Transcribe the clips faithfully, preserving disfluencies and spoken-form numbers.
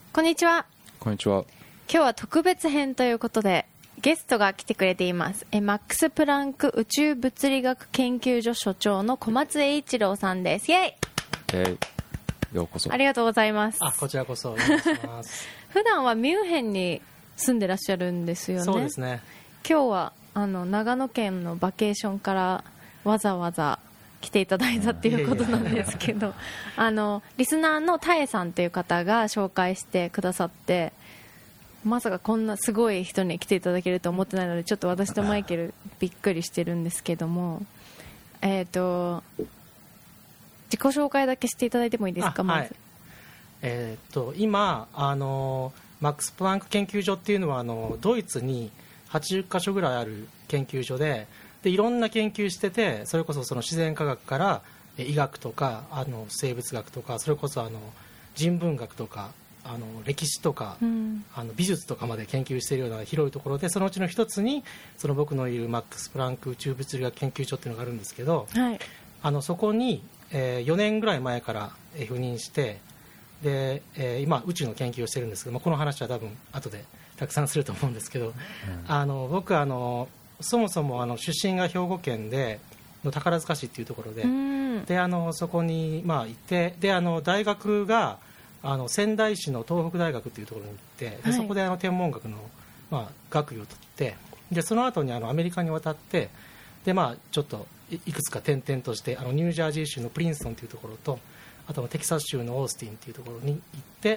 こんにちは。 こんにちは。 今日は特別編ということでゲストが来てくれています。えマックス・プランク宇宙物理学研究所所長の小松栄一郎さんです。イェイ、 えー、ようこそ。 ありがとうございます。 あ、こちらこそお願いします普段はミュンヘンに住んでらっしゃるんですよね。 そうですね。 今日はあの長野県のバケーションからわざわざ来ていただいたっていうことなんですけど、あのリスナーのタエさんという方が紹介してくださって、まさかこんなすごい人に来ていただけると思ってないので、ちょっと私とマイケルびっくりしてるんですけども、えっと自己紹介だけしていただいてもいいですか。まず、はい、 えー、っと今あのマックス・プランク研究所っていうのはあのドイツにはちじゅっかしょぐらいある研究所で、でいろんな研究してて、それこそその自然科学から医学とかあの生物学とか、それこそあの人文学とかあの歴史とか、うん、あの美術とかまで研究しているような広いところで、そのうちの一つにその僕のいるマックス・プランク宇宙物理学研究所っていうのがあるんですけど、はい、あのそこに、えー、よねんぐらい前から赴任して、で、えー、今宇宙の研究をしてるんですけど、まあ、この話は多分後でたくさんすると思うんですけど、うん、あの僕あのそもそもあの出身が兵庫県での宝塚市っていうところで、うん、であのそこにまあ行って、であの大学があの仙台市の東北大学っていうところに行って、で、はい、そこであの天文学の、まあ、学位を取って、でその後にあのアメリカに渡って、で、まあ、ちょっと い, いくつか転々としてあのニュージャージー州のプリンストンというところと、あとテキサス州のオースティンというところに行って、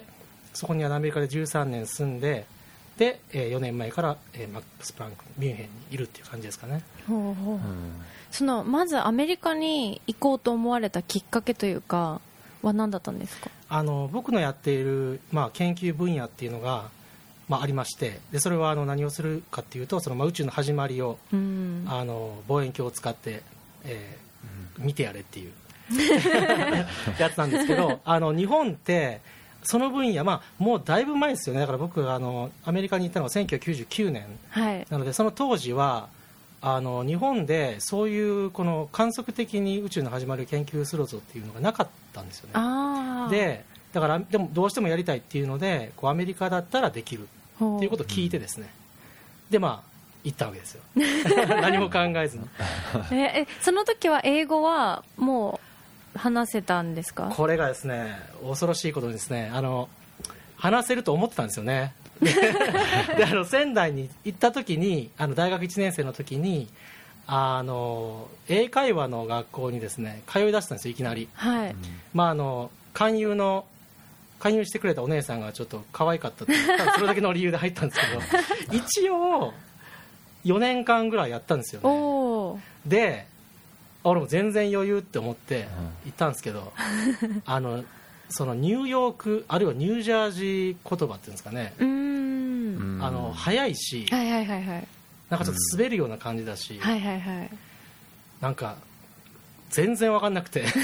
そこにあのアメリカでじゅうさんねん住んで、で、えー、よねんまえから、えー、マックス・プランクミュンヘンにいるっていう感じですかね。 ほうほう、うん、そのまずアメリカに行こうと思われたきっかけというかは何だったんですか。 あの僕のやっている、まあ、研究分野っていうのが、まあ、ありまして、でそれはあの何をするかっていうと、その、まあ、宇宙の始まりを、うん、あの望遠鏡を使って、えー、見てやれっていうやつなんですけど、あの日本ってその分野、まあ、もうだいぶ前ですよね。だから僕があのアメリカに行ったのはせんきゅうひゃくきゅうじゅうきゅうねん、はい、なのでその当時はあの日本でそういうこの観測的に宇宙の始まりを研究するぞっていうのがなかったんですよね。あでだからでもどうしてもやりたいっていうので、こうアメリカだったらできるっていうことを聞いてですね、でまあ行ったわけですよ何も考えずにえその時は英語はもう話せたんですか。 これがですね、恐ろしいことにですね、あの話せると思ってたんですよねであの仙台に行った時に、あの大学いちねん生の時にあの英会話の学校にですね通い出したんですよ、いきなり、はい、まあ、あの勧誘の勧誘してくれたお姉さんがちょっと可愛かったってそれだけの理由で入ったんですけど一応よねんかんぐらいやったんですよね。おで俺も全然余裕って思って行ったんですけど、あのそのニューヨークあるいはニュージャージー言葉っていうんですかね、うーん、あの早いし、はいはいはいはい、なんかちょっと滑るような感じだし、はいはいはい、なんか全然分かんなくて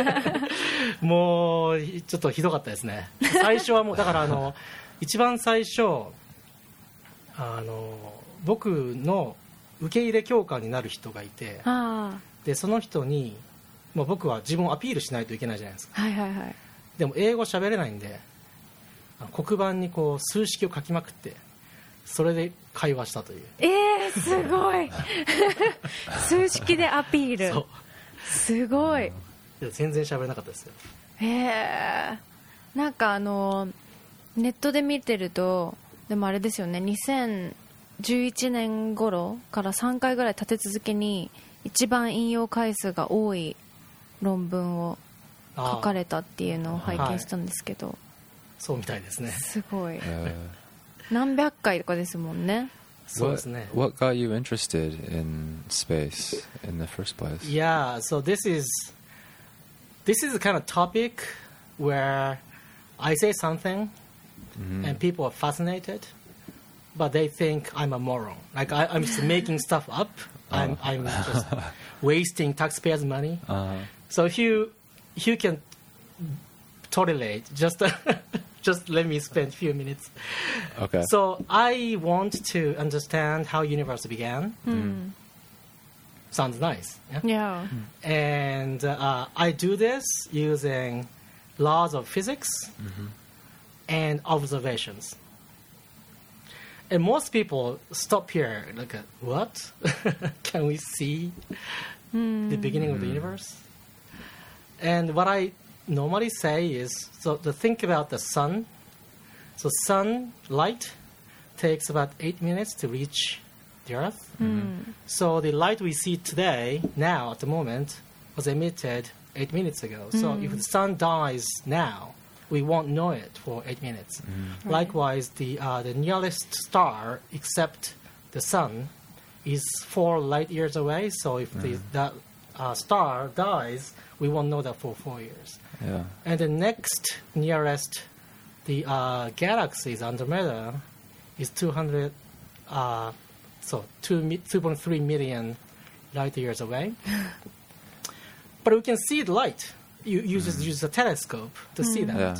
もうちょっとひどかったですね。最初はもうだからあの一番最初あの僕の受け入れ教官になる人がいて、あでその人に、まあ、僕は自分をアピールしないといけないじゃないですか、はいはいはい、でも英語喋れないんで黒板にこう数式を書きまくって、それで会話したという。 えー、すごい数式でアピール。そうすごい。 全然喋れなかったですよ。 へえ。なんかあのネットで見てると、でもあれですよね、にせんじゅういちねん頃からさんかいぐらい立て続けに一番引用回数が多い論文を書かれたっていうのを拝見したんですけど、はい、 そうみたいですね。 すごい何百回とかですもんね。 そうですね。 What, what got you interested in space in the first place? Yeah, so this is this is a kind of topic where I say something mm-hmm. and people are fascinated, but they think I'm a moron. Like I, I'm just making stuff up. I'm, I'm just wasting taxpayers' money. Uh-huh. So if you if you can tolerate, just just let me spend a few minutes. Okay. So I want to understand how universe began. Mm. Sounds nice. Yeah. Yeah. Mm. And uh, I do this using laws of physics. Mm-hmm. and observations. And most people stop here, like, what? Can we see mm. the beginning of the universe? And what I normally say is, so to think about the sun. So sunlight takes about eight minutes to reach the Earth. Mm. So the light we see today, now at the moment, was emitted eight minutes ago. Mm. So if the sun dies now, we won't know it for eight minutes. Mm. Likewise, the uh, the nearest star, except the sun, is four light years away. So if mm. the, that uh, star dies, we won't know that for four years. Yeah. And the next nearest, the uh, galaxy is Andromeda, is two hundred, uh, so two two point three million light years away. But we can see the light. You, you mm. just use a telescope to mm. see that. Yeah.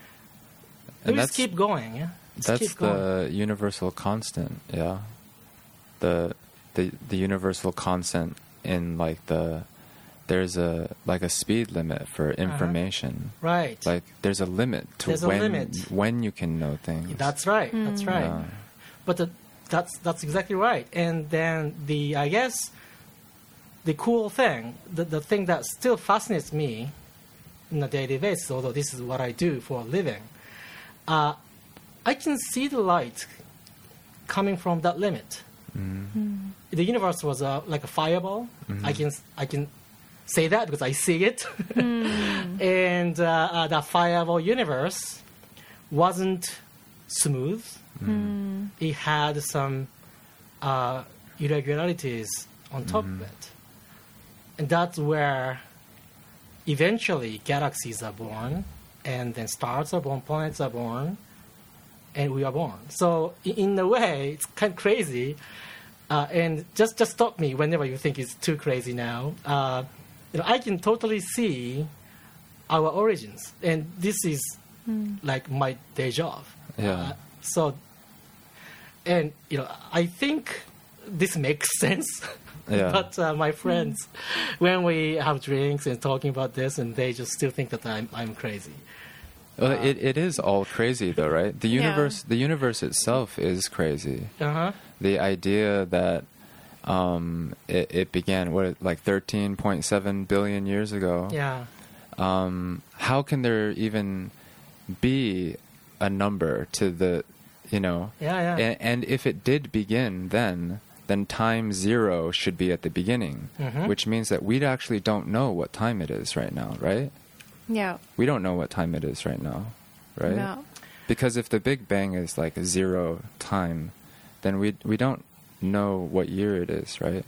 And just keep going. Yeah? Just That's keep going. the universal constant. Yeah. The the the universal constant in like the there's a like a speed limit for information. Uh-huh. Right. Like there's a limit to there's when a limit. when you can know things. That's right. Mm. That's right. Yeah. But the, that's that's exactly right. And then the I guess the cool thing, the the thing that still fascinates me on a daily basis, although this is what I do for a living, uh, I can see the light coming from that limit. Mm. Mm. The universe was uh, like a fireball. Mm-hmm. I can I can say that because I see it. Mm. And uh, uh, the fireball universe wasn't smooth. Mm. It had some uh, irregularities on top mm. of it. And that's where eventually galaxies are born, and then stars are born, planets are born, and we are born. So in, in a way, it's kind of crazy. Uh, and just, just stop me whenever you think it's too crazy now. Uh, you know, I can totally see our origins, and this is mm. like my day job. Yeah. Uh, so, and you know, I think this makes sense. Yeah. But uh, my friends, mm. when we have drinks and talking about this, and they just still think that I'm I'm crazy. Well, uh, it it is all crazy though, right? The universe, yeah. the universe itself is crazy. Uh huh. The idea that um, it, it began what like thirteen point seven billion years ago. Yeah. Um, how can there even be a number to the, you know? Yeah, yeah. And, and if it did begin then, then time zero should be at the beginning, mm-hmm. which means that we actually don't know what time it is right now, right? Yeah. We don't know what time it is right now, right? No. Because if the Big Bang is like a zero time, then we we don't know what year it is, right?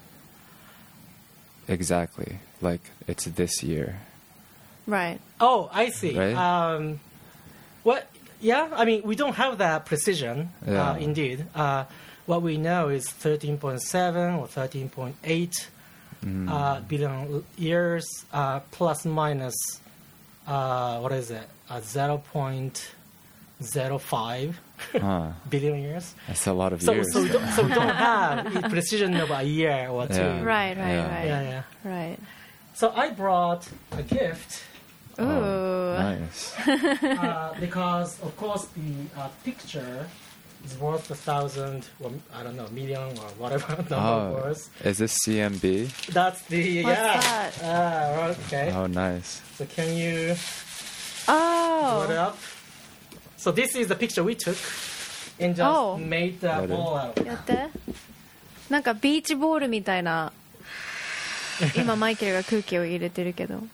Exactly. Like it's this year. Right. Oh, I see. Right? Um, what? Yeah, I mean, we don't have that precision, Yeah. uh, indeed. Uh, what we know is thirteen point seven or thirteen point eight Mm. uh, billion years, uh, plus minus, uh, what is it, uh, zero point zero five Huh. billion years. That's a lot of So, years. so, we don't, so we don't have a precision of a year or two. Yeah. Right, right, Yeah. right. Yeah, yeah. Right. So I brought a gift. Ooh. Oh, nice. uh, because of course the uh, picture is worth a thousand, or I don't know, million or whatever number Oh, words. is this C M B? That's the What's yeah. that? Ah, okay. Oh, nice. So can you Oh. put it up? So this is the picture we took, and just Oh. made the Got it. ball out. やってなんかビーチボールみたいな今マイケルが空気を入れてるけど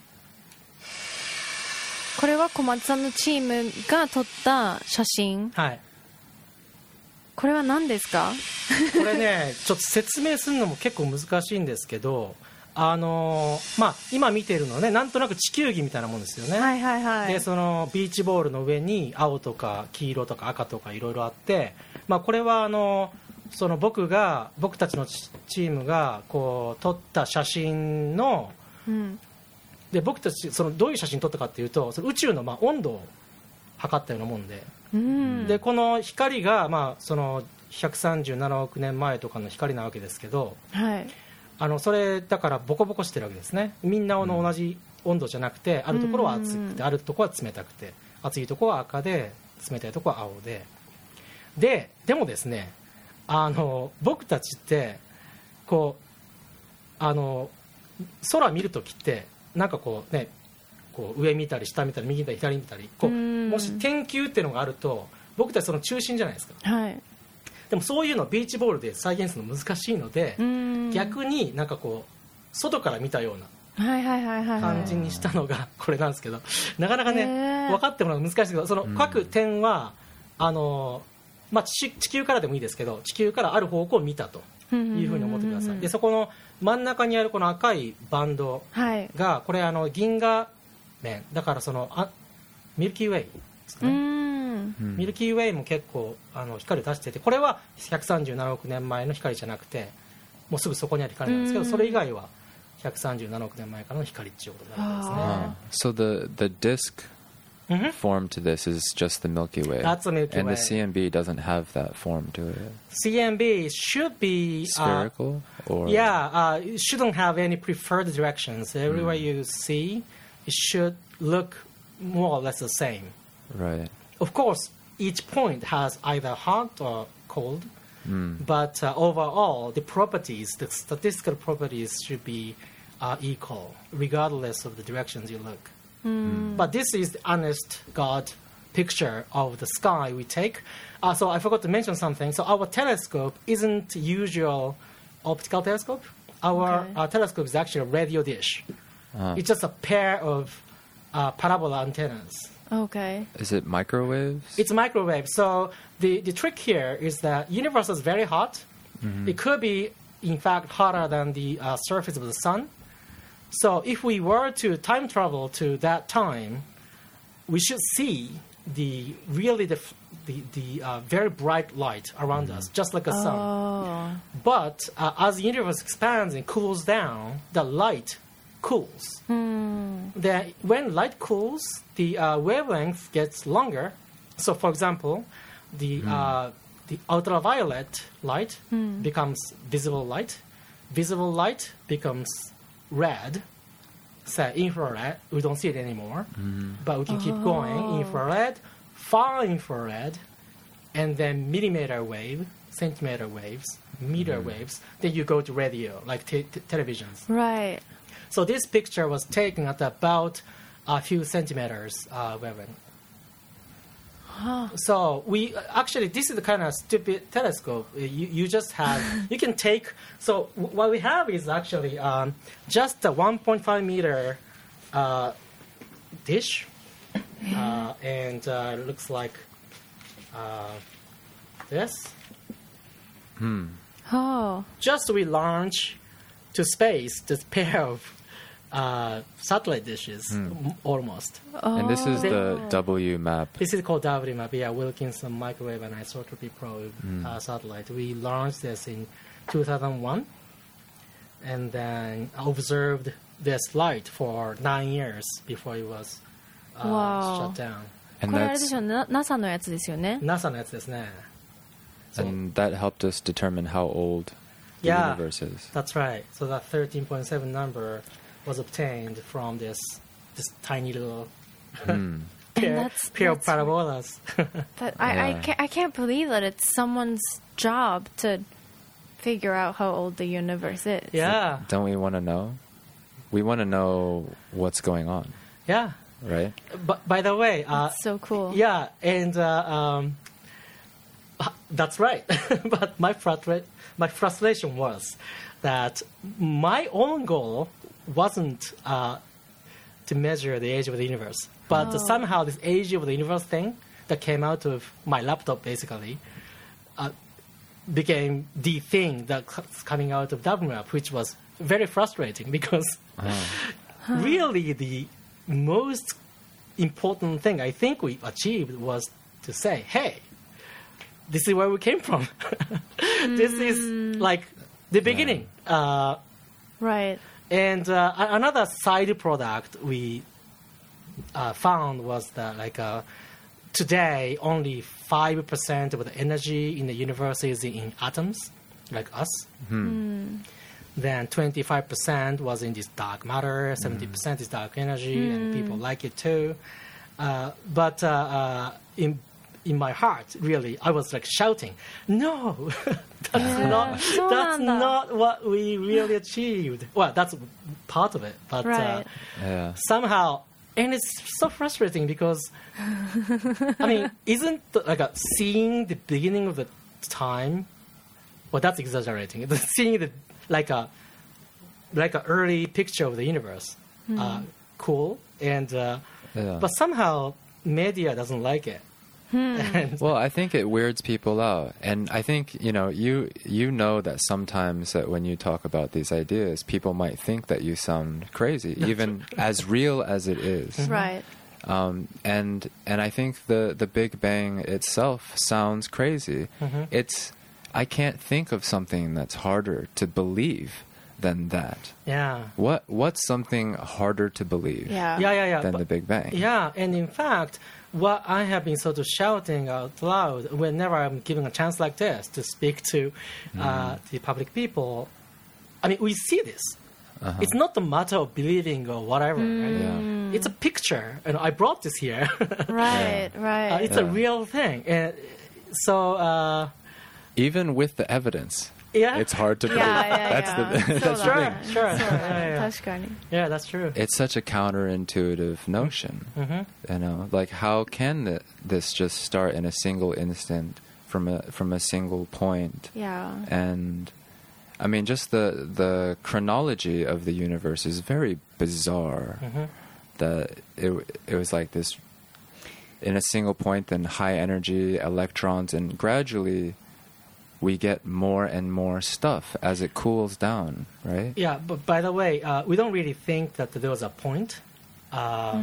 これは小松さんのチームが撮った写真はい。 これは何ですかこれね、ちょっと説明するのも結構難しいんですけど、あのーまあ今見てるのね、なんとなく地球儀みたいなもんですよね。 はいはいはいでそのビーチボールの上に青とか黄色とか赤とかいろいろあって、まあ、これはあのその僕が僕たちのチチームがこう撮った写真のうんで僕たちそのどういう写真撮ったかっていうとその宇宙のまあ温度を測ったようなもんで、 うんでこの光がまあそのひゃくさんじゅうななおくねんまえとかの光なわけですけど、 はいあのそれだからボコボコしてるわけですね。みんなの同じ温度じゃなくて、あるところは熱くて、あるところは冷たくて、熱いところは赤で冷たいとこは青で、ででもですね、あの僕たちってこうあの空見るときってなんかこうね、こう上見たり下見たり右見たり左見たりこう、もし天球っていうのがあると僕たちその中心じゃないですか。 はい。 でもそういうのをビーチボールで再現するの難しいので、逆になんかこう外から見たような感じにしたのがこれなんですけど、なかなかね分かってもらうのが難しいけど、その各点はあの、まあ、地球からでもいいですけど、地球からある方向を見たというふうに思ってください。でそこの真ん中にあるこの赤いバンドがこれあの銀河面だから、そのあミルキーウェイですかね。ミルキーウェイも結構あの光を出してて、これはひゃくさんじゅうななおくねんまえの光じゃなくてもうすぐそこにある光なんですけど、それ以外はひゃくさんじゅうななおくねんまえからの光っていうことになるんですね。 So the the disk form to this is just the Milky Way. That's the Milky Way. And the C M B doesn't have that form to it. C M B should be spherical, uh, or yeah, uh, it shouldn't have any preferred directions. Everywhere you see, it should look more or less the same. Right. Of course, each point has either hot or cold, mm. but uh, overall, the properties, the statistical properties should be uh, equal, regardless of the directions you look. Mm. But this is the honest God picture of the sky we take. Uh, so I forgot to mention something. So our telescope isn't usual optical telescope. Our Okay. uh, telescope is actually a radio dish. Uh, It's just a pair of uh, parabola antennas. Okay. Is it microwaves? It's microwave. So the, the trick here is that universe is very hot. Mm-hmm. It could be, in fact, hotter than the uh, surface of the sun. So if we were to time travel to that time, we should see the really the the, the uh, very bright light around us, just like a sun. Oh. But uh, as the universe expands and cools down, the light cools. Hmm. Then when light cools, the uh, wavelength gets longer. So, for example, the uh, the ultraviolet light becomes visible light. Visible light becomes red. Say infrared, we don't see it anymore, but we can keep going. Infrared, far infrared, and then millimeter wave, centimeter waves, meter waves. Then you go to radio, like te- te- televisions. Right. So this picture was taken at about a few centimeters uh, wavelength. Huh. So we actually, this is the kind of stupid telescope. Uh, You, you just have, you can take, so w- what we have is actually um, just a one point five meter uh, dish. Uh, and uh, it looks like uh, this. Oh. Just we launch to space this pair of uh, satellite dishes, m- almost. And this is the Oh. W map. This is called W MAP, yeah, Wilkinson Microwave Anisotropy Probe uh, satellite. We launched this in two thousand one and then observed this light for nine years before it was uh, Wow. shut down. And これあれで that's しょうね、ナサ のやつですよね。 NASA のやつですね。So, and that helped us determine how old the Yeah. universe is. that's right. So that thirteen point seven number was obtained from this this tiny little Hmm. pair, that's- pair of that's- parabolas. But I, I, Yeah. can't, I can't believe that it's someone's job to figure out how old the universe is. yeah, Don't we want to know? We want to know what's going on, yeah. right? But by the way, uh, It's so cool. yeah, and uh, um, uh, that's right. But my frustra- my frustration was that my own goal wasn't uh, to measure the age of the universe, but Oh. somehow this age of the universe thing that came out of my laptop basically uh, became the thing that's coming out of W MAP, which was very frustrating because really the most important thing I think we achieved was to say, hey, this is where we came from. This is like the beginning. Uh, Right. and uh, a- another side product we uh, found was that like uh, today only five percent of the energy in the universe is in atoms, like us. Then twenty-five percent was in this dark matter, seventy percent is dark energy, and people like it too. Uh, but uh, uh, in in my heart, really, I was like shouting, "No, that's Yeah, not so that's nanda. not what we really achieved." Well, that's part of it, but uh, Right. Yeah. somehow, and it's so frustrating because, I mean, isn't the, like a, seeing the beginning of the time? Well, that's exaggerating. The seeing the like a like an early picture of the universe, uh, cool, and uh, Yeah. but somehow media doesn't like it. And, Well, I think it weirds people out, and I think you know you you know that sometimes that when you talk about these ideas, people might think that you sound crazy, even as real as it is. Right. Um, and and I think the the Big Bang itself sounds crazy. It's I can't think of something that's harder to believe than that. yeah. What what's something harder to believe Yeah. Yeah, yeah, yeah. than but- the Big Bang? Yeah, and in fact, what I have been sort of shouting out loud whenever I'm given a chance like this to speak to uh, the public people, I mean, we see this. Uh-huh. It's not a matter of believing or whatever. Right? Yeah. It's a picture, and I brought this here. Right. uh, Right. it's a Yeah. real thing, and so uh, Even with the evidence, yeah, it's hard to believe. いやいやいや That's the そう that's だ the thing. Sure, sure. そうだ Yeah, yeah. 確かに yeah, that's true. It's such a counterintuitive notion. Mhm. You know, like how can th- this just start in a single instant from a from a single point? Yeah. And I mean, just the the chronology of the universe is very bizarre. Mhm. That it it was like this in a single point, then high energy electrons, and gradually we get more and more stuff as it cools down, right? Yeah, but by the way, uh, we don't really think that there was a point. Uh,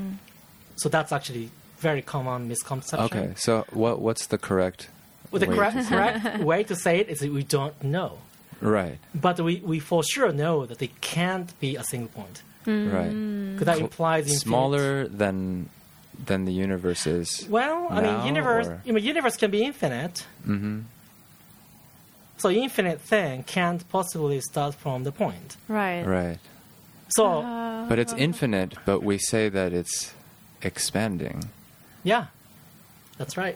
So that's actually very common misconception. Okay, so what what's the correct? Well, the way correct, to say correct way to say it is that we don't know. it? Right, But we, we for sure know that it can't be a single point. right. Because that implies infinite. Smaller than than the universe is. Well, I now, mean, universe. or- I mean, universe can be infinite. Mm-hmm. So infinite thing can't possibly start from the point. Right. Right. So But it's infinite, but we say that it's expanding. yeah, that's right.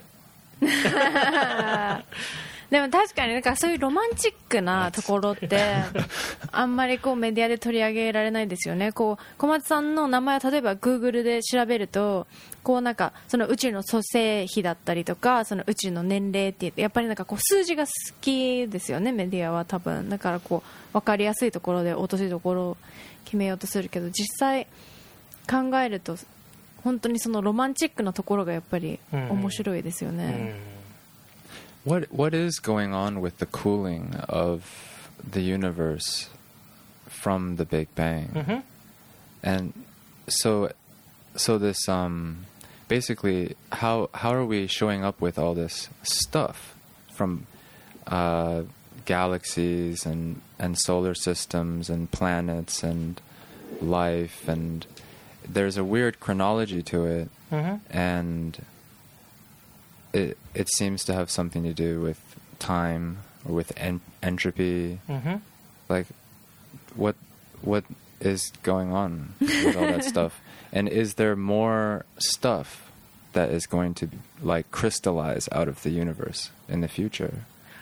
でも確かになんかそういうロマンチックなところってあんまりこうメディアで取り上げられないですよね。こう小松さんの名前を例えば Google で調べるとこうなんかその宇宙の組成比だったりとかその宇宙の年齢って言ってやっぱりなんかこう数字が好きですよね、メディアは多分。だからこう分かりやすいところで落としどころを決めようとするけど、実際考えると本当にそのロマンチックなところがやっぱり面白いですよね。 What what is going on with the cooling of the universe from the Big Bang? Mm-hmm. And so so this um basically how how are we showing up with all this stuff from uh, galaxies and and solar systems and planets and life, and there's a weird chronology to it. Mm-hmm. And it it seems to have something to do with time or with en- entropy. Mm-hmm. Like, what what is going on with all that stuff? And is there more stuff that is going to like crystallize out of the universe in the future?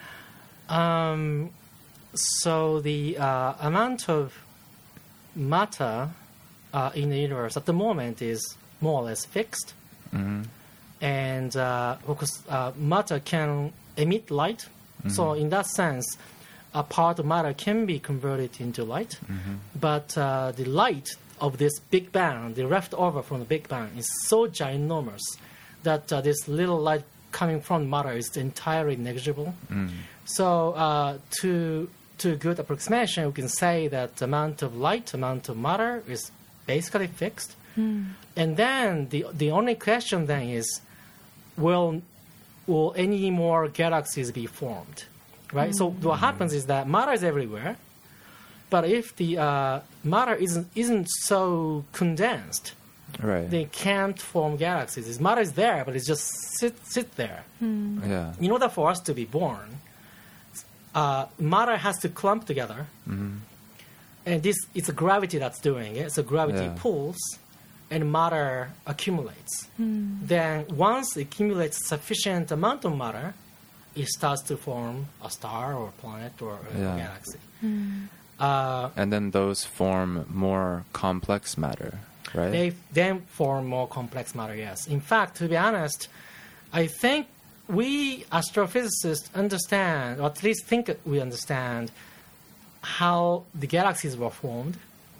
Um, so the uh, amount of matter uh, in the universe at the moment is more or less fixed, Hmm. and uh, because uh, matter can emit light, so in that sense, a part of matter can be converted into light. But uh, the light of this Big Bang, the leftover from the Big Bang, is so ginormous that uh, this little light coming from matter is entirely negligible. So uh, to to a good approximation, we can say that the amount of light, amount of matter is basically fixed. And then the the only question then is, will will any more galaxies be formed? Right. So what happens is that matter is everywhere, but if the uh, matter isn't isn't so condensed, Right. they can't form galaxies. This matter is there, but it just sit sit there. Yeah. In order for us to be born, uh, matter has to clump together, and this it's a gravity that's doing it. So gravity Yeah. pulls, and matter accumulates. Mm. Then once it accumulates sufficient amount of matter, it starts to form a star or a planet or a Yeah. galaxy. Mm. Uh, And then those form more complex matter, right? they then form more complex matter, yes. In fact, to be honest, I think we astrophysicists understand, or at least think we understand, how the galaxies were formed.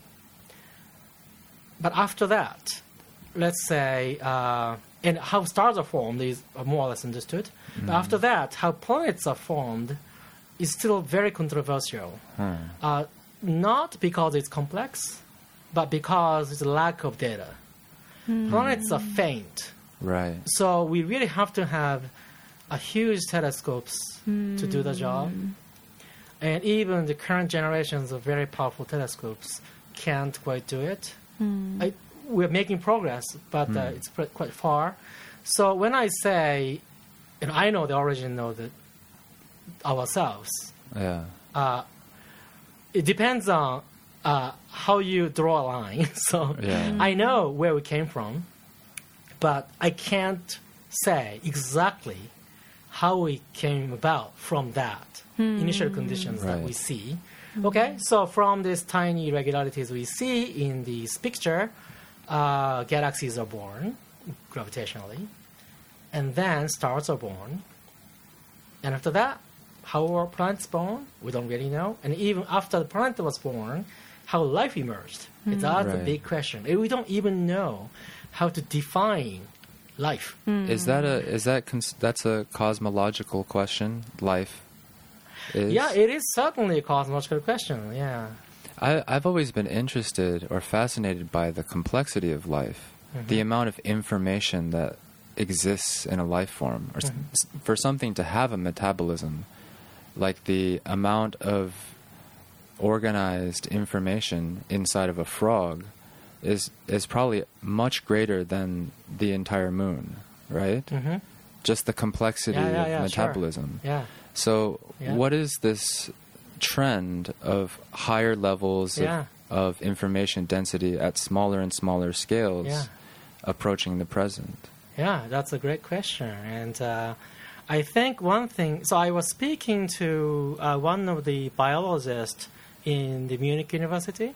But after that, let's say, uh, and how stars are formed is more or less understood. But after that, how planets are formed is still very controversial. Hmm. Uh, not because it's complex, but because there's a lack of data. Planets are faint. Right. So we really have to have a huge telescopes to do the job. And even the current generations of very powerful telescopes can't quite do it. I, we're making progress, but uh, it's pre- quite far. So when I say, and I know the origin of the, ourselves, Yeah. uh, it depends on uh, how you draw a line. So Yeah. I know where we came from, but I can't say exactly how we came about from that initial conditions that we Right. see. Okay, so from these tiny irregularities we see in this picture, uh, galaxies are born gravitationally, and then stars are born. And after that, how were planets born? We don't really know. And even after the planet was born, how life emerged? It's That's a Right. big question. And we don't even know how to define life. Is that a is that cons- that's a cosmological question? Life is. Yeah, it is certainly a cosmological question. Yeah. I I've always been interested or fascinated by the complexity of life, the amount of information that exists in a life form, or s- s- for something to have a metabolism, like the amount of organized information inside of a frog is is probably much greater than the entire moon, right? hmm Just the complexity Yeah, yeah, of yeah, sure. metabolism. Yeah. So, Yeah. what is this trend of higher levels Yeah. of, of information density at smaller and smaller scales Yeah. approaching the present? Yeah, that's a great question. And uh, I think one thing, so I was speaking to uh, one of the biologists in the Munich University,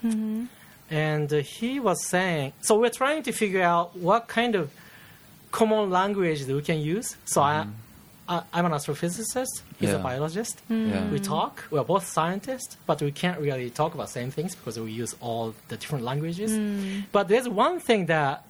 and uh, he was saying, so we're trying to figure out what kind of common language that we can use. So I, I, I'm an astrophysicist, he's Yeah. a biologist. Yeah. We talk, we're both scientists, but we can't really talk about same things because we use all the different languages. But there's one thing that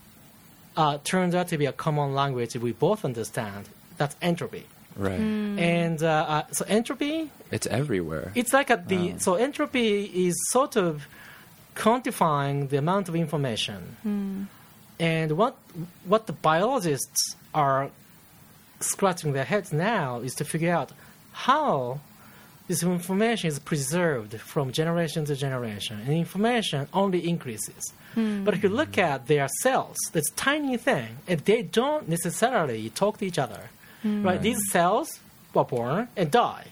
uh, turns out to be a common language we both understand. That's entropy. Right. And uh, uh, so entropy, It's everywhere. it's like a, the so entropy is sort of quantifying the amount of information. And what what the biologists are scratching their heads now is to figure out how this information is preserved from generation to generation, and information only increases. But if you look at their cells, this tiny thing, and they don't necessarily talk to each other, right? These cells were born and die,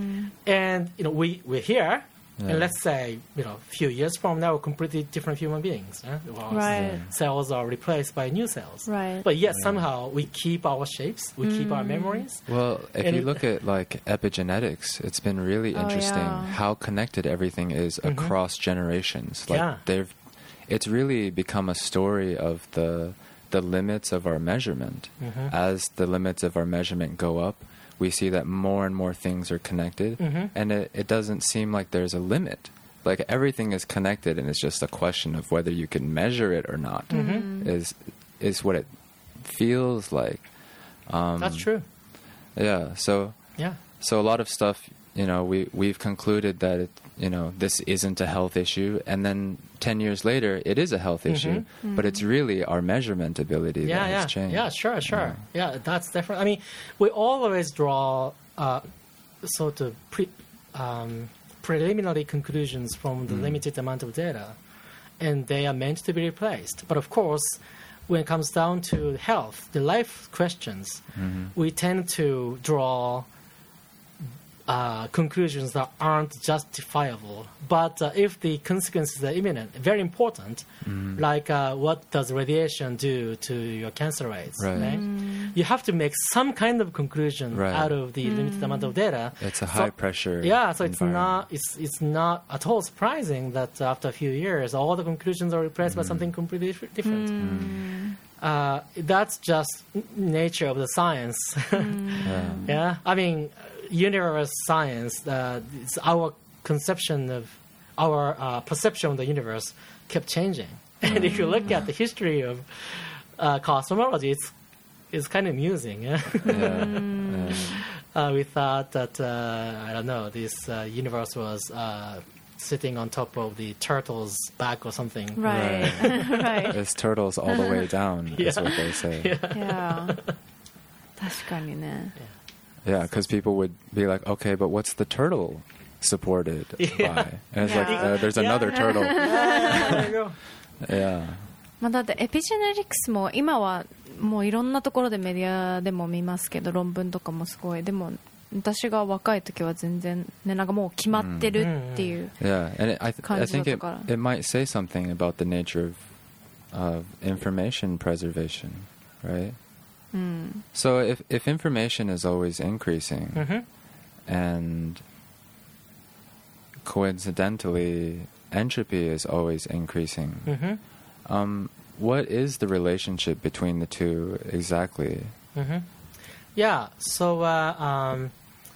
and you know we we're here, Yeah. and let's say you know a few years from now, we're completely different human beings. Huh? Well, Right. Cells are replaced by new cells, Right. but yet somehow we keep our shapes, we keep our memories. Well, if And you it- look at like epigenetics, it's been really Oh, interesting yeah. how connected everything is across generations. Like Yeah. they've, it's really become a story of the the limits of our measurement. As the limits of our measurement go up, we see that more and more things are connected, and it, it doesn't seem like there's a limit. Like everything is connected, and it's just a question of whether you can measure it or not. Is is what it feels like. Um, That's true. Yeah. So Yeah. so a lot of stuff, you know, we we've concluded that it, you know, this isn't a health issue, and then ten years later, it is a health issue. But it's really our measurement ability Yeah, that yeah, has changed. yeah, sure, sure. Yeah, that's different. I mean, we always draw uh, sort of pre, um, preliminary conclusions from the limited amount of data, and they are meant to be replaced. But of course, when it comes down to health, the life questions, we tend to draw uh, conclusions that aren't justifiable. But uh, if the consequences are imminent, very important, Mm. like uh, what does radiation do to your cancer rates, Right. right? You have to make some kind of conclusion Right. out of the limited amount of data. It's a So- high pressure. Yeah, so it's environment. not it's it's not at all surprising that after a few years, all the conclusions are replaced by something completely dif- different. Uh, that's just n- nature of the science. Yeah. Yeah, I mean, universe science. Uh, it's our conception of our uh, perception of the universe kept changing, and if you look at the history of uh, cosmology, it's it's kind of amusing. Yeah? Yeah. Yeah. uh, we thought that uh, I don't know, this uh, universe was uh, sitting on top of the turtle's back or something. Right. right. It's turtles all the way down, is Yeah. what they say. Yeah. 確かにね。 Yeah, because people would be like, okay, but what's the turtle supported Yeah. by? And it's like, Yeah. uh, there's Yeah. another turtle. There you go. Yeah. まあ、だってエピジェネリクスも今はもういろんなところでメディアでも見ますけど論文とかもすごいでも私が若い時は全然ねなんかもう決まってるっていう、 Yeah, and it, I, th- I 感じだ think った it, から。 it might say something about the nature of, of information preservation, right? うん、 So if, if information is always increasing, Mhm. and coincidentally entropy is always increasing, Mhm. um, what is the relationship between the two exactly? Mhm. Yeah. So uh, um,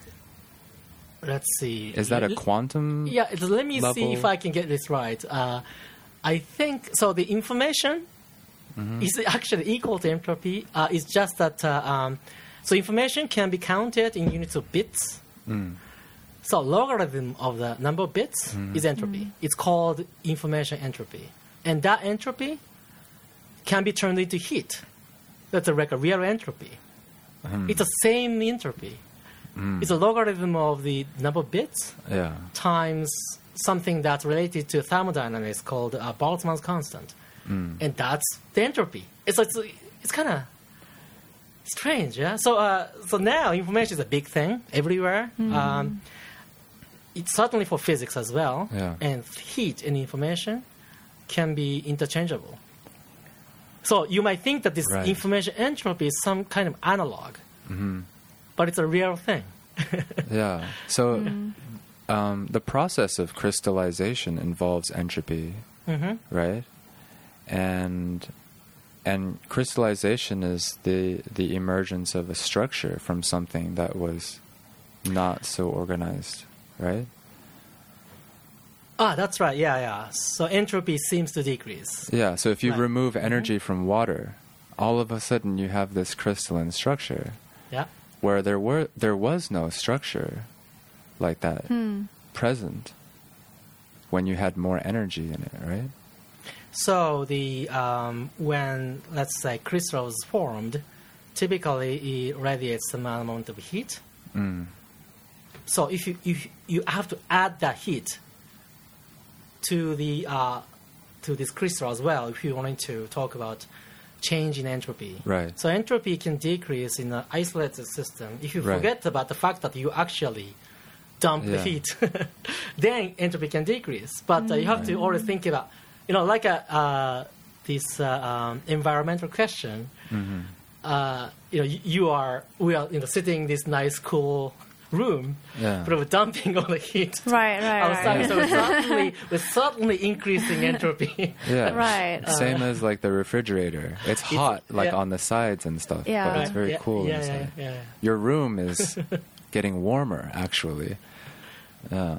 let's see. Is that a L- quantum? Yeah. it's- Let me see level? if I can get this right. Uh, I think so. The information Mhm. is actually equal to entropy. Uh, it's just that uh, um, so information can be counted in units of bits. Mm. So logarithm of the number of bits Mhm. is entropy. It's called information entropy, and that entropy can be turned into heat. That's a, like a real entropy. Mhm. It's the same entropy. Mm. It's a logarithm of the number of bits Yeah. times something that's related to thermodynamics called uh, Boltzmann's constant, Mm. and that's the entropy. It's it's, it's kind of strange, yeah. So uh, so now information is a big thing everywhere. Um, it's certainly for physics as well, Yeah. and heat and information can be interchangeable. So you might think that this Right. information entropy is some kind of analog, Mhm. but it's a real thing. Yeah. So um, the process of crystallization involves entropy, Hmm. right? And and crystallization is the the emergence of a structure from something that was not so organized, right? Ah, that's right. Yeah, yeah. So entropy seems to decrease. Yeah. So if you Right. remove energy from water, all of a sudden you have this crystalline structure Yeah. where there were there was no structure like that Hmm. present when you had more energy in it, right? So the um, when let's say crystal is formed, typically it radiates some amount of heat. Mm. So if you if you have to add that heat to the uh, to this crystal as well, if you wanted to talk about change in entropy. Right. So entropy can decrease in an isolated system if you Right. forget about the fact that you actually dump the Yeah. heat. Then entropy can decrease. But uh, you have to always think about, you know, like a uh, this uh, um, environmental question. Mhm. Uh, you know, you, you are we are you know sitting in this nice cool room, Yeah. but we're dumping all the heat Right, right, outside. right. So we're certainly we're certainly increasing entropy. Yeah. Right. Same as like the refrigerator. It's hot like yeah. on the sides and stuff, Yeah. but it's very yeah, cool yeah, inside. Yeah, yeah, Your room is getting warmer actually. Yeah.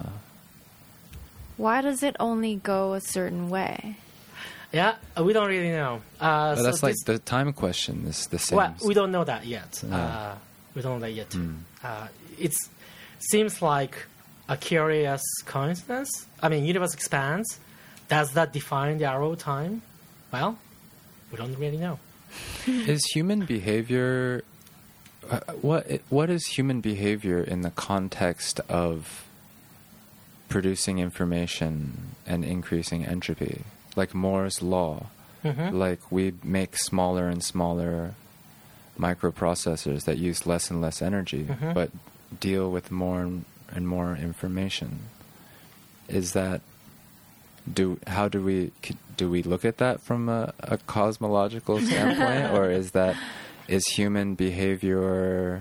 Why does it only go a certain way? yeah. uh, We don't really know. Uh, But so that's like this- the time question is the same. well, we don't know that yet. No. Uh, we don't know that yet. Mm. Uh, it seems like a curious coincidence. I mean, universe expands. Does that define the arrow time? Well, we don't really know. Is human behavior uh, what what is human behavior in the context of producing information and increasing entropy? Like Moore's law. Mhm. Like we make smaller and smaller microprocessors that use less and less energy, Mhm. but deal with more and and more information. Is that do how do we do we look at that from a, a cosmological standpoint, or is that is human behavior?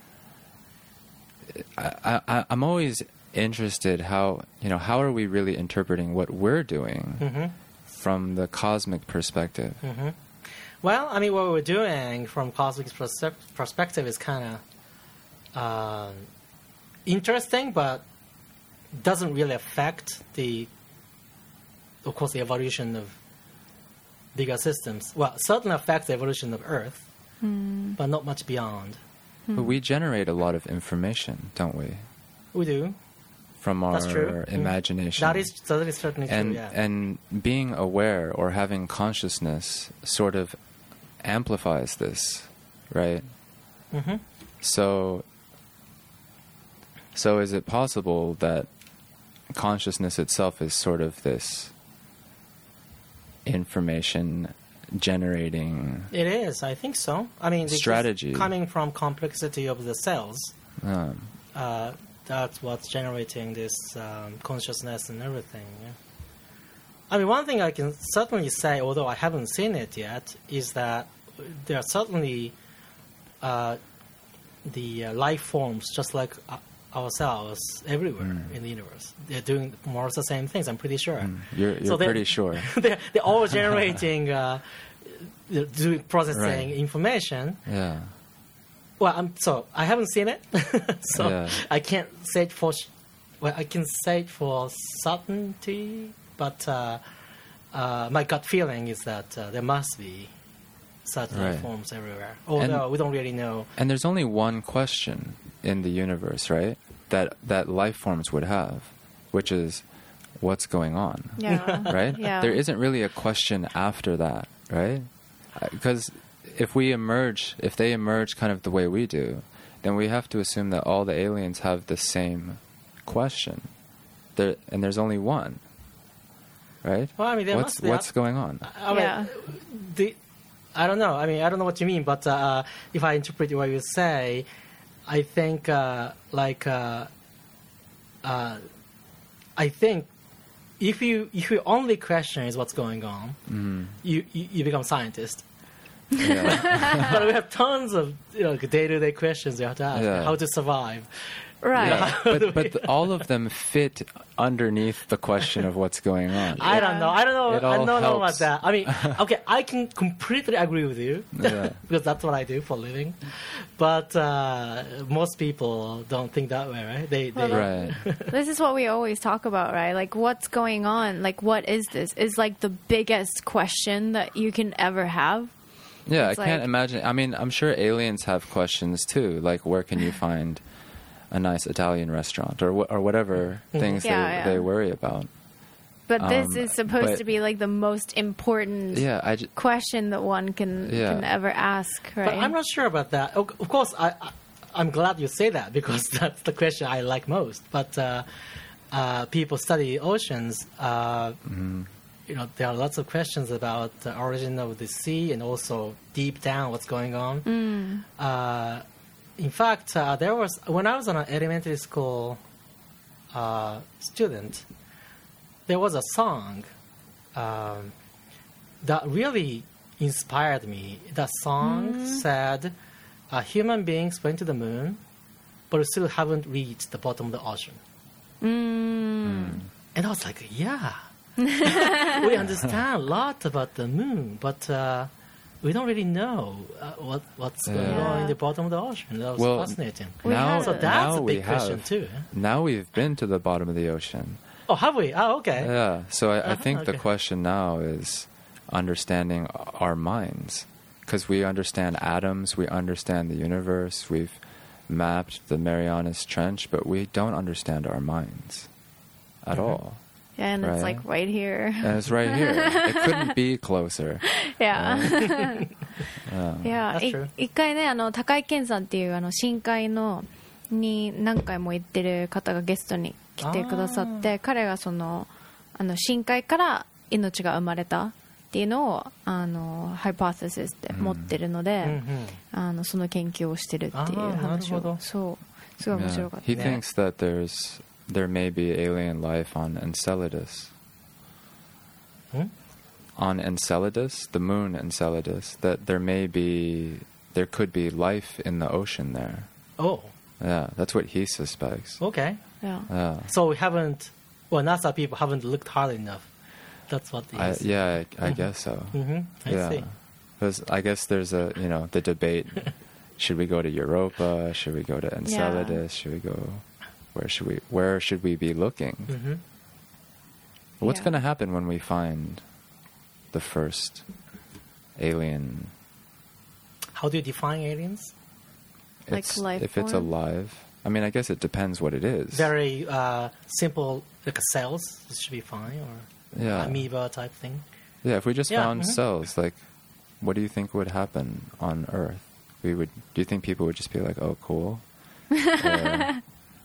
I, I, I'm always interested how you know how are we really interpreting what we're doing Mm-hmm. from the cosmic perspective? Mm-hmm. Well, I mean, what we're doing from cosmic perspe- perspective is kind of uh, interesting, but doesn't really affect the, of course, the evolution of bigger systems. Well, certainly affects the evolution of Earth, Mm. but not much beyond. But we generate a lot of information, don't we, We do. from our That's true. imagination? That is that is certainly and true. Yeah. and being aware or having consciousness sort of amplifies this, right? Mm-hmm. So so is it possible that consciousness itself is sort of this information generating It is. I think so. I mean, it's just strategy? coming from complexity of the cells. um, Uh, that's what's generating this um, consciousness and everything. Yeah. I mean, one thing I can certainly say, although I haven't seen it yet, is that there are certainly uh, the uh, life forms just like uh, ourselves everywhere Mm. in the universe. They're doing more of the same things, I'm pretty sure. you're you're So they're- pretty sure. they're, they're all generating, uh, they're doing processing Right. information. Yeah. Well, I'm, so I haven't seen it, so Yeah. I can't say it for. sh- Well, I can say it for certainty, but uh, uh, my gut feeling is that uh, there must be such Right. life forms everywhere. Although we don't really know. And there's only one question in the universe, right? That that life forms would have, which is what's going on, Yeah. right? Yeah. There isn't really a question after that, right? Because if we emerge, if they emerge kind of the way we do, then we have to assume that all the aliens have the same question. There, and there's only one, right? Well, I mean, there what's must be. what's going on? I mean, Yeah. the, I don't know. I mean, I don't know what you mean, but uh, if I interpret what you say, I think uh, like uh, uh, I think if you if your only question is what's going on, Mhm. you, you you become scientist. Yeah. But we have tons of you know day to day questions you have to ask: Yeah. how to survive. Right. Yeah, but but the, all of them fit underneath the question of what's going on. I don't know. I don't know. It I all don't know about helps. that. I mean, okay, I can completely agree with you Yeah. because that's what I do for a living. But uh, most people don't think that way, right? They, they Right. This is what we always talk about, right? Like, what's going on? Like, what is this? Is like the biggest question that you can ever have. Yeah, It's I can't like- imagine. I mean, I'm sure aliens have questions too, like where can you find a nice Italian restaurant or wh- or whatever things Yeah, they, yeah. they worry about. But this Um, is supposed but- to be like the most important Yeah, I just, question that one can Yeah. can ever ask, right? But I'm not sure about that. Of of course, I, I I'm glad you say that because that's the question I like most. But uh, uh, people study oceans. Uh, You know, there are lots of questions about the origin of the sea and also deep down what's going on. Uh, in fact, uh, there was when I was an elementary school uh, student, there was a song um, that really inspired me. That song said, uh, "Human beings went to the moon, but we still haven't reached the bottom of the ocean." And I was like, "Yeah, we understand a lot about the moon, but uh, we don't really know uh, what what's going Yeah. on in the bottom of the ocean." That was Well, fascinating. We now, have- So that's now a we big question have, too. Now we've been to the bottom of the ocean. Oh, have we? Oh, okay. Yeah, so I, I Uh-huh, think the okay. question now is understanding our minds. Because we understand atoms, we understand the universe, we've mapped the Marianas Trench, but we don't understand our minds at Mm-hmm. all. Yeah, and it's Right. like right here. And it's right here. It couldn't be closer. Yeah. Um, いや That's い true. 一回ねあの高井健さんっていうあの深海のに何回も行ってる方がゲストに来てくださって彼がそのあの深海から命が生まれたっていうのをあのハイパーセシスって持ってるので、 Mhm. あのその研究をしてるっていう話をあーなるほどそうすごい面白かった。 He Yeah. thinks that there's there may be alien life on Enceladus. Hmm? On Enceladus, the moon Enceladus, that there may be there could be life in the ocean there. Oh, Yeah, that's what he suspects. okay. Yeah. Yeah. So we haven't, well, NASA people haven't looked hard enough. That's what it I, is. yeah, I, I guess so. Mm-hmm. I yeah. see. Because I guess there's a, you know, the debate. Should we go to Europa? Should we go to Enceladus? Should we go, where should we, where should we be looking? Mm-hmm. What's Yeah. going to happen when we find the first alien? How do you define aliens? Like It's- life if it's form? alive. I mean, I guess it depends what it is. Very uh, simple, like cells. This should be fine, or yeah. amoeba type thing. Yeah, if we just Yeah, found mhm. cells, like, what do you think would happen on Earth? We would. Do you think people would just be like, "Oh, cool"? Or-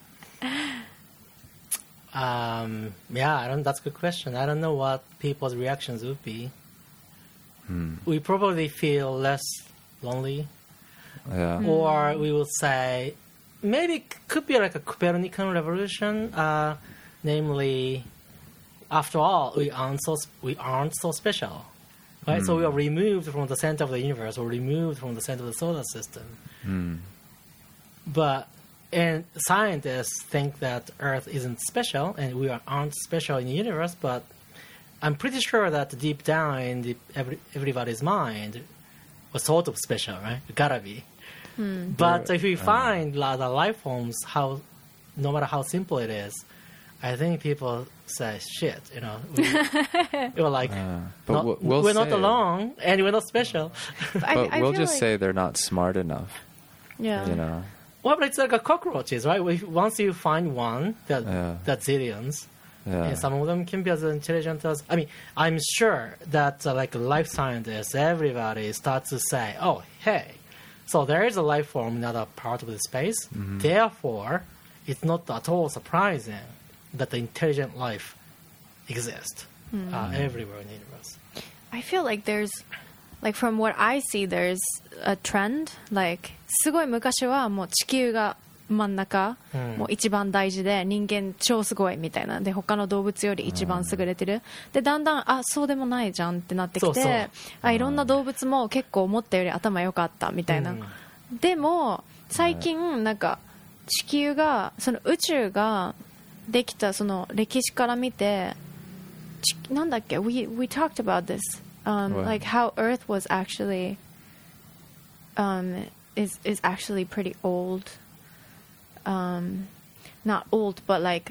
Um, yeah, I don't. That's a good question. I don't know what people's reactions would be. hmm, We probably feel less lonely, yeah. or we would say maybe it could be like a Copernican revolution, uh, namely, after all, we aren't so we aren't so special, right? So we are removed from the center of the universe, or removed from the center of the solar system. Hmm. But and scientists think that Earth isn't special, and we are, aren't special in the universe. But I'm pretty sure that deep down in the, every, everybody's mind, we're sort of special, right? We gotta be. But if we find uh, the life forms, how no matter how simple it is, I think people say, "Shit," you know. We, we're like, Uh, but not- we'll, we'll we're not say- alone, and we're not special. I, But I we'll feel just like, say they're not smart enough. yeah. You know. Well, but it's like a cockroaches, right? If, once you find one, that Yeah. that's zillions. Yeah. And some of them can be as intelligent as. I mean, I'm sure that uh, like life scientists, everybody starts to say, "Oh, hey, so there is a life form in another part of the space. Mm-hmm. Therefore, it's not at all surprising that the intelligent life exists uh, everywhere in the universe." I feel like there's, like from what I see, there's a trend. Like すごい昔はもう地球が真ん中、 うんもう一番大事で人間超すごいみたいなで他の動物より一番優れてる、でだんだんあそうでもないじゃんってなってきてそうそうあいろんな動物も結構思ったより頭良かったみたいな、 うんでも最近なんか地球がその宇宙ができたその歴史から見てちなんだっけ we, we talked about this um, What? like how Earth was actually um, is is actually pretty old um, not old but like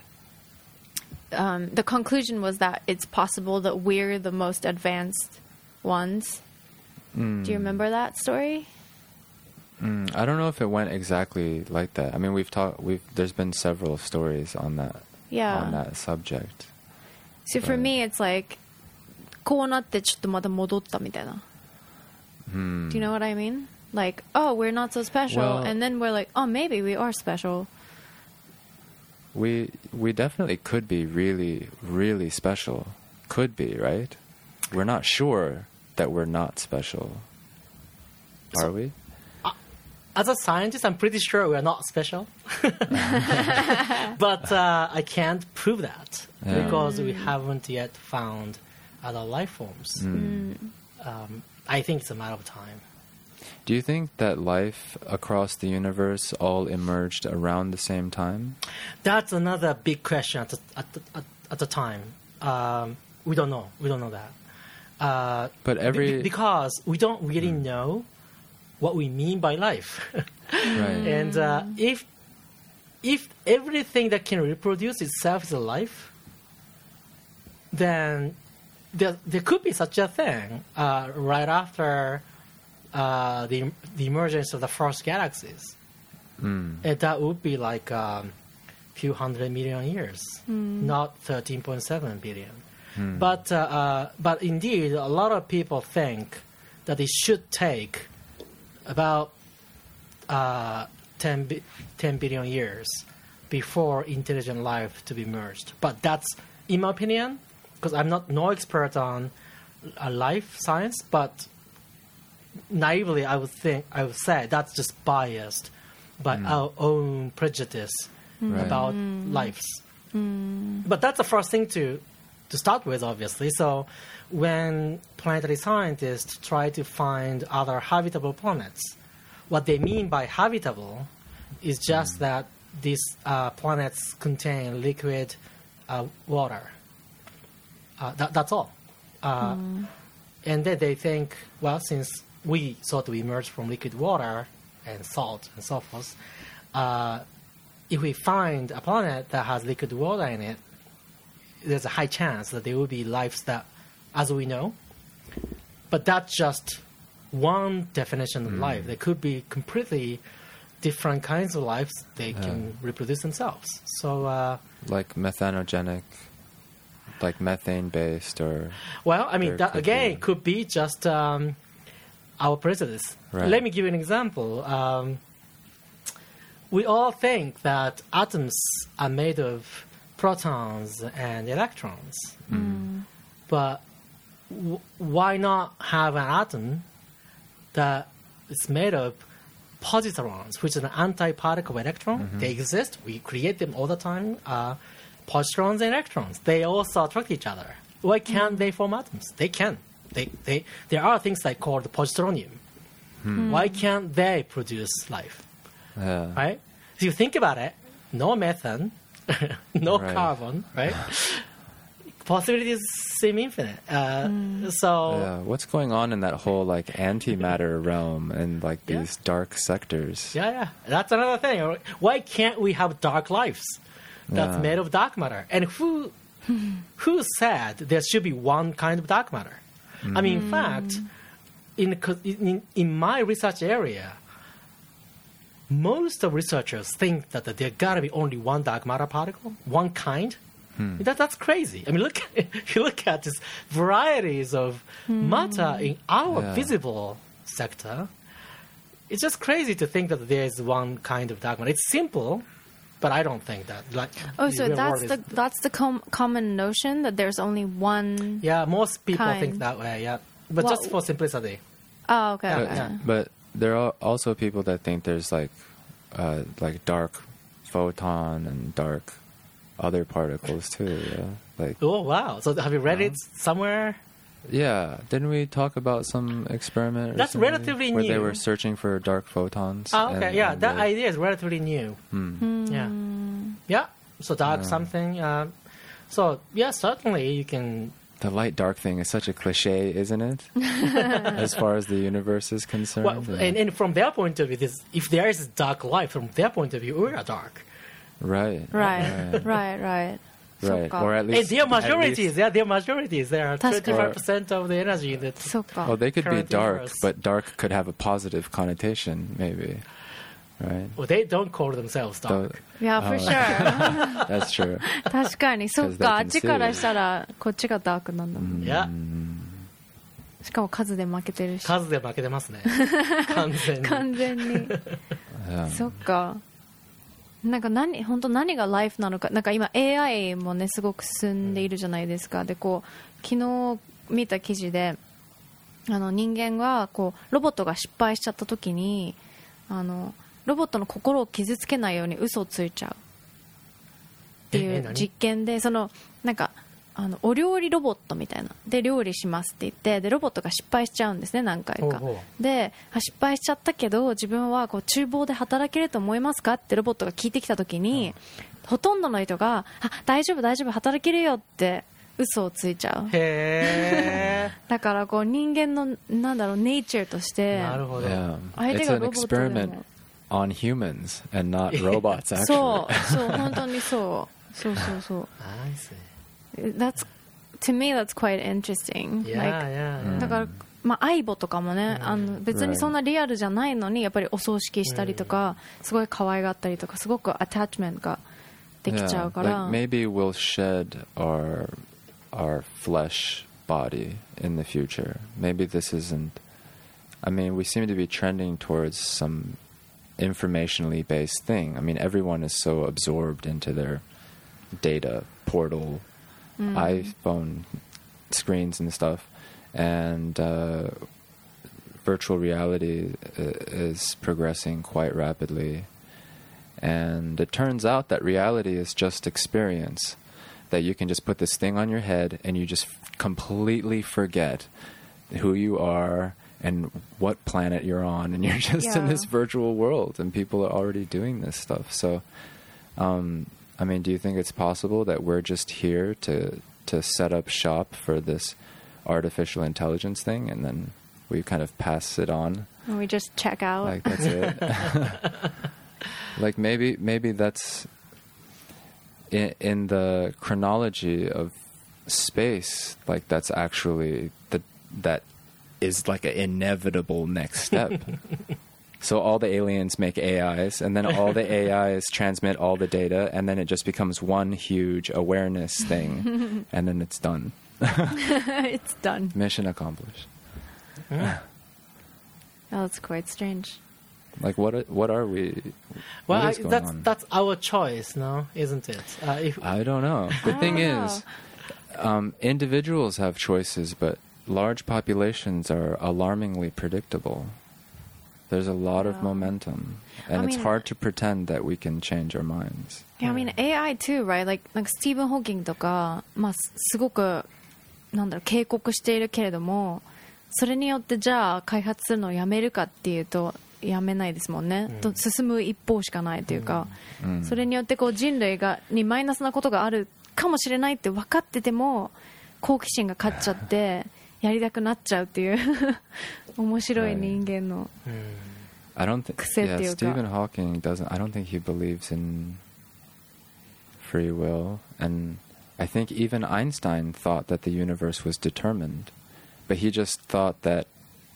um, the conclusion was that it's possible that we're the most advanced ones. Mm. Do you remember that story? Mm, I don't know if it went exactly like that. I mean, we've talked. We've there's been several stories on that Yeah. on that subject. So for me, it's like こうなってちょっとまた戻ったみたいな。 Hmm. Do you know what I mean? Like, oh, we're not so special, Well- and then we're like, oh, maybe we are special. We we definitely could be really really special. Could be, right? We're not sure that we're not special. Are we? As a scientist, I'm pretty sure we are not special. But uh, I can't prove that Yeah. because we haven't yet found other life forms. Mm. Um, I think it's a matter of time. Do you think that life across the universe all emerged around the same time? That's another big question at the, at the, at, at the time. Um, we don't know. We don't know that. Uh, But be- every because we don't really know what we mean by life. right. And uh, if if everything that can reproduce itself is a life, then there, there could be such a thing uh, right after uh, the the emergence of the first galaxies. Mm. And that would be like a um, few hundred million years, not thirteen point seven billion. Mm. But uh, uh, but indeed, a lot of people think that it should take about uh, ten, bi- ten billion years before intelligent life to be merged. But that's, in my opinion, because I'm not no expert on uh, life science, but naively I would think I would say that's just biased. by our own prejudice Right. about lives. But that's the first thing to to start with, obviously. So when planetary scientists try to find other habitable planets, what they mean by habitable is just that these uh, planets contain liquid uh, water. Uh, that, that's all. Uh, And then they think, well, since we sort of emerged from liquid water and salt and so forth, uh, if we find a planet that has liquid water in it, there's a high chance that there will be lives that, as we know. But that's just one definition of life. There could be completely different kinds of lives. They can reproduce themselves. So, uh, Like methanogenic, like methane based, or well, I mean, There that could again be. could be just um, our prejudice. Right. Let me give you an example. Um, we all think that atoms are made of protons and electrons. But w- why not have an atom that is made of positrons, which is an antiparticle electron? They exist. We create them all the time. Uh, positrons and electrons. They also attract each other. Why can't they form atoms? They can. They, they, there are things like called positronium. Why can't they produce life? yeah, Right? If you think about it, no methane, no Right. carbon, right? Possibilities seem infinite. Uh, So, yeah. What's going on in that whole like antimatter realm and like Yeah. these dark sectors? yeah, yeah, that's another thing. Why can't we have dark lives that's Yeah. made of dark matter? And who who said there should be one kind of dark matter? I mean, in fact, in, co- in in my research area, most of researchers think that there gotta be only one dark matter particle, one kind. That, that's crazy. I mean, look if you look at these varieties of matter in our Yeah. visible sector. It's just crazy to think that there is one kind of dark matter. It's simple, but I don't think that. Like, Oh, the so real that's world the is- that's the com- common notion that there's only one. yeah. Most people think kind. that way. Yeah, but Well- just for simplicity. Oh, okay. Yeah, okay. yeah. But there are also people that think there's like, uh, like dark photon and dark other particles too. Yeah, like Oh wow! So have you read it somewhere? yeah. Didn't we talk about some experiment? Or That's something relatively where they new. were searching for dark photons. Oh, okay. and- yeah, and that the- idea is relatively new. Hmm. Yeah, yeah. So dark something. Uh, so yeah, certainly you can. The light dark thing is such a cliche, isn't it? As far as the universe is concerned. Well, Yeah. and, and from their point of view, this, if there is dark light, from their point of view, we are dark. right. Right, right, right. Right. So Or at And least their at majorities, least- yeah, their majorities. There are That's twenty-five percent of the energy in it. そっか。 Oh, they could be current dark, universe. but dark could have a positive connotation, maybe. Right? Well, they don't call themselves So, dark. Yeah, for sure. that's true. 確かに、そっ Because they か、あ can っちからしたら、こっちがダークなんだもん。 Yeah. しかも数で負けてるし。 数で負けてますね。完全に。 完全に。 Yeah. そっか。なんか何、本当何がライフなのか。なんか今 エーアイ もね、すごく進んでいるじゃないですか。で、こう、昨日見た記事で、あの人間が、こう、ロボットが失敗しちゃった時に、あの、ロボットの心を傷つけないように嘘をついちゃう。っていうええ何実験で、その、なんか、あのお料理ロボットみたいなで料理しますって言ってでロボットが失敗しちゃうんですね何回かほうほであ失敗しちゃったけど自分はこう厨房で働けると思いますかってロボットが聞いてきた時に、ほとんどの人があ大丈夫大丈夫働けるよって嘘をついちゃうへだからこう人間のなんだろうネイチャーとしー。 てなるほど。 Yeah. 相手 It's が an ロボットで experiment も on humans and not robots, actually. そうそう本当にそうそうそうそう I see. That's to me that's quite interesting. Yeah, Like, yeah, yeah. だから、まあ、相棒とかもね、あの別にそんなリアルじゃないのにやっぱりお葬式したりとか、すごい可愛がったりとかすごくアタッチメントができちゃ Yeah. うから、 Like maybe we'll shed our our flesh body in the future. Maybe this isn't. I mean, we seem to be trending towards some informationally based thing. I mean, everyone is so absorbed into their data portal, iPhone screens and stuff, and uh, virtual reality uh, is progressing quite rapidly. And it turns out that reality is just experience. That you can just put this thing on your head and you just completely forget who you are and what planet you're on, and you're just Yeah. in this virtual world, and people are already doing this stuff. So, um, I mean, do you think it's possible that we're just here to to set up shop for this artificial intelligence thing, and then we kind of pass it on? And we just check out. Like that's it. Like maybe maybe that's in, in the chronology of space. Like that's actually the that is like an inevitable next step. So all the aliens make A Is, and then all the A Is transmit all the data, and then it just becomes one huge awareness thing, and then it's done. It's done. Mission accomplished. Yeah. Oh, that's quite strange. Like what? Are, what are we? Well, what is I, going that's on? that's our choice, no, isn't it? Uh, if, I don't know. The I thing don't is, um, individuals have choices, but large populations are alarmingly predictable. There's a lot of Yeah. momentum, and I it's mean- hard to pretend that we can change our minds. Yeah, I mean A I too, right? Like なんかスティーブン・ホーキングとか、まあすすごくなんだろう警告しているけれども、それによってじゃあ開発するのをやめるかっていうとやめないですもんね。と進む一方しかないというか、 うんそれによってこう人類がにマイナスなことがあるかもしれないって分かってても好奇心が勝っちゃってやりたくなっちゃうっていう面白い人間の。 I don't think. 癖っていうか。 Yeah, Stephen Hawking doesn't. I don't think he believes in free will, and I think even Einstein thought that the universe was determined, but he just thought that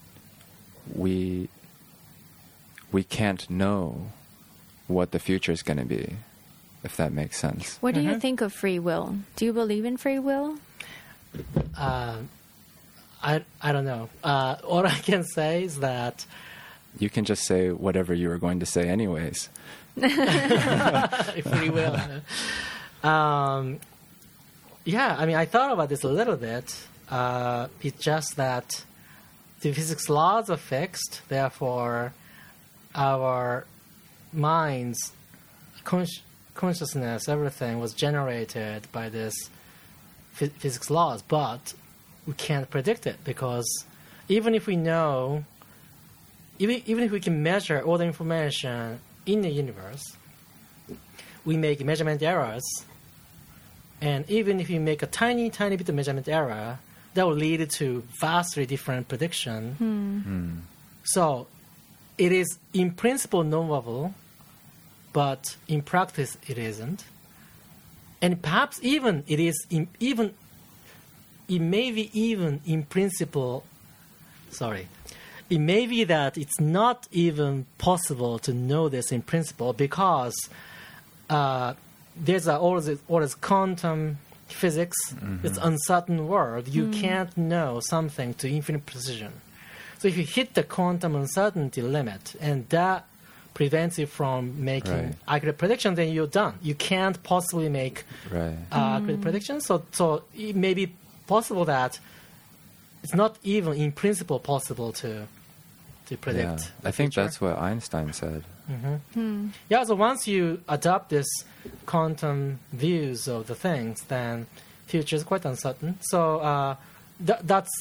we we can't know what the future is going to be, if that makes sense. What do you Mhm. think of free will? Do you believe in free will? uh, I I don't know. Uh, all I can say is that You can just say whatever you were going to say, anyways. if we will. Um, yeah, I mean, I thought about this a little bit. Uh, it's just that the physics laws are fixed, therefore, our minds, consci- consciousness, everything was generated by this phy- physics laws, but we can't predict it because even if we know, even, even if we can measure all the information in the universe, we make measurement errors. And even if you make a tiny, tiny bit of measurement error, that will lead to vastly different prediction. Hmm. So it is in principle knowable, but in practice it isn't. And perhaps even it is in, even it may be even in principle. Sorry, it may be that it's not even possible to know this in principle because uh, there's a, all this all this quantum physics. It's uncertain world. You can't know something to infinite precision. So if you hit the quantum uncertainty limit, and that prevents you from making Right. accurate prediction, then you're done. You can't possibly make Right. uh, accurate predictions. So, so it may be possible that it's not even in principle possible to to predict. Yeah. the I think future. that's what Einstein said. Yeah, so once you adopt this quantum views of the things, then future is quite uncertain. So uh, th- that's,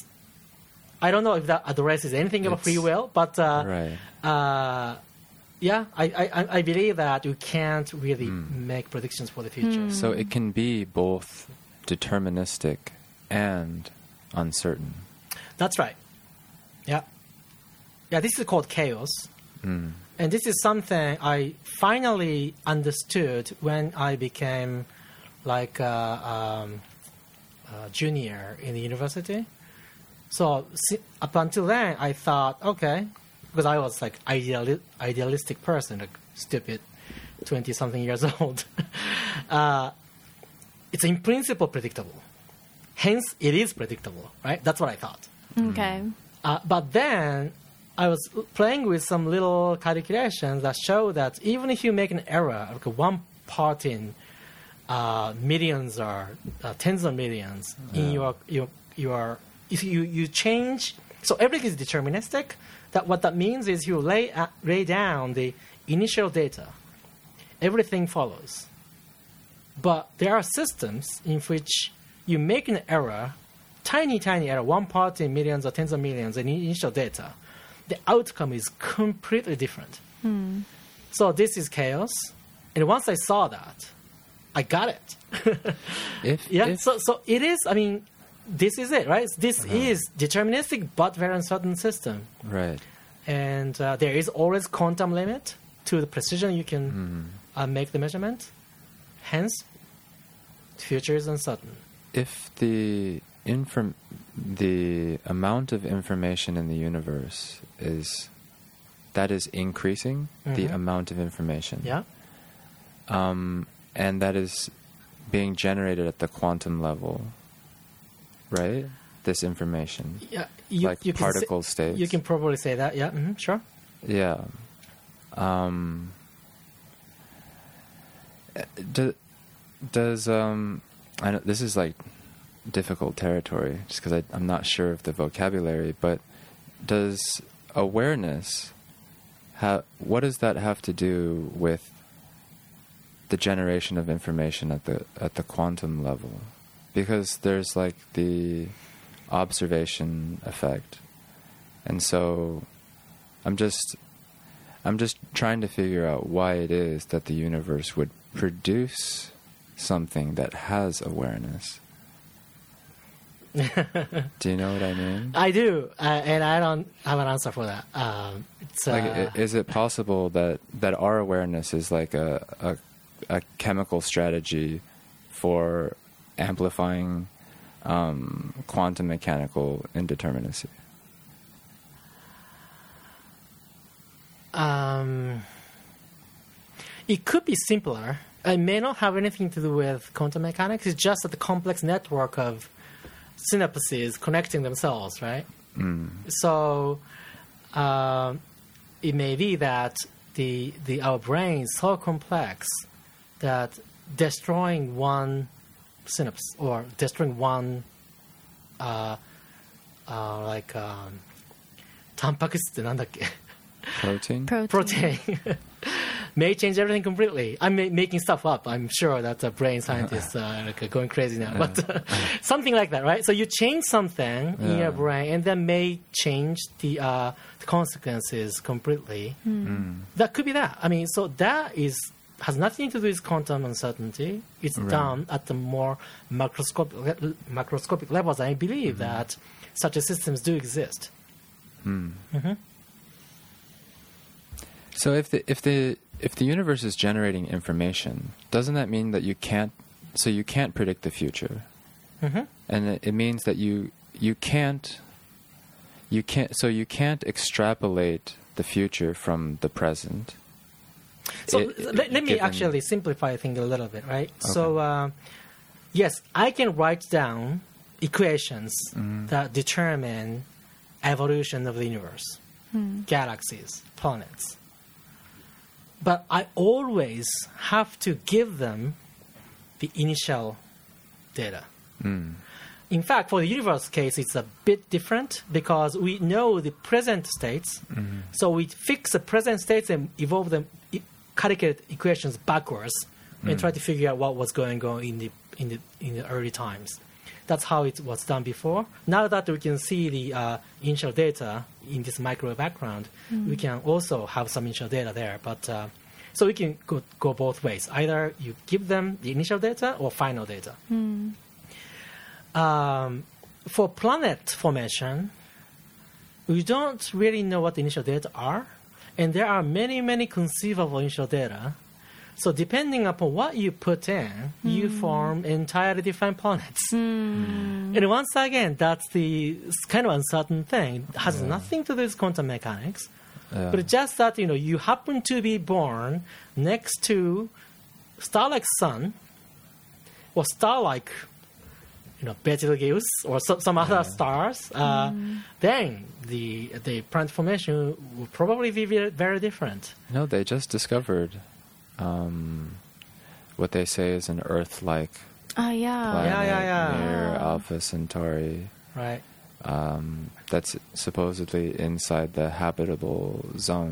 I don't know if that addresses anything about free It's- will, but uh, Right. uh, yeah, I, I, I believe that you can't really Hmm. make predictions for the future. So it can be both deterministic and uncertain. That's right. Yeah. Yeah, this is called chaos. Mm. And this is something I finally understood when I became like a, um, a junior in the university. So si- up until then, I thought, okay, because I was like ideali- idealistic person, like stupid, twenty something years old. uh, it's in principle predictable. Hence, it is predictable, right? That's what I thought. Okay. Uh, but then I was playing with some little calculations that show that even if you make an error, like one part in uh, millions or uh, tens of millions in your your your if you you change, so everything is deterministic. That what that means is you lay uh, lay down the initial data, everything follows. But there are systems in which you make an error, tiny, tiny error, one part in millions or tens of millions in initial data. The outcome is completely different. Hmm. So this is chaos. And once I saw that, I got it. If, yeah, if, so so it is, I mean, this is it, right? This Uh-huh. is deterministic but very uncertain system. right. And uh, there is always quantum limit to the precision you can Mm. uh, make the measurement. Hence, future is uncertain. If the inform the amount of information in the universe is that is increasing, the Mhm. amount of information, Yeah? um, and that is being generated at the quantum level, right? This information, Yeah, you, like you can particle say, states. You can probably say that, yeah, hmm sure. Yeah. Um, do, does um, I know this is like difficult territory, just because I'm not sure of the vocabulary. But does awareness have? What does that have to do with the generation of information at the at the quantum level? Because there's like the observation effect, and so I'm just I'm just trying to figure out why it is that the universe would produce something that has awareness. Do you know what I mean? I do, uh, and I don't have an answer for that. Um, it's, uh, Like, i- is it possible that, that our awareness is like a, a a chemical strategy for amplifying um, quantum mechanical indeterminacy? Um, it could be simpler. It may not have anything to do with quantum mechanics. It's just that the complex network of synapses connecting themselves, right? Mm. So um, it may be that the the our brain is so complex that destroying one synapse or destroying one uh, uh, like um, タンパク質ってなんだっけ Protein? Protein. protein may change everything completely. I'm ma- making stuff up. I'm sure that the brain scientists are like going crazy now, but uh, something like that, right? So you change something in Yeah. your brain, and then may change the, uh, the consequences completely. Mm. That could be that. I mean, so that is has nothing to do with quantum uncertainty. It's Right. done at the more macroscopic le- macroscopic levels. I believe that such a systems do exist. Mm. hmm So if the if the if the universe is generating information, doesn't that mean that you can't? So you can't predict the future, hmm and it, it means that you you can't you can't. So you can't extrapolate the future from the present. So It- let, let me given- actually simplify things a little bit, right? So uh, yes, I can write down equations Mm. that determine evolution of the universe, Hmm. galaxies, planets. But I always have to give them the initial data. Mm. In fact, for the universe case, it's a bit different because we know the present states. Mhm. So we fix the present states and evolve them, e- calculate equations backwards, and Mm. try to figure out what was going on in the in the in the early times. That's how it was done before. Now that we can see the uh, initial data in this microwave background, we can also have some initial data there. But uh, so we can go, go both ways. Either you give them the initial data or final data. Hmm. Um, for planet formation, we don't really know what the initial data are, and there are many, many conceivable initial data. So depending upon what you put in, you form entirely different planets. Hmm. And once again, that's the s- kind of uncertain thing. It has nothing to do with quantum mechanics, Yeah. but it's just that you know you happen to be born next to star-like sun or star-like, you know, Betelgeuse or some, some other stars. Uh, Then the the planet formation will probably be very, very different. No, they just discovered um, what they say is an Earth-like Ah, yeah. planet Yeah, yeah, yeah. near Yeah. Alpha Centauri. Right. Um, that's supposedly inside the habitable zone.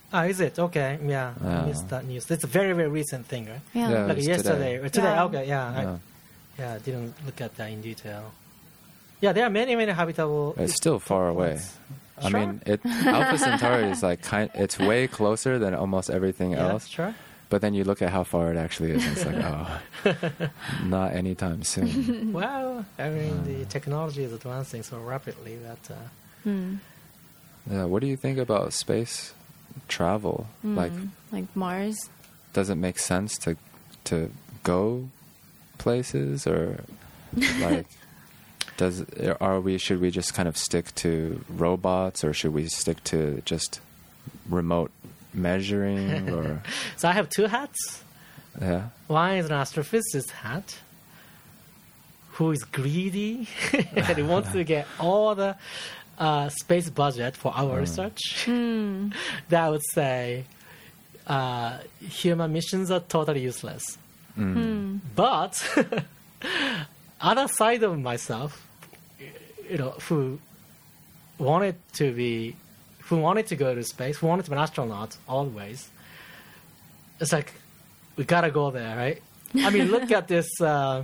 Ah, is it? Okay, yeah. Yeah. I missed that news. It's a very, very recent thing, right? Yeah. Yeah. Like was yesterday today. or today. Yeah. Okay, yeah. I, Yeah. yeah, I didn't look at that in detail. Yeah, there are many, many habitable. It's still far away. points. I Sure. mean, it, Alpha Centauri is like kind. It's way closer than almost everything Yeah, else. sure. But then you look at how far it actually is, and it's like, oh, not anytime soon. Well, I mean, the technology is advancing so rapidly that. Uh, Hmm. Yeah. What do you think about space travel? Like, Mm, like Mars. does it make sense to to go places, or like, does are we should we just kind of stick to robots, or should we stick to just remote measuring, or so I have two hats. yeah? One is an astrophysicist hat, who is greedy and he wants to get all the uh, space budget for our research. Hmm. That would say uh, human missions are totally useless. Hmm. But other side of myself, you know, who wanted to be, who wanted to go to space, who wanted to be an astronaut always, it's like we gotta go there, right? I mean, look at this. Uh,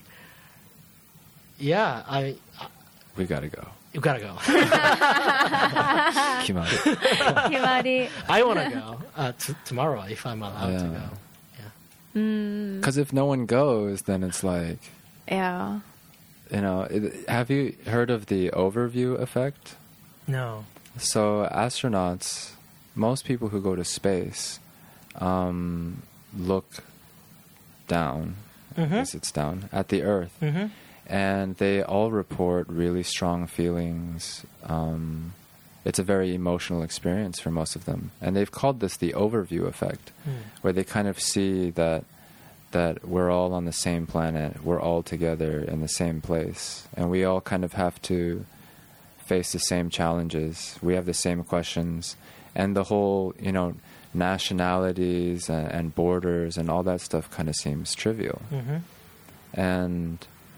yeah, I, We gotta go. you gotta go. Come on. 決まり I wanna go uh, t- tomorrow if I'm allowed to Yeah. go. Mm, Because if no one goes, then it's like, yeah. you know, it, have you heard of the overview effect? No. So astronauts, most people who go to space, um, look down, I Mhm. guess it's down, at the Earth. Mm-hmm. And they all report really strong feelings. Um, it's a very emotional experience for most of them. And they've called this the overview effect, where they kind of see that that we're all on the same planet, we're all together in the same place, and we all kind of have to face the same challenges. We have the same questions, and the whole, you know, nationalities and, and borders and all that stuff kind of seems trivial. Mm-hmm. And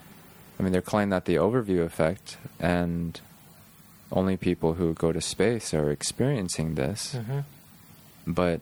I mean, they're calling that the overview effect, and only people who go to space are experiencing this. Mm-hmm. But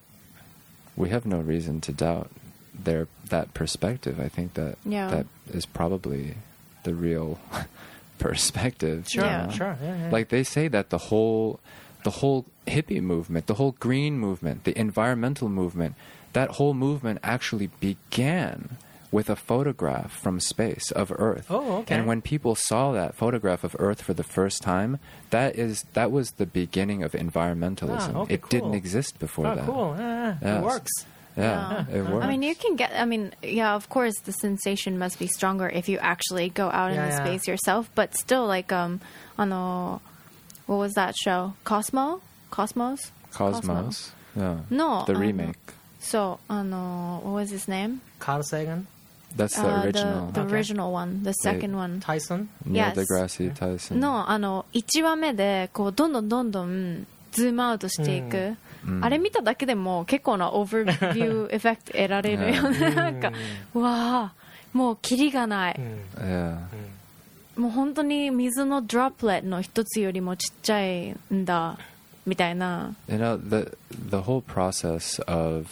we have no reason to doubt their that perspective. I think that Yeah. that is probably the real perspective. Sure, you Yeah. know? sure. Yeah, yeah. Like they say that the whole the whole hippie movement, the whole green movement, the environmental movement, that whole movement actually began with a photograph from space of Earth. Oh, okay. And when people saw that photograph of Earth for the first time, that is that was the beginning of environmentalism. Ah, okay, it didn't cool. exist before oh, that. cool. Yeah, Yeah. It works. Yeah, Yeah. it works. I mean, you can get. I mean, yeah, of course, the sensation must be stronger if you actually go out Yeah, into yeah. space yourself. But still, like, um, あの, what was that show? Cosmo, Cosmos, Cosmos. Yeah. No, the um, remake. So, あの, what was his name? Carl Sagan, That's the Uh, original. The, the Okay. original one, the second one. Tyson. Neil yes. deGrasse Tyson. の、あの、いちわめで、こう、どんどんどんどん、ズームアウトしていく。 うんあれ見ただけでも結構なオーバービューエフェクト得られるよね。なんか、うわあ、もうキリがない。 Yeah. もう本当に水のドロップレットの一つよりもちっちゃいんだ、みたいな。 You know, the the whole process of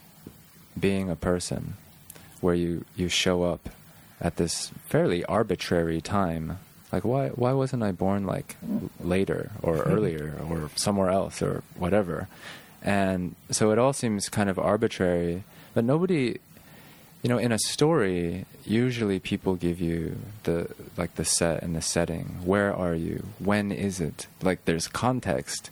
being a person, where you, you show up at this fairly arbitrary time. Like, why why wasn't I born like later or earlier or somewhere else or whatever? And so it all seems kind of arbitrary. But nobody, you know, in a story, usually people give you the like the set and the setting. Where are you? When is it? Like, there's context.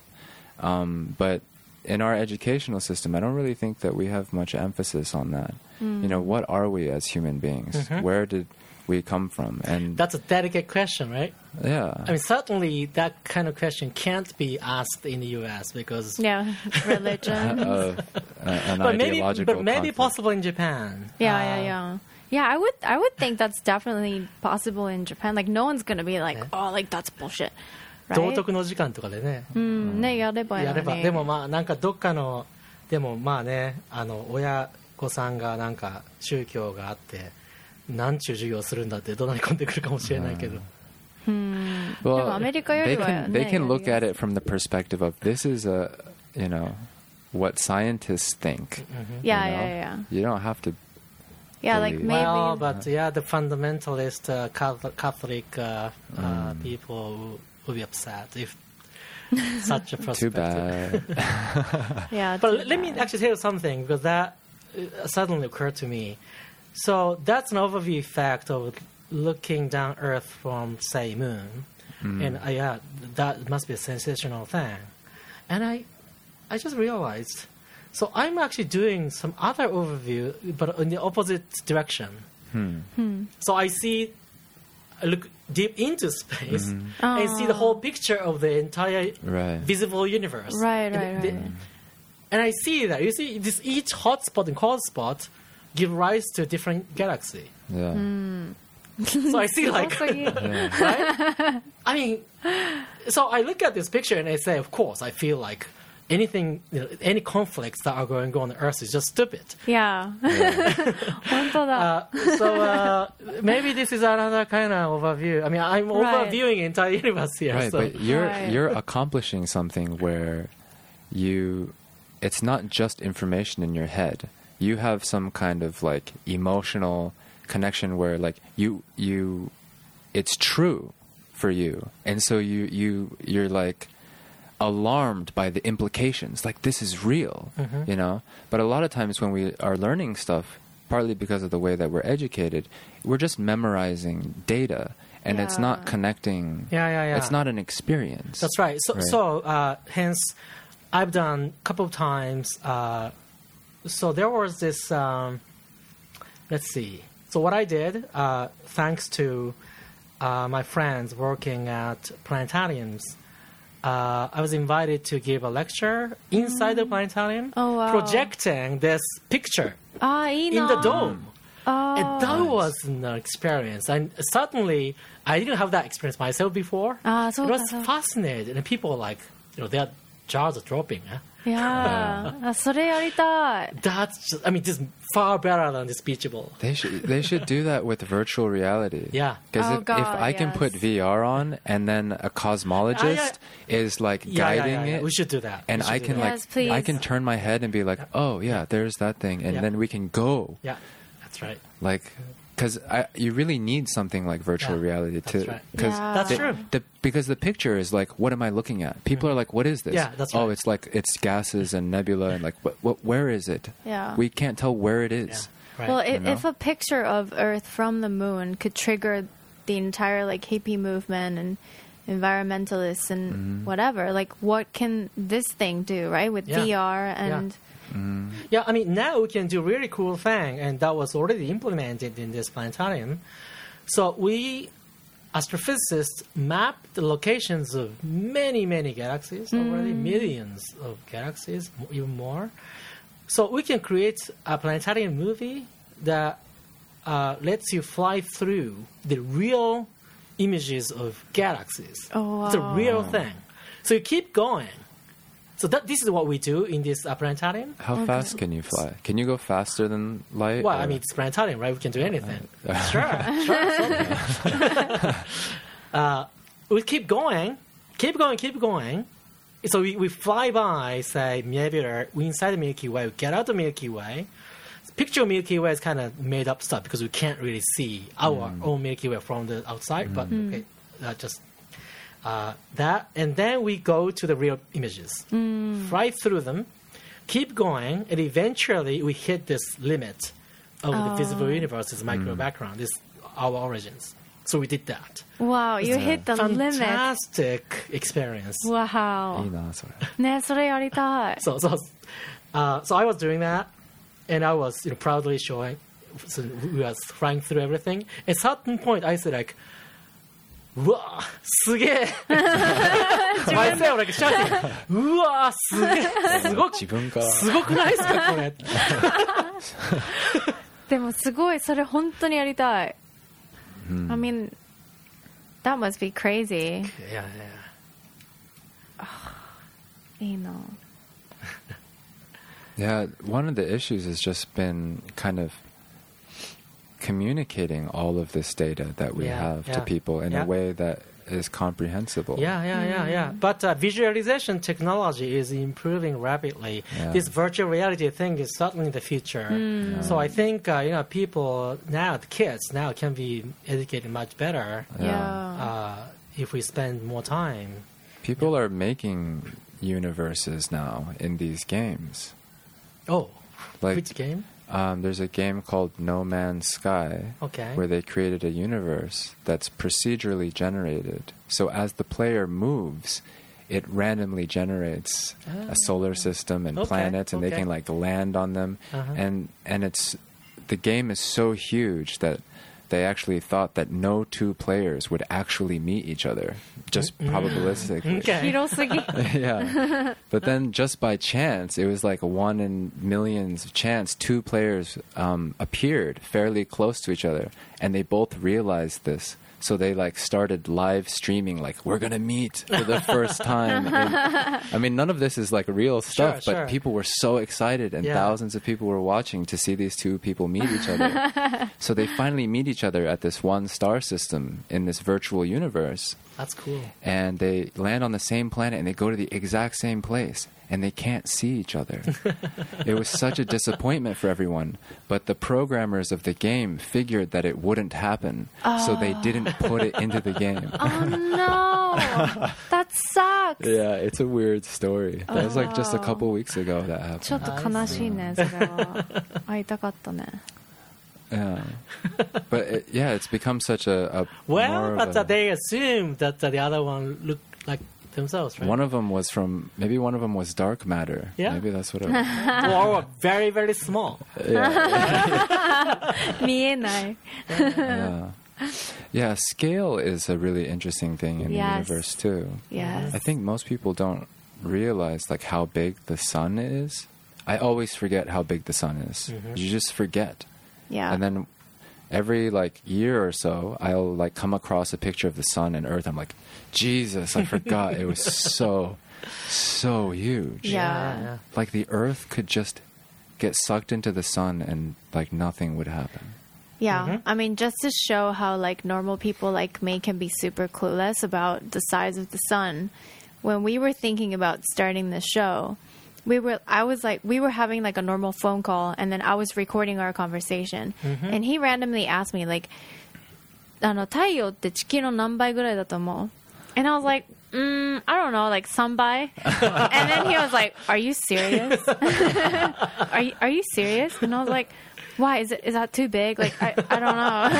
Um, but in our educational system, I don't really think that we have much emphasis on that. You know, what are we as human beings? Mhm. Where did we come from? And That's a delicate question, right? yeah, I mean, certainly that kind of question can't be asked in the U S because. Yeah, religion. of uh, an But maybe, ideological but maybe conflict. possible in Japan. Yeah, Uh, yeah, yeah. Yeah, I would I would think that's definitely possible in Japan. Like, no one's gonna be like, Yeah. oh, like, that's bullshit. 道 Right? 徳の時間とかでね、 うん、ね、やればいいやれば、 のに。 でもまあなんかどっかのでもまあね、あの親御さんがなんか宗教があってなんちゅう授業するんだって怒鳴り込んでくるかもしれないけど、 うん。で Well, もアメリカよ they りは can ね、 they can look や at りや it from the perspective of this is a, you know, what scientists think. Yeah, you know? yeah, yeah. You don't have to. Yeah, like Believe. maybe. Well, but yeah, the fundamentalist uh, Catholic, Catholic uh, uh, people will, will be upset if such a Too perspective. bad. yeah. But too let me bad. actually tell you something, because that uh, suddenly occurred to me. So that's an overview effect of looking down Earth from, say, Moon, and uh, yeah, that must be a sensational thing. And I, I just realized. So I'm actually doing some other overview, but in the opposite direction. Hmm. So I see, I look deep into space Mm-hmm. and see the whole picture of the entire Right. visible universe. Right, And right, the- right. And I see that. You see, this each hotspot and cold spot give rise to a different galaxy. Yeah. So I see like, Also, you- right? I mean, so I look at this picture and I say, of course, I feel like anything, you know, any conflicts that are going on on Earth is just stupid. yeah. 本当だ。 Uh, so uh, maybe this is another kind of overview. I mean, I'm Right. overviewing entire universe here. Right, so. but you're Right. you're accomplishing something where you it's not just information in your head. You have some kind of like emotional connection where like you you it's true for you. And so you you you're like alarmed by the implications, like this is real, you know? But a lot of times when we are learning stuff, partly because of the way that we're educated, we're just memorizing data and it's Yeah. not connecting. Yeah, yeah, yeah. It's not an experience. That's right. So, Right. so uh, hence, I've done a couple of times. Uh, so there was this. Um, let's see. So what I did, uh, thanks to uh, my friends working at planetariums, uh, I was invited to give a lecture inside the planetarium, Oh, wow. projecting this picture ああ、いいな。 in the dome. あ And that was an experience. And suddenly, I didn't have that experience myself before. あ、 It そうか was そうか。 fascinating. And people were like, you know, their jaws are dropping. Huh? いやーあ、それやりたい。 That's just, I mean, this is far better than the speechable. They should they should do that with virtual reality. Yeah. Because Oh, if, if God, I can put yes. V R on and then a cosmologist is like Yeah, yeah, guiding yeah, yeah. it, We should do that. and We should I do can that. like Yes, please. I can turn my head and be like, oh yeah, there's that thing, and Yeah. then we can go Yeah, that's right. like. Because you really need something like virtual Yeah, reality that's to, right. because Yeah. That's the, true. the- because the picture is like, what am I looking at? People are like, what is this? Yeah, that's Oh, right. it's like it's gases and nebula and like, what, what, where is it? Yeah. We can't tell where it is. Yeah, right. Well, if, know? if a picture of Earth from the moon could trigger the entire like hippie movement and environmentalists and Mm-hmm. whatever, like what can this thing do, right? With Yeah. V R and Yeah, I mean, now we can do really cool thing, and that was already implemented in this planetarium. So we, astrophysicists, map the locations of many, many galaxies, already millions of galaxies, m- even more. So we can create a planetarium movie that uh, lets you fly through the real images of galaxies. Oh, It's a wow. real thing. So you keep going. So that this is what we do in this uh, planetarium. How fast can you fly? Can you go faster than light? Well, I or- mean, it's planetarium, right? We can do anything. sure, sure. something. uh, we keep going, keep going, keep going. So we, we fly by, say, nebula, we inside the Milky Way, we get out the Milky Way. Picture of Milky Way is kind of made up stuff because we can't really see our own Milky Way from the outside, but okay, uh, just uh, that. And then we go to the real images, fly through them, keep going, and eventually we hit this limit of the visible universe as micro background. This is our origins. So we did that. wow, you hit the limit. Fantastic experience. Wow. いいなそれ。 ね、それやりたい。 So, so, uh, so I was doing that, and I was you know, proudly showing. So we was flying through everything. At certain point, I said like, "Wow, すげえ!" Myself like shouting, うわ、すげえ!すごく、 自分か。 すごくないですかこれ。 でもすごい、それ本当にやりたい。I mean, that must be crazy. Yeah, yeah. いいな。 Yeah, one of the issues has just been kind of communicating all of this data that we Yeah, have yeah, to people in yeah. a way that is comprehensible. Yeah, yeah, yeah, yeah. But uh, visualization technology is improving rapidly. Yeah. This virtual reality thing is certainly the future. Mm. So I think uh, you know people now, the kids now can be educated much better Yeah. uh, if we spend more time. People are making universes now in these games. Oh, Like which game? um, there's a game called No Man's Sky. Okay. Where they created a universe that's procedurally generated. So as the player moves, it randomly generates Ah. a solar system and Okay, planets, and they okay. can like land on them. Uh-huh. And and it's the game is so huge that they actually thought that no two players would actually meet each other, just probabilistically. Okay. 広すぎ Yeah. But then just by chance, it was like a one in millions of chance, two players um, appeared fairly close to each other, and they both realized this. So they like started live streaming, like, we're going to meet for the first time. And, I mean, none of this is like real stuff, Sure, but sure. people were so excited, and Yeah. thousands of people were watching to see these two people meet each other. So they finally meet each other at this one star system in this virtual universe. That's cool. And they land on the same planet, and they go to the exact same place, and they can't see each other. It was such a disappointment for everyone, but the programmers of the game figured that it wouldn't happen, so they didn't put it into the game. Oh no, that sucks. Yeah, it's a weird story. That was like just a couple weeks ago that ちょっ happened. と悲しいね、それは。会いたかったね。 Yeah, but it, yeah, it's become such a, a Well, more of but a- uh, they assume that uh, the other one looked like themselves, right? one of them was from maybe one of them was dark matter. Yeah. Maybe that's what it was. or very, very small. Yeah. 見えない。 yeah. Yeah, scale is a really interesting thing in Yes. the universe too. Yes. I think most people don't realize like how big the sun is. I always forget how big the sun is. You just forget. Yeah. And then every like year or so, I'll like come across a picture of the sun and earth. I'm like, Jesus, I forgot. It was so, so huge. Yeah. yeah. Like the earth could just get sucked into the sun and like nothing would happen. Yeah, I mean, just to show how like normal people like me can be super clueless about the size of the sun. When we were thinking about starting the show, we were I was like we were having like a normal phone call, and then I was recording our conversation, and he randomly asked me like, あの太陽って地球の何倍ぐらいだと思う? And I was like, mm, I don't know, like some by. And then he was like, Are you serious? are you Are you serious? And I was like, Why is it? Is that too big? Like I, I don't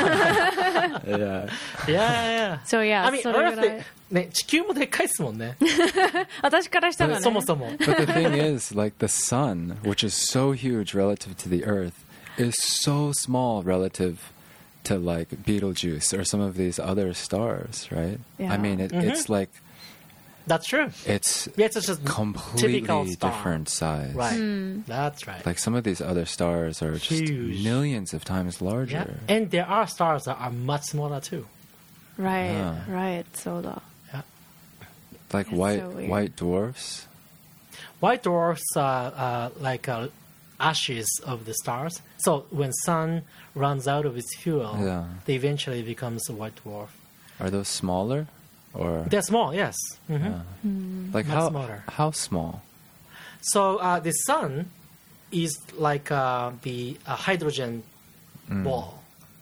know. Yeah. Yeah, yeah, yeah. So yeah, I mean, それ Earth ぐらい。 ってね、地球もでっかいですもんね。 私からしたらね。 そもそも。 But the thing is, like the sun, which is so huge relative to the earth, is so small relative to like Betelgeuse or some of these other stars, right? Yeah. I mean, it, it's like That's true. it's Yeah, it's just completely typical star. different size. Right. That's right. Like some of these other stars are just Huge. millions of times yeah. larger. And there are stars that are much smaller too. Right, Yeah. right, そうだ。 Yeah. Like It's white so weird. white dwarfs. White dwarfs are uh, like uh, ashes of the stars. So when sun runs out of its fuel, Yeah. they eventually becomes a white dwarf. Are those smaller, or They're small, yes. Mhm. Yeah. like Much how smaller. how small? So uh, the sun is like uh, the uh, hydrogen ball,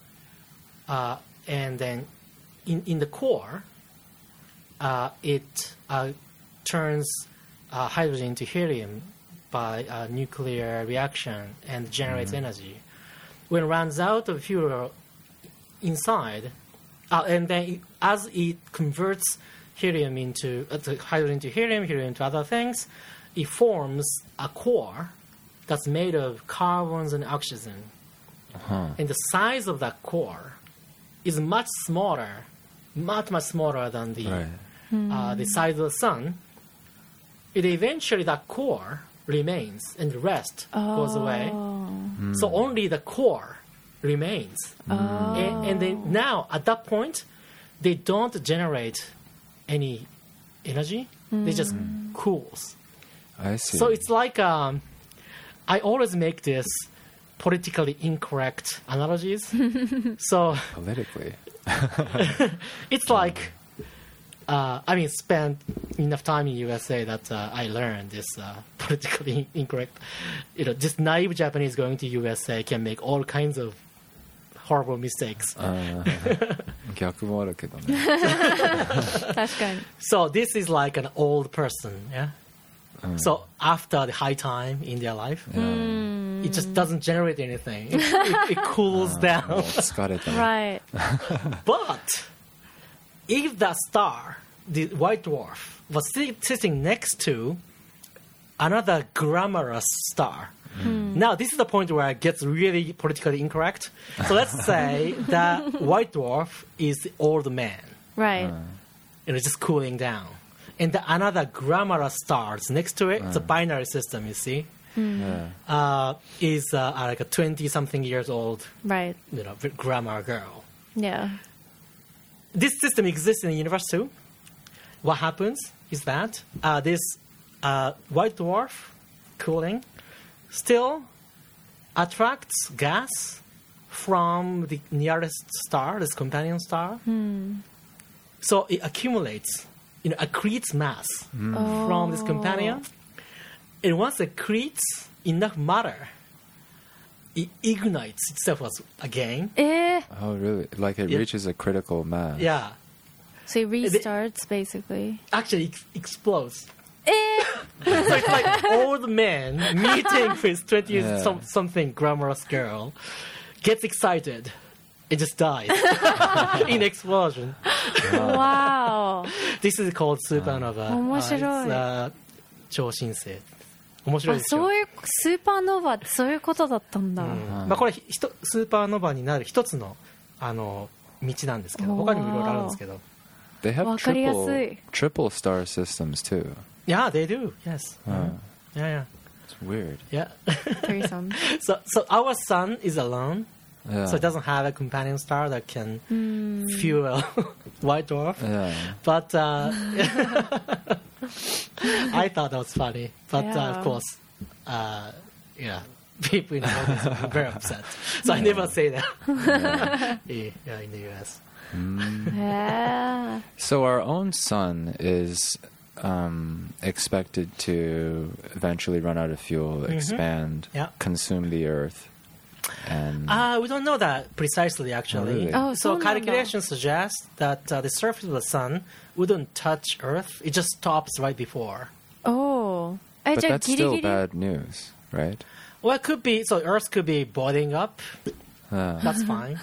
uh, and then in in the core, uh, it uh, turns uh, hydrogen into helium by a nuclear reaction and generates energy. When it runs out of fuel inside, uh, and then it, as it converts helium into uh, the hydrogen into helium, helium into other things, it forms a core that's made of carbons and oxygen. Huh. And the size of that core is much smaller, much much smaller than the Right. uh, the size of the sun. It eventually that core remains, and the rest goes away. So only the core remains. And, and then now at that point, they don't generate any energy. They just cools. I see. So it's like um, I always make this politically incorrect analogies. So politically. it's like uh, I mean, spent enough time in U S A that uh, I learned this uh, politically incorrect. You know, just naive Japanese going to U S A can make all kinds of horrible mistakes. あー逆もあるけどね。 確かに So this is like an old person, yeah. So after the high time in their life, it just doesn't generate anything. It, it, it cools もう down. 疲れたね。 right But if that star, the white dwarf, was sit- sitting next to another glamorous star. Now, this is the point where it gets really politically incorrect. So let's say that white dwarf is the old man, right you know, just cooling down. And the another glamorous star is next to it. It's a binary system, you see. Yeah. Uh, is uh, like a twenty-something years old, right you know, glamour girl. yeah This system exists in the universe too. What happens is that uh, this uh, white dwarf cooling still attracts gas from the nearest star, this companion star. So it accumulates, you know, accretes mass from this companion. And once it accretes enough matter, it ignites itself as again. えー Oh, really? Like it Yeah. reaches a critical mass. Yeah, so it restarts basically actually it explodes. え So it's like old man meeting with twenty Yeah. some, something glamorous girl, gets excited, it just dies in explosion. ー、わ This is called supernova. 面白い。 Uh, it's, uh, 超新星。面白いあですよ。 そういうスーパーノーバーってそういうことだったんだ、 うんまあ、これひとスーパーノヴァになる一つのあの道なんですけど、他にもいろいろあるんですけど。 They have わかりやす triple, い。 triple star systems too. Yeah, they do. Yes. Uh, Yeah, it's weird. yeah, threesome yeah. So, so our sun is alone, Yeah. so it doesn't have a companion star that can fuel white dwarf. Yeah. But uh, I thought that was funny. But uh, Yeah. of course, uh, yeah, people in the audience are very upset. So I never say that. yeah, yeah, in the U S. へえ So our own sun is um, expected to eventually run out of fuel, expand, Yeah. consume the Earth, and Uh, we don't know that precisely, actually. Oh, really? Oh, so そうなんだ。 calculations suggest that uh, the surface of the sun wouldn't touch Earth. It just stops right before. おおえ but じゃあ that's ギリ still ギリ bad news, right? Well, it could be, so Earth could be boiling up. Uh, That's fine.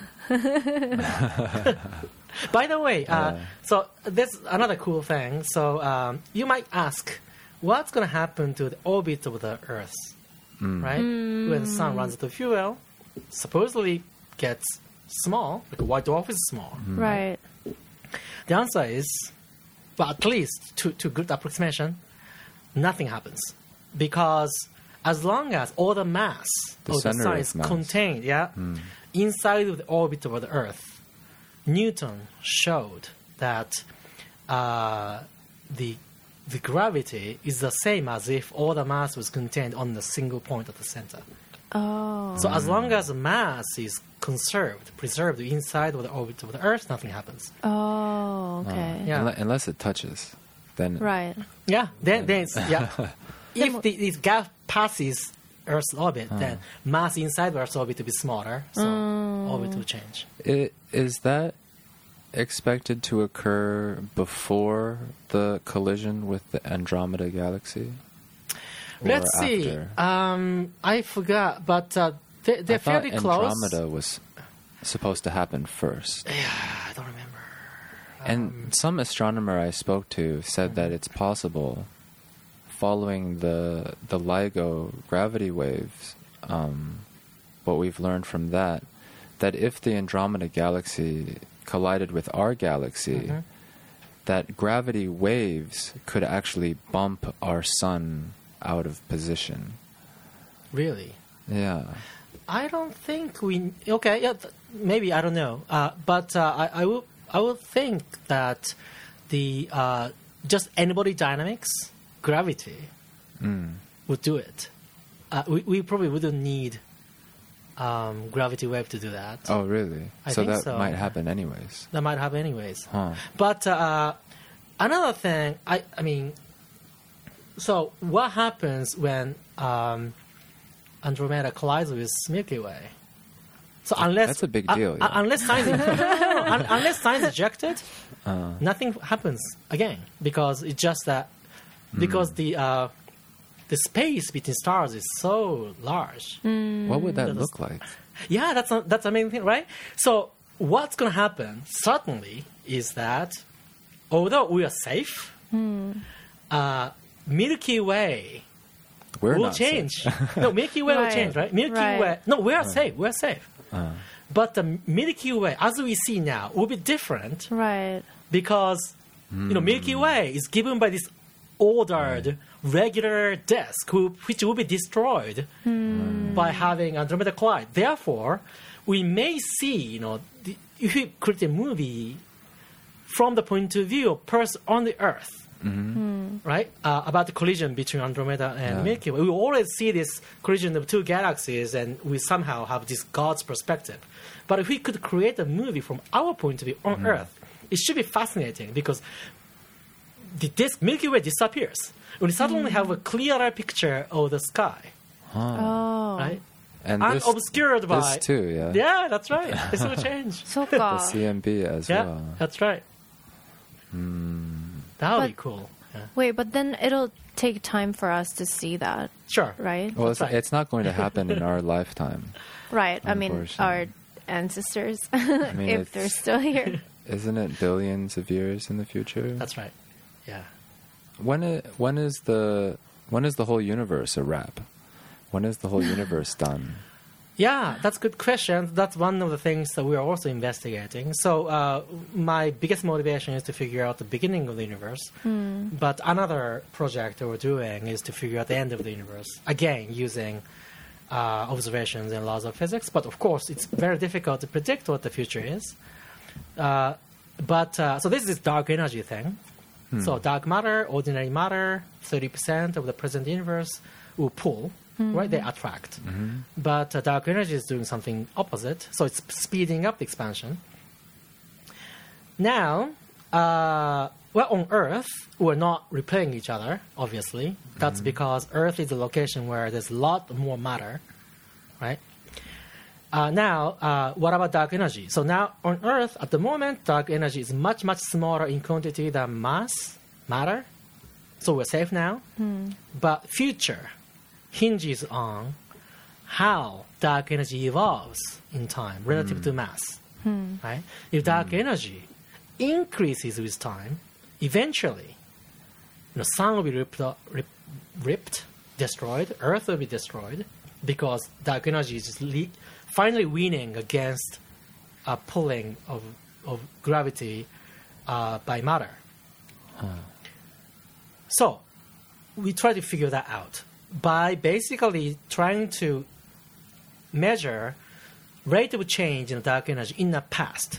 By the way, uh, Yeah. so there's another cool thing. So um, you might ask, what's going to happen to the orbit of the Earth, right? When the sun runs out of fuel, supposedly gets small, like a white dwarf is small. right The answer is, well, at least to, to good approximation, nothing happens. Because as long as all the mass The of the center sun of is mass. contained, yeah, inside of the orbit of the Earth, Newton showed that uh, the the gravity is the same as if all the mass was contained on the single point at the center. あ So as long as the mass is conserved, preserved inside of the orbit of the Earth, nothing happens. ああ OK Yeah. unle- unless it touches, then right Yeah, then, then it's, yeah. if the, this gas passes Earth's orbit, then mass inside Earth's orbit will be smaller, so orbit will change. I is that expected to occur before the collision with the Andromeda galaxy? Or Let's see. after? Um, I forgot, but uh, they, I they're thought fairly close. Andromeda was supposed to happen first. Yeah, I don't remember. And some astronomer I spoke to said that it's possible, following the the LIGO gravity waves, um, what we've learned from that, that if the Andromeda galaxy collided with our galaxy, that gravity waves could actually bump our sun out of position. Really? Yeah. I don't think we. Okay, yeah, th- maybe I don't know. Uh, but uh, I, I will. I will think that the uh, just anybody dynamics, gravity, Mm. would do it. Uh, we we probably wouldn't need um, gravity wave to do that. Oh, really? I so think that so. might happen anyways. That might happen anyways. Huh. But uh, another thing, I, I mean, so what happens when um, Andromeda collides with Milky Way? So unless That's a big uh, deal, uh, yeah. unless science un, unless science ejected, Uh, nothing happens again because it's just that because the uh, the space between stars is so large. what would that That is- look like? Yeah, that's a, that's the main thing, right? So what's going to happen certainly is that although we are safe, uh, Milky Way We're will not safe. change. No, Milky Way will Right, change, right? Milky right. Way. No, we are safe. We are safe. Uh, But the Milky Way, as we see now, will be different Right. because you know Milky Way is given by this ordered regular disk, who, which will be destroyed by having Andromeda collide. Therefore, we may see, you know, the, if we create a movie from the point of view of person on the Earth, right, uh, about the collision between Andromeda and Yeah. Milky Way. We always see this collision of two galaxies, and we somehow have this God's perspective. But if we could create a movie from our point of view on Earth, it should be fascinating because the disk Milky Way disappears. We suddenly have a clearer picture of the sky, Oh. right? and And this, obscured by this too, yeah. yeah, that's right. This will change. So The ka. C M B as Yeah, well. that's right. That would be But- cool. Yeah. Wait, but then it'll take time for us to see that, Sure. right? Well, That's it's, right. it's not going to happen in our lifetime. Right. I mean, our Unfortunately. ancestors, mean, if they're it's- still here. Isn't it billions of years in the future? That's right. Yeah. When i- when is the when is the whole universe a wrap? When is the whole universe done? Yeah, that's a good question. That's one of the things that we are also investigating. So uh, my biggest motivation is to figure out the beginning of the universe. But another project that we're doing is to figure out the end of the universe. Again, using uh, observations and laws of physics. But of course, it's very difficult to predict what the future is. Uh, but uh, so this is dark energy thing. So dark matter, ordinary matter, thirty percent of the present universe will pull, right? They attract. But uh, dark energy is doing something opposite. So it's speeding up the expansion. Now, uh, well, on Earth, we're not repelling each other, obviously. That's because Earth is a location where there's a lot more matter, right? Uh, now, uh, what about dark energy? So now on Earth, at the moment, dark energy is much, much smaller in quantity than mass, matter. So we're safe now. But future hinges on how dark energy evolves in time relative to mass. Right? If dark energy increases with time, eventually, you know, sun will be ripped, rip, ripped, destroyed, Earth will be destroyed because dark energy is just le- finally winning against a pulling of, of gravity uh, by matter. So we try to figure that out by basically trying to measure rate of change in dark energy in the past.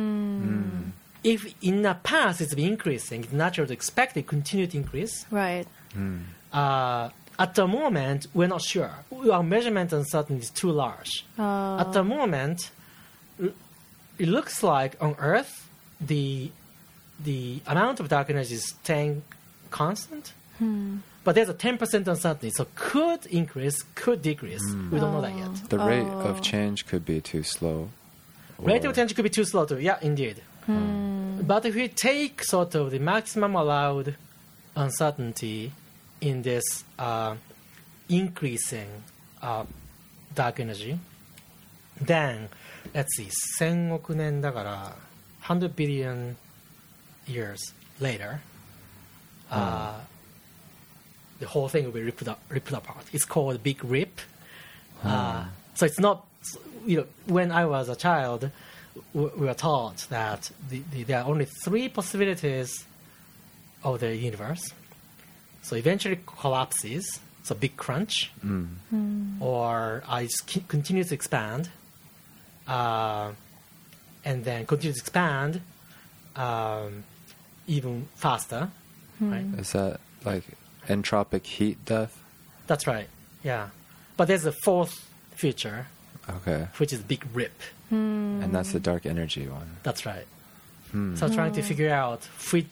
If in the past it's been increasing, it's natural to expect it continue to increase. Right. Uh, at the moment, we're not sure. Our measurement uncertainty is too large. Uh, At the moment, l- it looks like on Earth, the the amount of dark energy is staying constant. But there's a ten percent uncertainty, so could increase, could decrease. We don't know that yet. The rate Oh. of change could be too slow. Rate or- of change could be too slow too. Yeah, indeed. But if we take sort of the maximum allowed uncertainty in this uh, increasing uh, dark energy, then let's see, 千億年だから one hundred billion years later, uh, the whole thing will be ripped, up, ripped apart. It's called Big Rip. Uh, so it's not, you know, when I was a child, w- we were taught that the, the, there are only three possibilities of the universe. So eventually collapses, so big crunch, or I just keep, continue to expand, uh, and then continue to expand um, even faster, right? Is that like entropic heat death? That's right, yeah. But there's a fourth feature, Okay. which is Big Rip. And that's the dark energy one. That's right. So trying to figure out which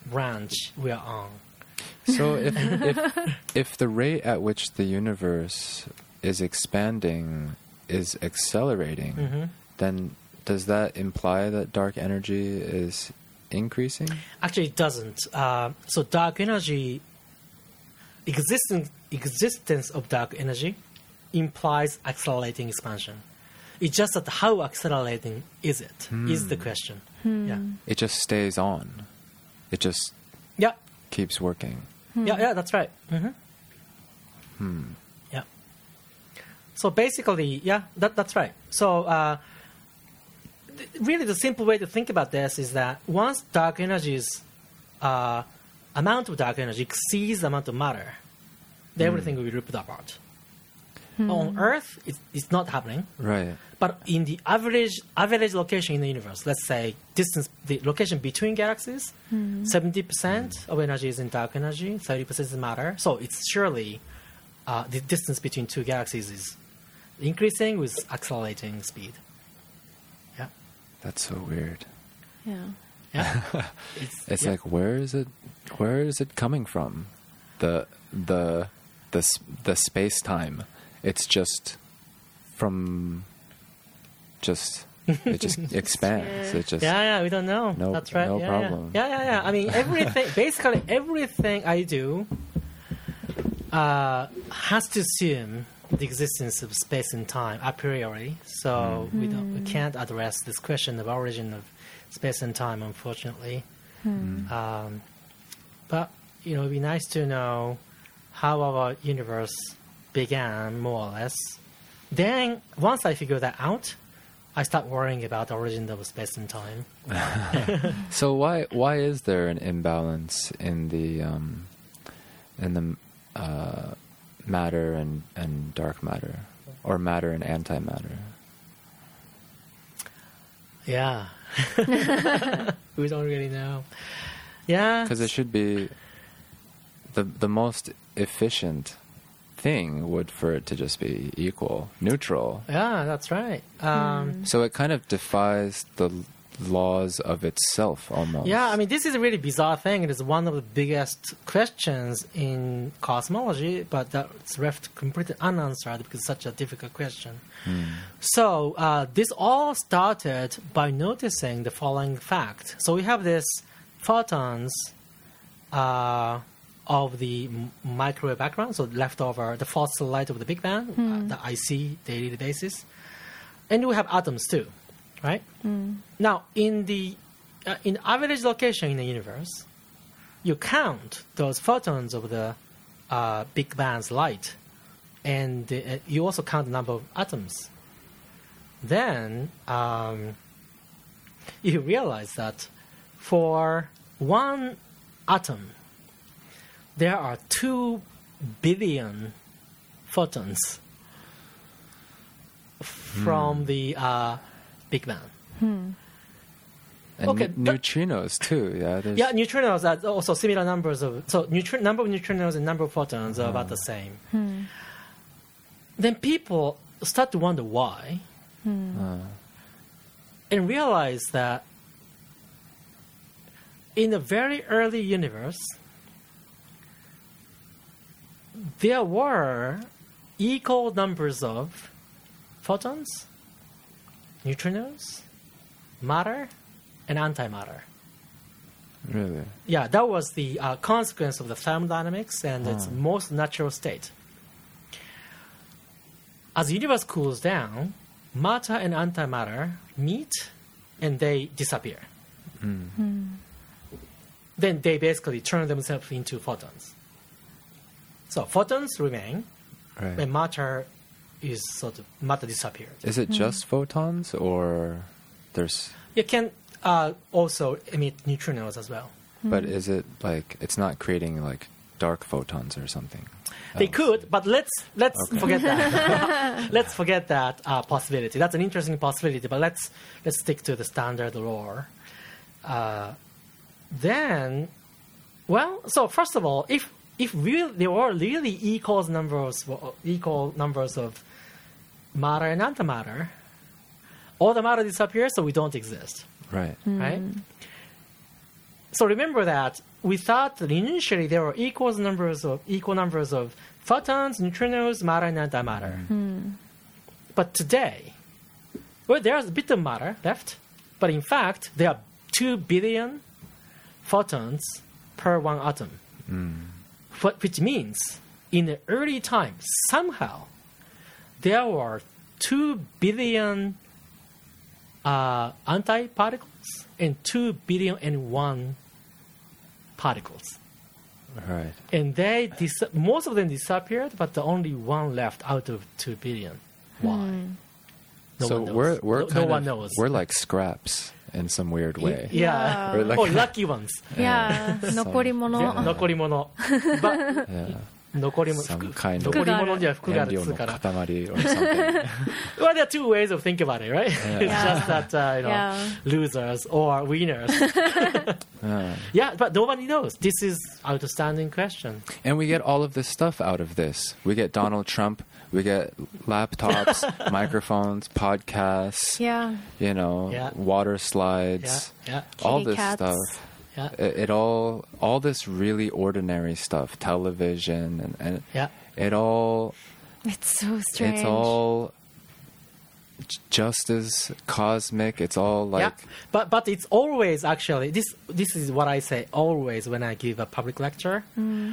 branch we are on. So if if if the rate at which the universe is expanding is accelerating, Mm-hmm. then does that imply that dark energy is increasing? Actually, it doesn't. Uh, so dark energy, existence existence of dark energy implies accelerating expansion. It's just that how accelerating is it is the question. Yeah. It just stays on. It just Yeah. keeps working. Yeah, yeah, that's right. Mm-hmm. Hmm. Yeah. So basically, yeah, that, that's right. So uh, th- really the simple way to think about this is that once dark energy's uh, amount of dark energy exceeds the amount of matter, then everything will be ripped apart. On Earth, it's, it's not happening. Right. But in the average average location in the universe, let's say distance, the location between galaxies, seventy percent of energy is in dark energy, thirty percent is matter. So it's surely uh, the distance between two galaxies is increasing with accelerating speed. Yeah, That's so weird. Yeah. yeah. It's, It's yeah. like where is it where is it coming from? The the the s- the space time. It's just from just it just expands. It just Yeah, yeah, we don't know. No- That's right. no yeah, problem. Yeah. yeah, yeah, yeah. I mean, everything, basically everything I do uh, has to assume the existence of space and time a priori. So we don't, we can't address this question of origin of space and time, unfortunately. Um, but you know, it'd be nice to know how our universe began, more or less. Then, once I figure that out, I start worrying about the origin of space and time. So why why is there an imbalance in the um, in the uh, matter and, and dark matter, or matter and antimatter? Yeah. We don't really know. Yeah. Because it should be the the most efficient thing would for it to just be equal, neutral. Yeah, that's right. Um, So it kind of defies the l- laws of itself almost. Yeah, I mean, this is a really bizarre thing. It is one of the biggest questions in cosmology, but that's left completely unanswered because it's such a difficult question. So uh, this all started by noticing the following fact. So we have this photons uh, of the m- microwave background, so leftover, the fossil light of the Big Bang uh, that I see daily basis. And we have atoms too, right? Now, in the uh, in average location in the universe, you count those photons of the uh, Big Bang's light, and uh, you also count the number of atoms. Then um, you realize that for one atom, there are two billion photons from the uh, Big Bang. And Okay, ne- but- neutrinos too. Yeah. There's, Yeah, neutrinos are also similar numbers of so neutri- number of neutrinos and number of photons are about the same. Then people start to wonder why, Uh, and realize that in a very early universe, there were equal numbers of photons, neutrinos, matter, and antimatter. really. Yeah, that was the uh, consequence of the thermodynamics and its Ah. most natural state. As the universe cools down, matter and antimatter meet and they disappear. Then they basically turn themselves into photons. So photons remain, Right. and matter is sort of matter disappeared. Is it just photons or there's? You can uh, also emit neutrinos as well. But is it like it's not creating like dark photons or something? They else? could, but let's let's Okay. forget that. let's forget that uh, possibility. That's an interesting possibility, but let's let's stick to the standard law. Uh, then, well, so first of all, if if real, there were really equal numbers equal numbers of matter and antimatter, all the matter disappears, so we don't exist, Right. right? so remember that we thought that initially there were equal numbers of equal numbers of photons, neutrinos, matter, and antimatter. But today, well, there's a bit of matter left, but in fact, there are two billion photons per one atom. What, which means, in the early times, somehow, there were two billion uh, antiparticles and two billion and one particles. Right. And they dis- most of them disappeared, but the only one left out of two billion. Why? No so one knows. we're we're no, kind no one of knows. we're like scraps in some weird way. Yeah. We're like- oh, lucky ones. いやー残り物 Yeah, 残り物。But Yeah. 残り物 Some 服 kind of 残り物には服があるっ Enlil のつうから。 塊 or something. Well, there are two ways of thinking about it, right? It's Yeah. just that uh, you know, Yeah. losers or winners. Yeah. Yeah, but nobody knows. This is outstanding question. And we get all of this stuff out of this. We get Donald Trump. We get laptops, microphones, podcasts. Yeah. You know, Yeah. water Yeah, slides. yeah, All Kitty this cats. stuff. yeah, It, it all, all this really ordinary stuff. Television and, and yeah. it all, It's so strange. it's all j- just as cosmic. It's all like, yeah, but but it's always actually this. This is what I say always when I give a public lecture.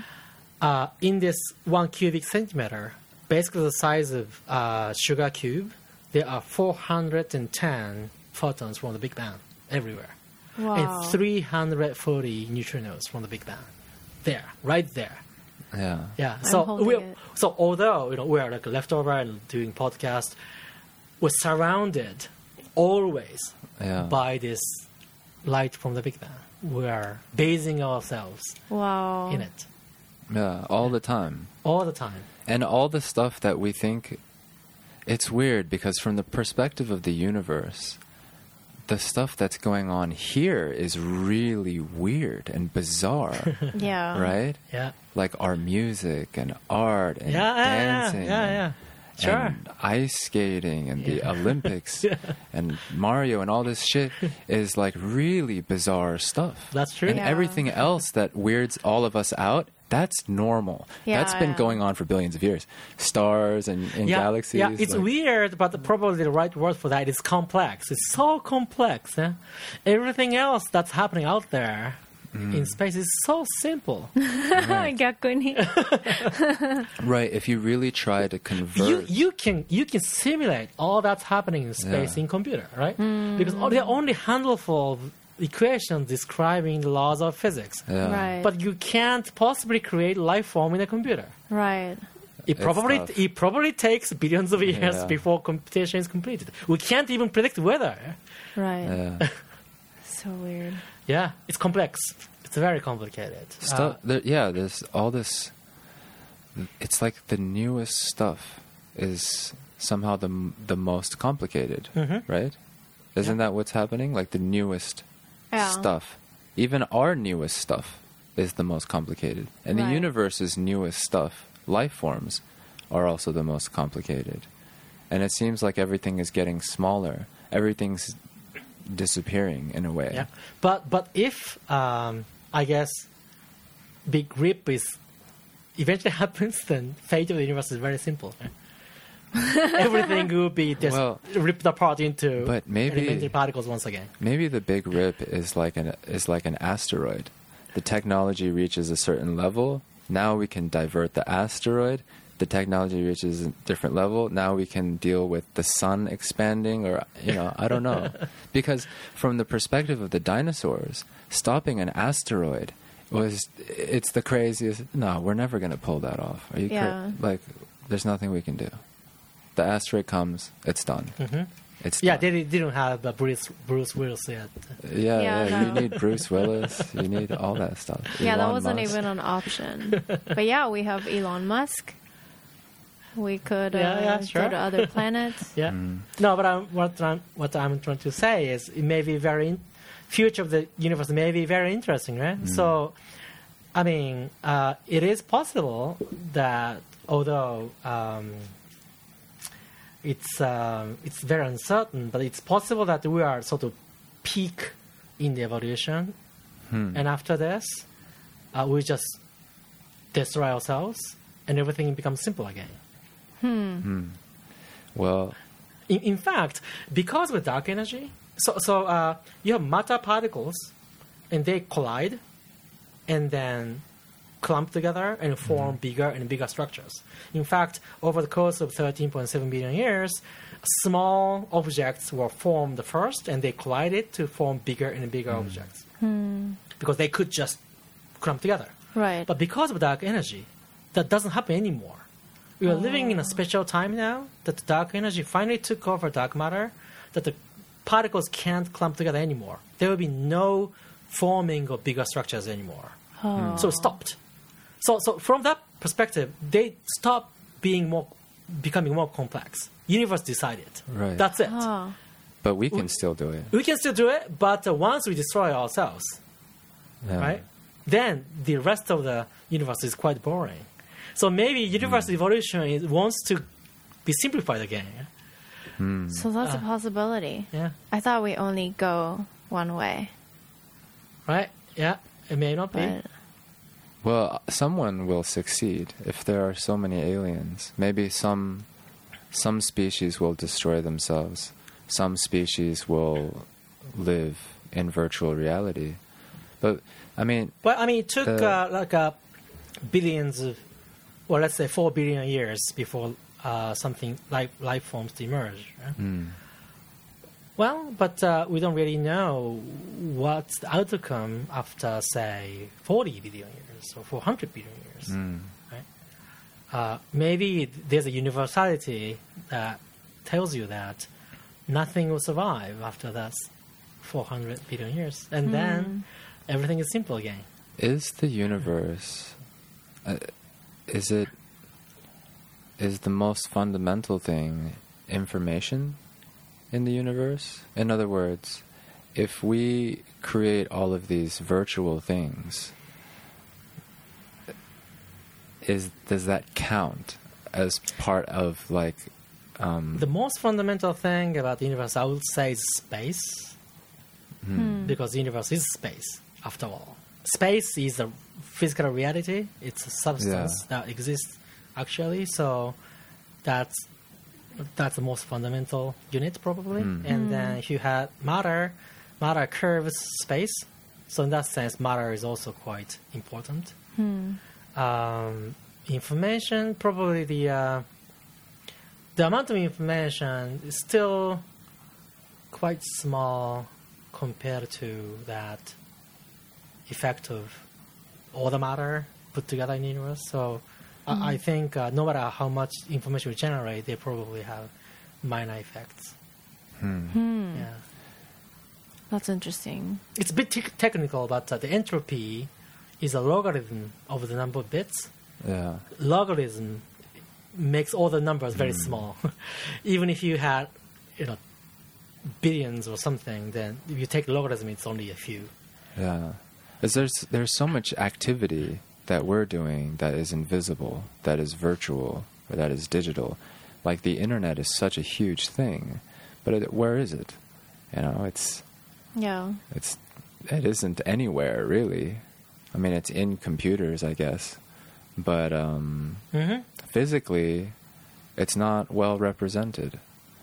Uh, in this one cubic centimeter, basically the size of uh, sugar cube, there are four hundred ten photons from the Big Bang everywhere, Wow. and three hundred forty neutrinos from the Big Bang. There, right there. yeah. Yeah. I'm So holding we it. so although you know we are like leftover and doing podcast, we're surrounded always Yeah. by this light from the Big Bang. We are bathing ourselves Wow. in it Yeah. All the time. all the time. And all the stuff that we think, it's weird because from the perspective of the universe, the stuff that's going on here is really weird and bizarre, Yeah. right? Yeah. Like our music and art and Yeah. Yeah. dancing. Yeah. Yeah. and- Sure. And ice skating and the Olympics and Mario and all this shit is like really bizarre stuff. That's true. And Yeah. everything else that weirds all of us out, that's normal. Yeah, that's been yeah. going on for billions of years. Stars and, and Yeah, galaxies. yeah, it's like- weird, but probably the right word for that is complex. It's so complex. Eh? Everything else that's happening out there Mm. in space is so simple. 逆に Right. If you really try to convert. you you can you can simulate all that's happening in space Yeah. in computer, right? Because there are only handful of equations describing the laws of physics. yeah. Right. But you can't possibly create life form in a computer. Right. It It's probably tough. it probably takes billions of years Yeah. before computation is completed. We can't even predict weather. Right. Yeah. So weird. Yeah, it's complex. It's very complicated. Stuff. Uh, there, yeah. There's all this. It's like the newest stuff is somehow the m- the most complicated, Mhm. right? Isn't that what's happening? Like the newest Yeah. stuff, even our newest stuff, is the most complicated, and the Right. universe's newest stuff, life forms, are also the most complicated. And it seems like everything is getting smaller. Everything's disappearing in a way. yeah, but but if um, I guess Big Rip is eventually happens, then fate of the universe is very simple. right? Everything will be just Well, ripped apart into but maybe- elementary particles once again. Maybe the Big Rip is like an is like an asteroid. The technology reaches a certain level. Now we can divert the asteroid. The technology reaches a different level. Now we can deal with the sun expanding, or you know, I don't know. Because from the perspective of the dinosaurs, stopping an asteroid was it's the craziest. No, we're never going to pull that off. Are you Yeah. cra- like? There's nothing we can do. The asteroid comes, it's done. Mhm. It's Yeah, done. they didn't have uh, Bruce Bruce Willis yet. Yeah, Yeah, yeah. You no. need Bruce Willis. You need all that stuff. Yeah, that Elon wasn't Musk. even an option. But yeah, we have Elon Musk. We could uh, Yeah, yeah, sure. go to other planets. Yeah. Mm. No, but I'm, what I'm what I'm trying to say is it may be very in, future of the universe may be very interesting, right? So, I mean, uh, it is possible that although um, it's um, it's very uncertain, but it's possible that we are sort of peak in the evolution Hmm. and after this, uh, we just destroy ourselves, and everything becomes simple again. Well, In, in fact, because of dark energy, so so uh, you have matter particles, and they collide, and then clump together and form bigger and bigger structures. In fact, over the course of thirteen point seven billion years, small objects were formed first, and they collided to form bigger and bigger objects because they could just clump together. Right. But because of dark energy, that doesn't happen anymore. We are living in a special time now that the dark energy finally took over dark matter, that the particles can't clump together anymore. There will be no forming of bigger structures anymore. Oh. So it stopped. So, so from that perspective, they stopped being more, becoming more complex. Universe decided. Right. That's it. Oh. but we can still do it. We can still do it, but uh, once we destroy ourselves, Yeah. right? Then the rest of the universe is quite boring. So maybe universe evolution is, wants to be simplified again. So that's a possibility. Yeah. I thought we only go one way, Right? Yeah. It may not be. but Well, someone will succeed if there are so many aliens. Maybe some some species will destroy themselves. Some species will live in virtual reality. But I mean, But I mean, it took The- uh, like uh, billions of, well, let's say four billion years before uh, something like life forms to emerge. Right? hmm, Well, but uh, we don't really know what's the outcome after, say, forty billion years or four hundred billion years. hmm. Right? Uh, maybe there's a universality that tells you that nothing will survive after that four hundred billion years, and then everything is simple again. Is the universe, uh, is it, is the most fundamental thing information in the universe? In other words, if we create all of these virtual things, is does that count as part of like um, The most fundamental thing about the universe, I would say, is space, because the universe is space, after all. Space is a physical reality. It's a substance Yeah. that exists actually. So that's that's the most fundamental unit probably. And then if you had matter, matter curves space. So in that sense, matter is also quite important. Um, information, probably the uh, the amount of information is still quite small compared to that effect of all the matter put together in the universe. So I, I think uh, no matter how much information we generate, they probably have minor effects. hmm. Yeah, that's interesting. it's a bit te- technical, but uh, the entropy is a logarithm of the number of bits. Yeah. Logarithm makes all the numbers very small. Even if you had, you know, billions or something, then if you take logarithm, it's only a few. Yeah. Is there's there's so much activity that we're doing that is invisible, that is virtual, or that is digital. Like the internet is such a huge thing, but it, where is it? You know, it's Yeah. it's it isn't anywhere really. I mean, it's in computers, I guess, but um, Mm-hmm. physically, it's not well represented,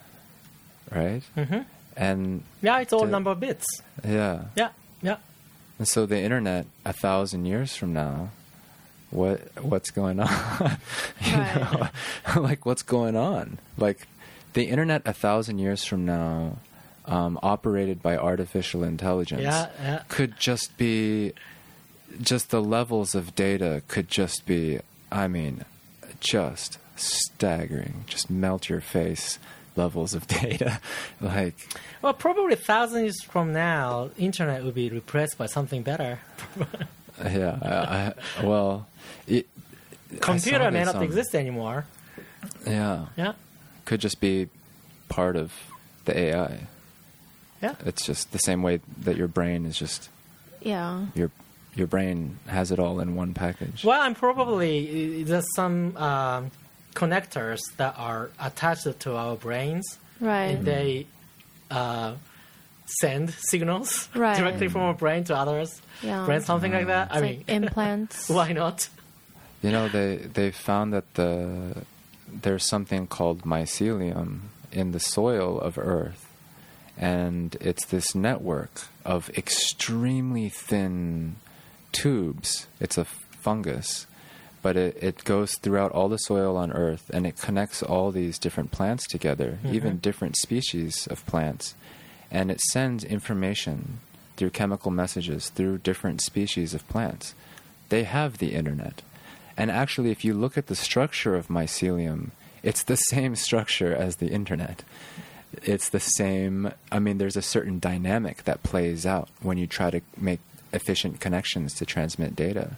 right? Mm-hmm. And Yeah, it's all To- number of bits. yeah. Yeah, yeah. And so the internet, a thousand years from now, what what's going on? you Right. know, like what's going on? Like the internet, a thousand years from now, um, operated by artificial intelligence, Yeah, yeah. could just be, just the levels of data could just be, I mean, just staggering, just melt your face levels of data, like. Well, probably a thousand years from now, internet will be replaced by something better. Yeah, I, I, well, it, I Computer saw may this, not um, exist anymore. Yeah, Yeah, could just be part of the A I. yeah. It's just the same way that your brain is just Yeah. your your brain has it all in one package. Well, I'm probably there's some um, connectors that are attached to our brains, Right. and they uh, send signals Right. directly from our brain to others, Yeah. brain something like that. I It's mean, like implants. why not? You know, they they found that the there's something called mycelium in the soil of Earth, and it's this network of extremely thin tubes. It's a fungus, but it, it goes throughout all the soil on Earth, and it connects all these different plants together, Mhm. even different species of plants, and it sends information through chemical messages through different species of plants. They have the internet. And actually, if you look at the structure of mycelium, it's the same structure as the internet. It's the same, I mean, there's a certain dynamic that plays out when you try to make efficient connections to transmit data.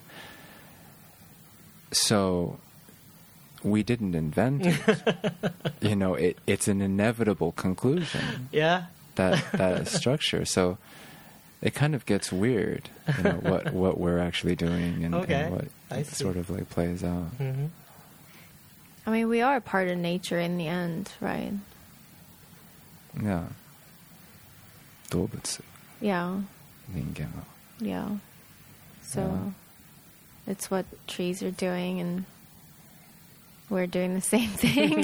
So we didn't invent it. You know, it, it's an inevitable conclusion, Yeah. that, that structure. So it kind of gets weird, you know, what, what we're actually doing and, Okay, and what I see. sort of like plays out. hmm I mean, we are part of nature in the end, right? Yeah. 動物 Yeah. 人間は Yeah. So Yeah. it's what trees are doing, and we're doing the same thing.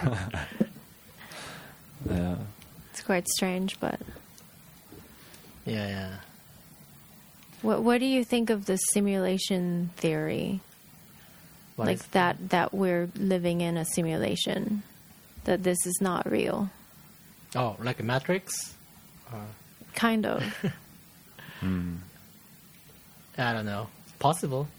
Yeah. It's quite strange, but Yeah, yeah. what what do you think of the simulation theory? What like is- that that we're living in a simulation, that this is not real. Oh, like a Matrix? Or, Kind of. Mm. I don't know. It's possible.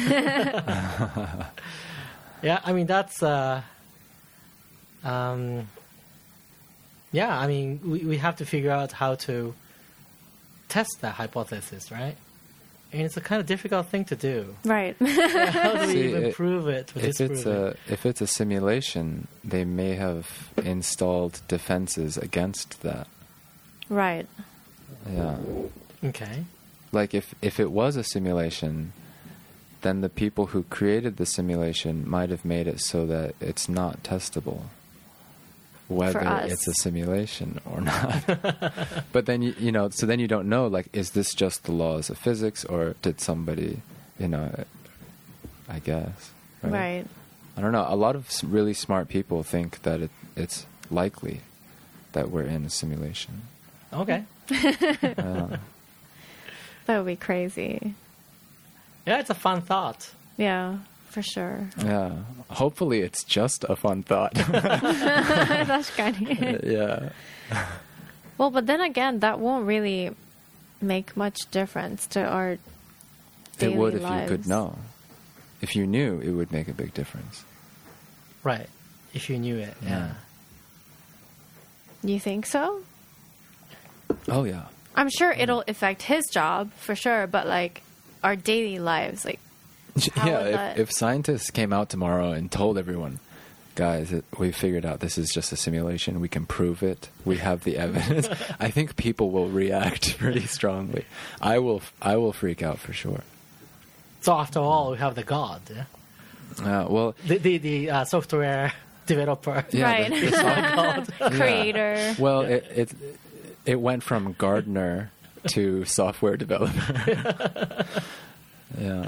Yeah, I mean, that's... Uh, um, yeah, I mean, we, we have to figure out how to test that hypothesis, right? And it's a kind of difficult thing to do. Right. Yeah, how do we See, even it- prove it or If disprove it's it? a if it's a simulation, they may have installed defenses against that. Right. Yeah. Okay. Like if if it was a simulation, then the people who created the simulation might have made it so that it's not testable, whether us. it's a simulation or not. But then you you know, so then you don't know, like, is this just the laws of physics, or did somebody, you know, I guess. Right. I don't know. A lot of s- really smart people think that it, it's likely that we're in a simulation. Okay. Uh, That would be crazy. Yeah, it's a fun thought. Yeah, for sure. yeah. Hopefully, it's just a fun thought. 確かに yeah. Well, but then again, that won't really make much difference to our daily It would if lives. you could know. If you knew, it would make a big difference. Right. If you knew it. Yeah. You think so? Oh yeah. I'm sure it'll affect his job for sure, but like our daily lives, like How yeah. would If, that- if scientists came out tomorrow and told everyone, guys, it, we figured out this is just a simulation. We can prove it. We have the evidence. I think people will react pretty strongly. I will. I will freak out for sure. So after all, we have the God, yeah? Uh, well, the the, the uh, software developer. yeah, Right. the- the soft- creator. Well, it, it it went from gardener to software developer. Yeah.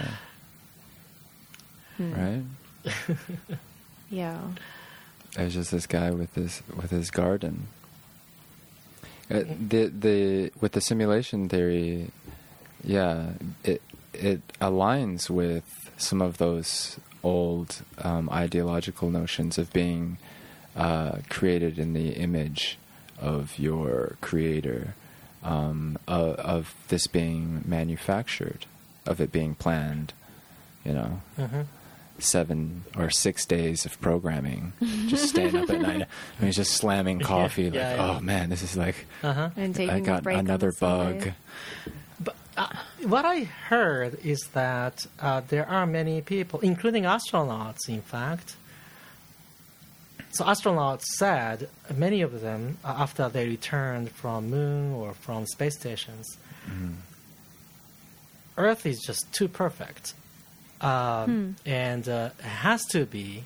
Hmm. Right. Yeah. There's just this guy with his with his garden. Uh, the the with the simulation theory, yeah, it it aligns with some of those old um, ideological notions of being uh, created in the image of your creator, um, of, of this being manufactured, of it being planned, you know. Mm-hmm. Seven or six days of programming, just staying up at night. I mean, just slamming coffee. Yeah, like, yeah. oh man, this is like, Uh-huh. And taking I a got break on another the side. bug. But uh, what I heard is that uh, there are many people, including astronauts, in fact. So astronauts said, many of them, uh, after they returned from moon or from space stations, Mhm. Earth is just too perfect. Um, And uh, it has to be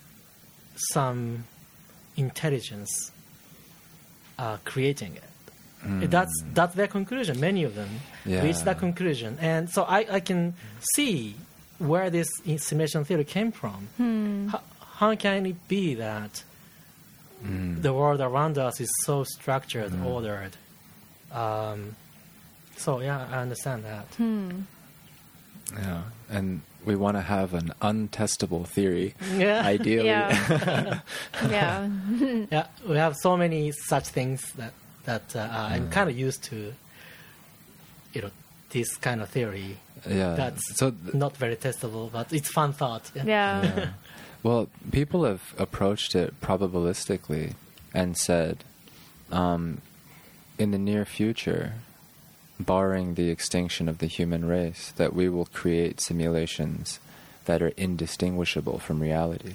some intelligence uh, creating it. That's that's their conclusion. Many of them Yeah. reach that conclusion, and so I, I can see where this simulation theory came from. How, how can it be that the world around us is so structured, ordered? Um, so yeah, I understand that. Yeah, and we want to have an untestable theory, Yeah. ideally. Yeah. Yeah. Yeah, we have so many such things that that uh, I'm kind of used to. You know, this kind of theory. Yeah. That's so. Th- not very testable, but it's fun thought. Yeah. Yeah. yeah. Well, people have approached it probabilistically and said, um, in the near future, barring the extinction of the human race, that we will create simulations that are indistinguishable from reality.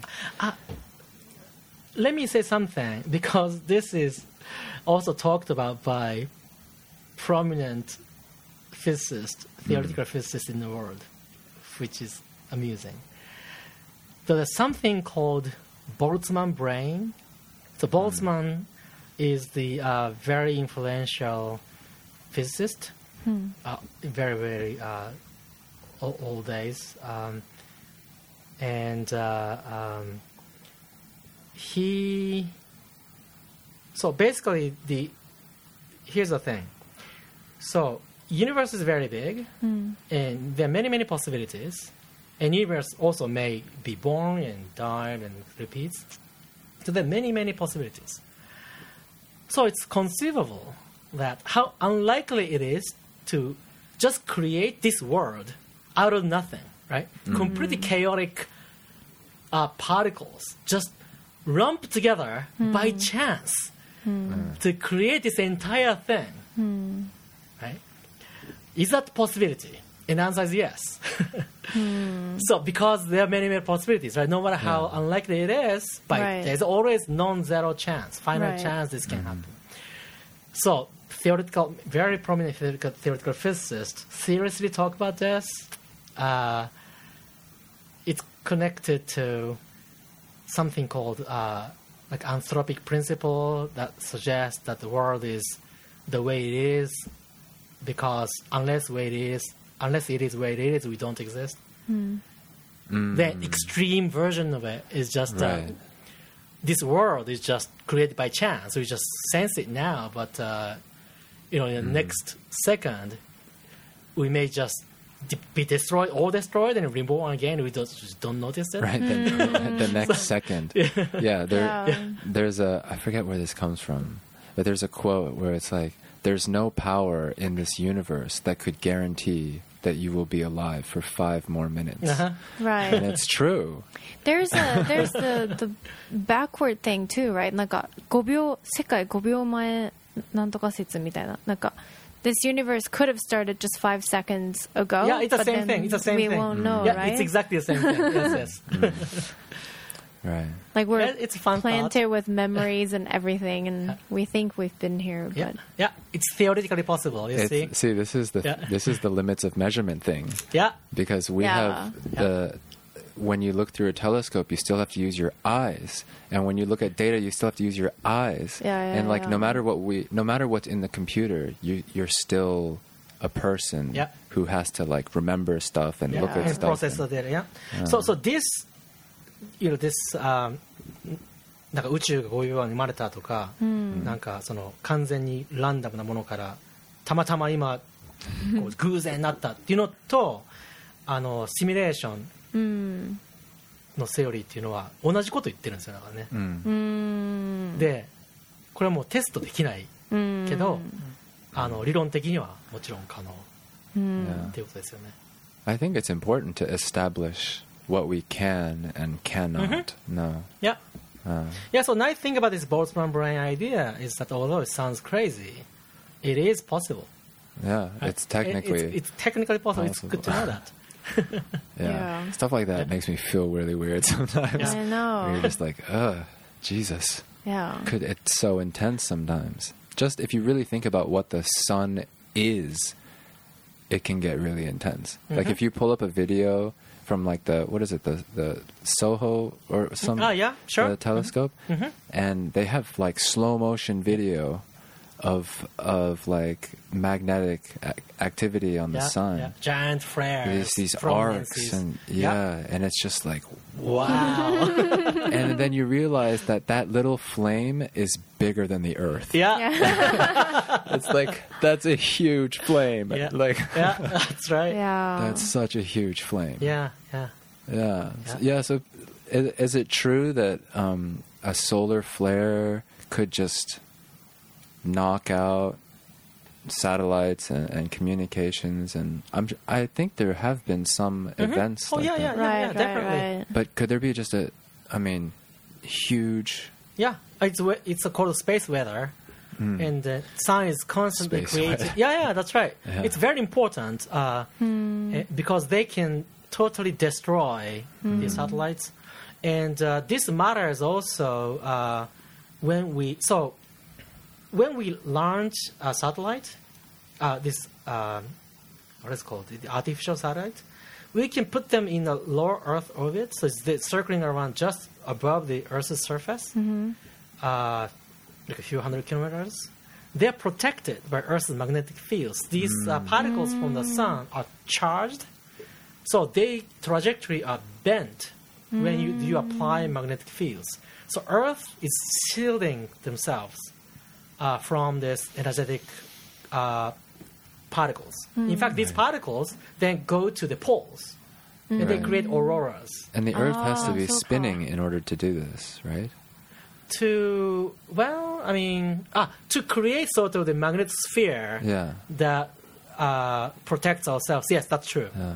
Let me say something, because this is also talked about by prominent physicists, theoretical physicists in the world, which is amusing. So there's something called Boltzmann brain. So Boltzmann is the uh, very influential physicist, uh, very, very uh, old, old days. Um, and uh, um, he... So basically, the here's the thing. So universe is very big, and there are many, many possibilities. And universe also may be born and died and repeats. So there are many, many possibilities. So it's conceivable that how unlikely it is to just create this world out of nothing, right? Completely chaotic uh, particles just lump together by chance to create this entire thing, right? Is that a possibility? And the answer is yes. So because there are many, many possibilities, right? No matter how Yeah. unlikely it is, but Right. there's always non-zero chance, final Right. chance this can happen. So theoretical, very prominent theoretical, theoretical physicists seriously talk about this. Uh, it's connected to something called uh, like anthropic principle that suggests that the world is the way it is because unless way it is, unless it is the way it is, we don't exist. The extreme version of it is just uh, Right. this world is just created by chance. We just sense it now, but uh, you know, in the next second, we may just de- be destroyed, all destroyed, and reborn again. We don't, just don't notice it. Right, the, the next second. Yeah, there, Yeah. there's a, I forget where this comes from, but there's a quote where it's like, there's no power in this universe that could guarantee that you will be alive for five more minutes. Uh-huh. And Right. it's true. There's a there's the the backward thing too, right? なんかごびょう世界ごびょうまえなんとか説みたいな。なんか this universe could have started just five seconds ago. Yeah, it's the but same then thing. It's the same we thing. won't know, yeah, right? it's exactly the same thing. Yes, yes. Right. Like we're Yeah, it's a fun planted thought. with memories and everything, and we think we've been here, Yeah, but yeah, it's theoretically possible. You It's, see? see, this is the Yeah. this is the limits of measurement thing, Yeah, because we Yeah. have the when you look through a telescope, you still have to use your eyes, and when you look at data, you still have to use your eyes. Yeah, yeah, and like yeah. no matter what we, no matter what's in the computer, you you're still a person Yeah. who has to like remember stuff and yeah. look at and stuff. process the and- data. Yeah. So, so this, you know, this, um, なんか宇宙がこういうように生まれたとか、なんかその完全にランダムなものからたまたま今こう偶然になったっていうのと、あのシミュレーション mm, のセオリーっていうのは同じこと言ってるんですよだからね。 Mm. mm, で、これはもうテストできない mm, けど、あの理論的にはもちろん可能 mm. Yeah. っていうことですよね。 I think it's important to establish what we can and cannot. No. Yeah. Uh, Yeah, so nice thing about this Boltzmann brain idea is that although it sounds crazy, it is possible. yeah, it's technically. It- it's, it's technically possible. possible. It's good to know that. yeah. Yeah. Stuff like that makes me feel really weird sometimes. I know. Where you're just like, ugh, Jesus. Yeah. Could it's so intense sometimes. Just if you really think about what the sun is, it can get really intense. Like Mhm. if you pull up a video from like the what is it the the Soho or some Ah, yeah, sure. the telescope, Mhm. and they have like slow motion video of of like magnetic ac- activity on the Yeah, sun. yeah. Giant flares. There's these from arcs these- and yeah, and it's just like Wow. and then you realize that that little flame is bigger than the earth. yeah. Yeah. It's like that's a huge flame. Yeah. Like Yeah, that's right. Yeah. that's such a huge flame. Yeah, yeah. Yeah. Yeah. So, yeah, so is, is it true that um, a solar flare could just knock out satellites and, and communications? And I'm, I think there have been some events Oh, like yeah, that. yeah. right, right, definitely. right. But could there be just a, I mean, huge... Yeah, it's we- it's called space weather, and the sun is constantly Space creating. weather. Yeah, yeah, that's right. Yeah. It's very important uh, eh, because they can totally destroy the satellites, and uh, this matters also uh, when we so when we launch a satellite, uh, this um, what is it called the artificial satellite. We can put them in a low Earth orbit, so it's the- circling around just above the Earth's surface, uh, like a few hundred kilometers. They're protected by Earth's magnetic fields. These uh, particles from the sun are charged, so their trajectory are bent when you, you apply magnetic fields. So Earth is shielding themselves uh, from this energetic uh, particles. In fact, these particles then go to the poles, and they Right. create auroras. And the Earth has to Oh, be so spinning cool. in order to do this, right? To well, I mean, ah, to create sort of the magnetic sphere Yeah. that uh, protects ourselves. Yes, that's true. Yeah.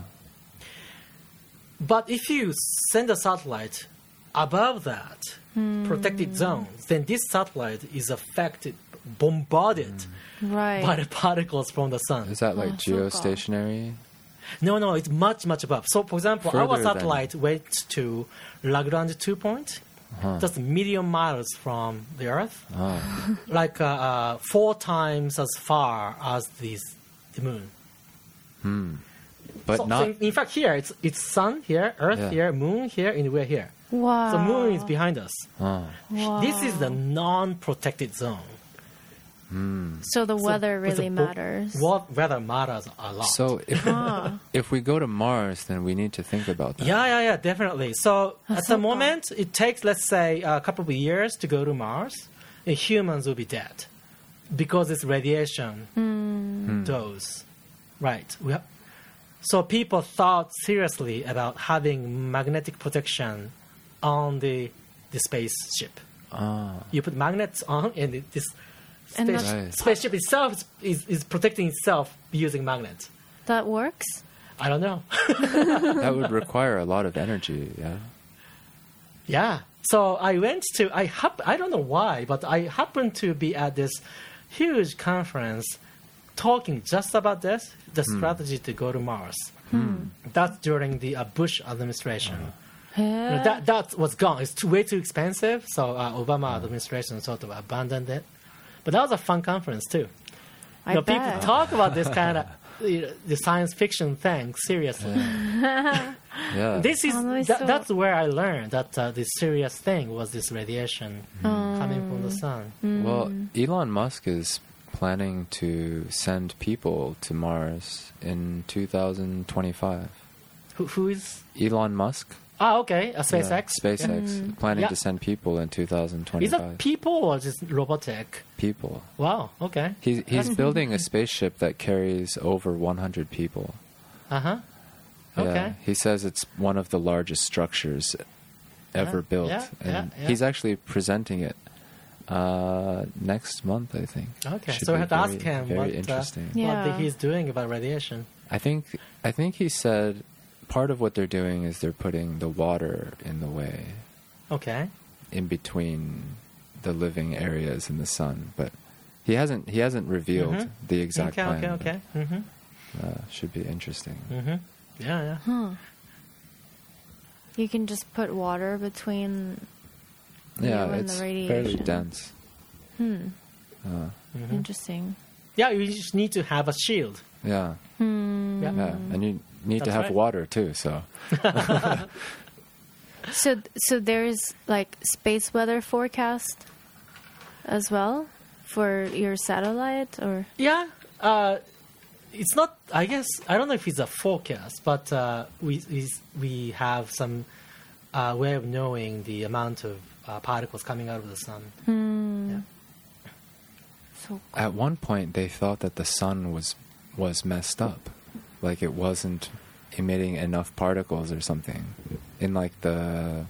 But if you send a satellite above that protected zone, then this satellite is affected, bombarded Right. by the particles from the sun. Is that like Oh, so cool. geostationary? No, no, it's much, much above. So, for example, our Further than- satellite went to Lagrange two point, just a million miles from the Earth, Oh. like uh, uh, four times as far as this, the moon. But So- so not... in, in fact, here it's it's sun here, Earth Yeah. here, moon here, and we're here. Wow. The moon is behind us. Oh. Wow. This is the non-protected zone. So the So weather it's a really bo- matters. What weather matters a lot. So if, if we go to Mars, then we need to think about that. Yeah, yeah, yeah, definitely. So at so the cool. moment, it takes, let's say, a couple of years to go to Mars, and humans will be dead because it's radiation dose. Right. We ha- so people thought seriously about having magnetic protection on the the spaceship. Ah. You put magnets on, and it, this And space, that's- Right. spaceship itself is, is, is protecting itself using magnets. That works? I don't know. That would require a lot of energy, yeah? Yeah. So I went to I hap- I don't know why, but I happened to be at this huge conference talking just about this, the strategy to go to Mars. That's during the uh, Bush administration. You know, Yeah. that that was gone. It's too, way too expensive, so uh, Obama administration sort of abandoned it. But that was a fun conference too. I You know, people bet. talk about this kind of you know, the science fiction thing seriously. Yeah. This is Oh, that, so- that's where I learned that uh, the serious thing was this radiation coming from the sun. Well, Elon Musk is planning to send people to Mars in two thousand twenty-five. Who, who is? Elon Musk? Ah, okay, a SpaceX. Yeah, SpaceX. Planning Yeah. to send people in two thousand Is twenty-five. that people or just robotic? people. Wow. Okay. He's, he's building a spaceship that carries over one hundred people. Uh huh. Okay. Yeah, he says it's one of the largest structures ever Yeah, built. yeah, and yeah, yeah. he's actually presenting it uh, next month, I think. Okay. Should so we be have to very, ask him very what, uh, interesting. Yeah. what he's doing about radiation. I think I think he said part of what they're doing is they're putting the water in the way Okay. in between the living areas in the sun, but he hasn't he hasn't revealed Mhm. the exact okay. plan. Okay. Okay. Mm-hmm. but, Uh, should be interesting. Mm-hmm. Yeah. Yeah. You can just put water between Yeah, you and it's the fairly radiation. dense. Hmm. Uh, Mm-hmm. Interesting. Yeah. You just need to have a shield. yeah, Hmm. Yeah. yeah, and you need to That's have right. water too. So So, so there's like space weather forecast as well for your satellite, or Yeah, uh, it's not. I guess I don't know if it's a forecast, but uh, we, we we have some uh, way of knowing the amount of uh, particles coming out of the sun. Yeah. so At one point, they thought that the sun was was messed up, like it wasn't emitting enough particles or something. In like the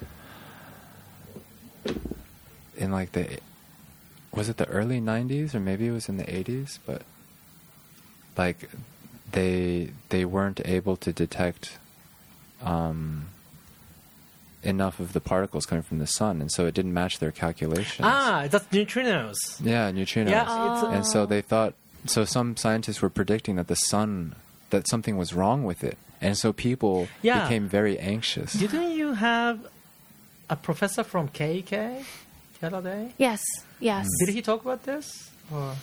in like the was it the early nineties or maybe it was in the eighties, but like they they weren't able to detect um, enough of the particles coming from the sun, and so it didn't match their calculations. Ah, that's neutrinos. Yeah, neutrinos. Yeah, it's, And so they thought, so some scientists were predicting that the sun, that something was wrong with it. And so people Yeah. became very anxious. Didn't you have a professor from K K the other day? yes, yes. Did he talk about this? Or...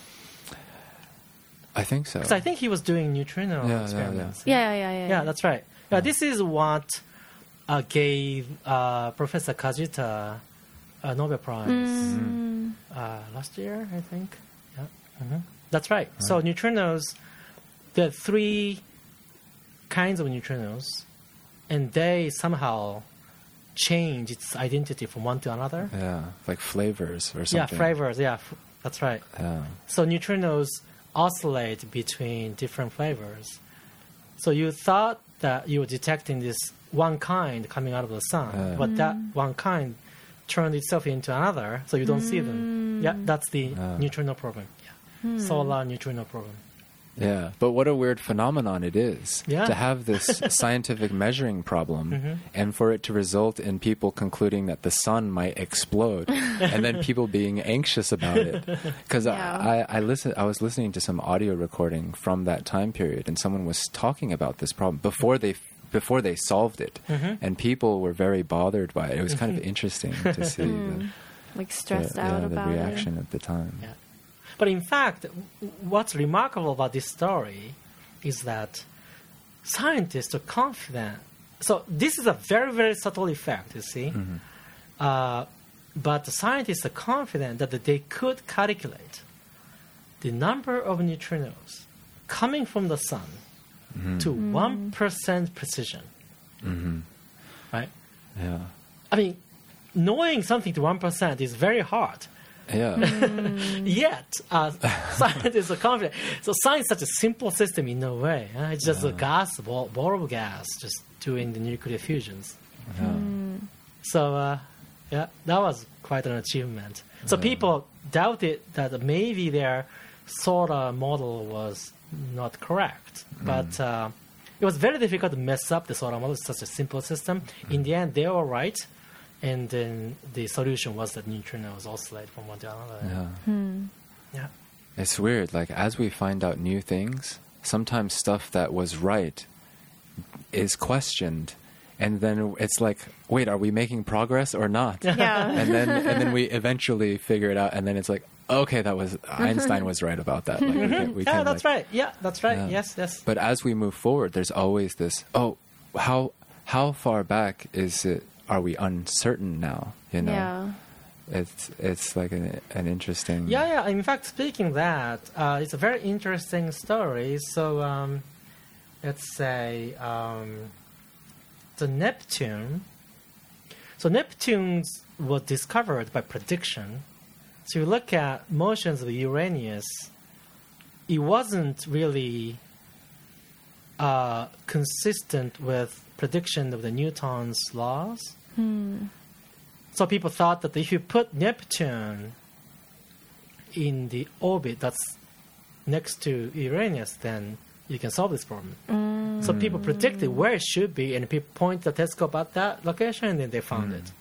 I think so. Because I think he was doing neutrino Yeah, yeah, experiments. Yeah, yeah, yeah. Yeah, that's right. Yeah, this is what uh, gave uh, Professor Kajita a Nobel Prize Mm. uh, last year, I think. Yeah, hmm that's right. So neutrinos, there are three kinds of neutrinos, and they somehow change its identity from one to another. Yeah, like flavors or something. Yeah, flavors. Yeah, f- that's right. Yeah. So neutrinos oscillate between different flavors. So you thought that you were detecting this one kind coming out of the sun, Yeah. but that one kind turned itself into another, so you don't see them. Yeah, that's the Ah. neutrino problem. Yeah. Solar neutrino problem. Yeah, but what a weird phenomenon it is Yeah. to have this scientific measuring problem Mhm. and for it to result in people concluding that the sun might explode and then people being anxious about it. Because Yeah. I, I, listen, I was listening to some audio recording from that time period and someone was talking about this problem before they before they solved it. Mhm. And people were very bothered by it. It was kind of interesting to see the, Like stressed the, out yeah, the about reaction at the time. Yeah. But in fact, w- what's remarkable about this story is that scientists are confident. So this is a very, very subtle effect, you see. Mm-hmm. Uh, but the scientists are confident that they could calculate the number of neutrinos coming from the sun Mm-hmm. to one percent precision. hmm Right? Yeah. I mean, knowing something to one percent is very hard. Yeah. Yet, uh, scientists are confident. So science is such a simple system in a way. huh? It's just a gas, ball, ball of gas, just doing the nuclear fusions. Yeah. So, uh, yeah, that was quite an achievement. So people doubted that maybe their solar model was not correct. But uh, it was very difficult to mess up the solar model. It's such a simple system. In the end, they were right. And then the solution was that neutrinos oscillate from one to another. Yeah. Yeah. It's weird. Like, as we find out new things, sometimes stuff that was right is questioned. And then it's like, wait, are we making progress or not? Yeah. And then and then we eventually figure it out. And then it's like, okay, that was Einstein was right about that. Like, we can, we Yeah, can, that's like- right. Yeah, that's right. Yeah. Yes, yes. But as we move forward, there's always this, oh, how how far back is it? Are we uncertain now? You know, Yeah. it's it's like an an interesting. Yeah, yeah. In fact, speaking that, uh, it's a very interesting story. So, um, let's say um, the Neptune. So Neptune was discovered by prediction. So you look at motions of Uranus, it wasn't really uh, consistent with prediction of the Newton's laws. So people thought that if you put Neptune in the orbit that's next to Uranus, then you can solve this problem. So people predicted where it should be, and people point the telescope at that location, and then they found it.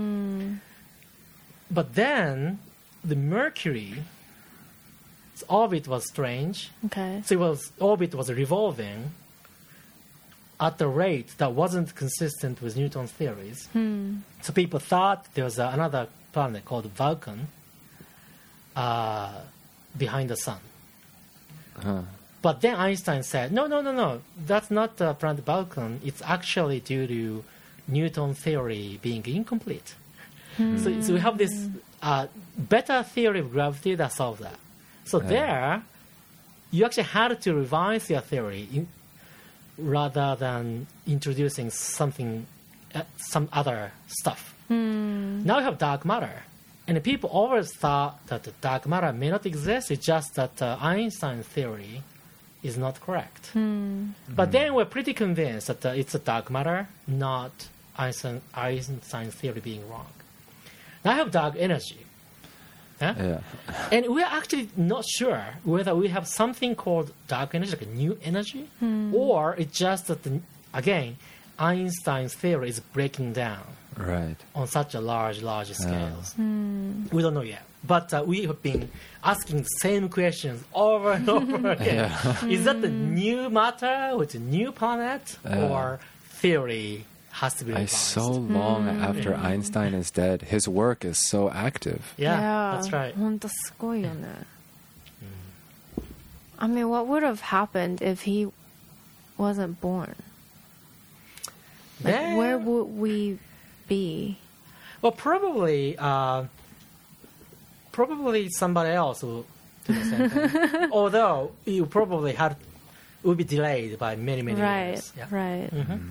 But then the Mercury's orbit was strange. Okay. So it was orbit was revolving at the rate that wasn't consistent with Newton's theories. So people thought there was uh, another planet called Vulcan uh, behind the sun. Huh. But then Einstein said, no, no, no, no, that's not the planet Vulcan. It's actually due to Newton theory being incomplete. So, so we have this a better theory of gravity that solved that. So Yeah. there, you actually had to revise your theory in, rather than introducing something, uh, some other stuff. Now you have dark matter. And people always thought that the dark matter may not exist. It's just that uh, Einstein's theory is not correct. But then we're pretty convinced that uh, it's a dark matter, not Einstein, Einstein's theory being wrong. Now I have dark energy. Huh? Yeah. And we're actually not sure whether we have something called dark energy, like a new energy, or it's just that, the, again, Einstein's theory is breaking down Right. on such a large, large scales. We don't know yet. But uh, we have been asking the same questions over and over again. Yeah. Is that the new matter with a new planet, Yeah. or theory has to be I revised? so long after Einstein is dead, his work is so active. Yeah, that's right. 本当すごいよね。I mean, what would have happened if he wasn't born? Like, Then- where would we be? Well, probably, uh, probably somebody else will do the same thing. Although you probably had will be delayed by many, many Right, years. Yeah. right.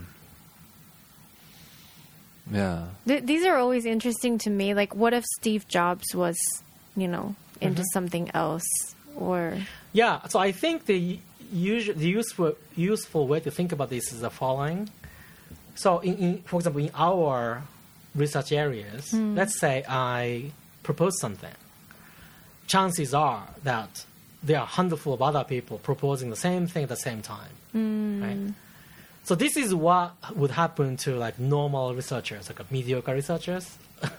Yeah. Th- these are always interesting to me. Like, what if Steve Jobs was, you know, into something else? Or, Yeah, so I think the usual, the useful useful way to think about this is the following. So, in, in for example, in our research areas, let's say I propose something. Chances are that there are a handful of other people proposing the same thing at the same time, right? So this is what would happen to like normal researchers, like mediocre researchers.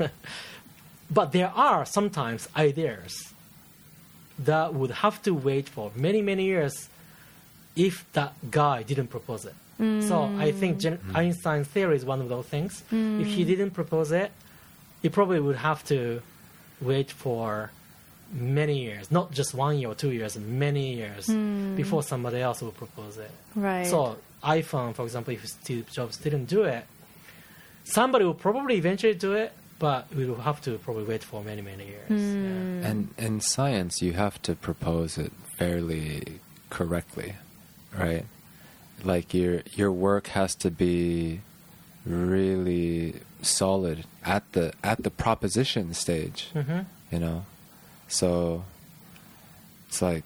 But there are sometimes ideas that would have to wait for many, many years if that guy didn't propose it. So I think Gen- Einstein's theory is one of those things. If he didn't propose it, he probably would have to wait for many years, not just one year or two years, many years before somebody else will propose it. right. So iPhone, for example, if Steve Jobs didn't do it, somebody will probably eventually do it, but we will have to probably wait for many, many years. Yeah. And in science, you have to propose it fairly correctly, right? Like your your work has to be really solid at the at the proposition stage, Mhm. you know. So it's like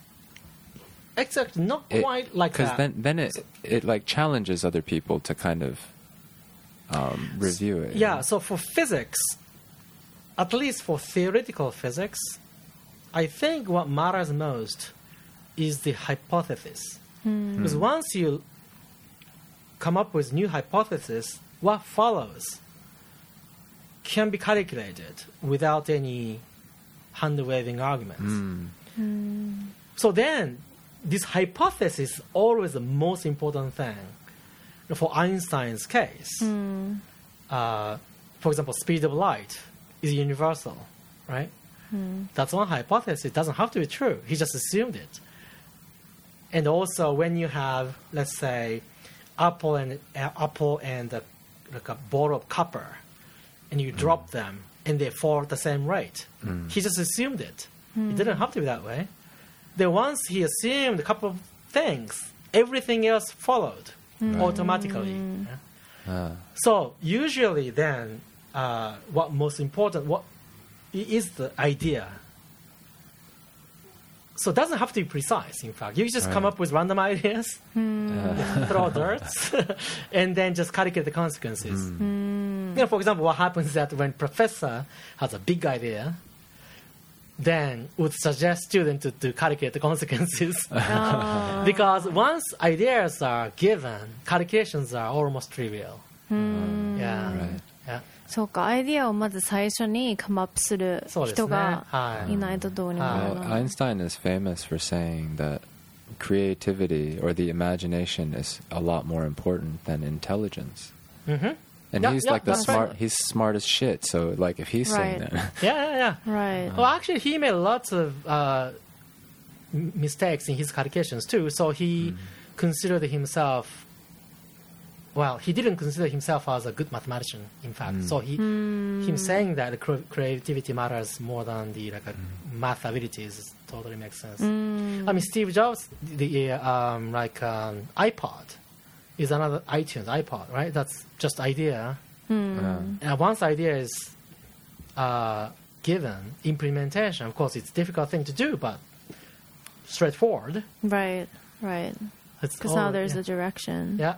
Exactly, not it- quite like because that. then then it it like challenges other people to kind of um, review it. Yeah, so for physics, at least for theoretical physics, I think what matters most is the hypothesis. Because once you come up with new hypothesis, what follows can be calculated without any hand-waving arguments. So then, this hypothesis is always the most important thing. For Einstein's case, uh, for example, speed of light is universal, right? That's one hypothesis. It doesn't have to be true. He just assumed it. And also, when you have, let's say, apple and uh, apple and uh, like a ball of copper, and you drop them, and they fall at the same rate, he just assumed it. It didn't have to be that way. Then once he assumed a couple of things, everything else followed automatically. Yeah. Ah. So usually, then, uh, what most important what i- is the idea. So it doesn't have to be precise. In fact, you just come Right. up with random ideas, throw darts, and then just calculate the consequences. You know, for example, what happens is that when professor has a big idea, then would suggest student to, to calculate the consequences. Oh. Because once ideas are given, calculations are almost trivial. Yeah. Right. Yeah. そうか、アイディアをまず最初にカムアップするそうですね。 人がはいいないとどうにもなら Well, ない Einstein is famous for saying that creativity or the imagination is a lot more important than intelligence. Mm-hmm. And Yeah, he's yeah, like the that's smart. right. He's smart as shit. So like, if he's saying Right. that, Yeah, yeah, yeah. Right. Well, actually, he made lots of uh, m- mistakes in his calculations too. So he considered himself well, he didn't consider himself as a good mathematician, in fact. Mm. So he, him saying that cre- creativity matters more than the like, uh, math abilities totally makes sense. Mm. I mean, Steve Jobs, the um, like um, iPod is another iTunes, iPod, right? That's just idea. Mm. And once idea is uh, given, implementation, of course, it's a difficult thing to do, but straightforward. Right, right. It's Because all- now there's yeah. a direction. Yeah.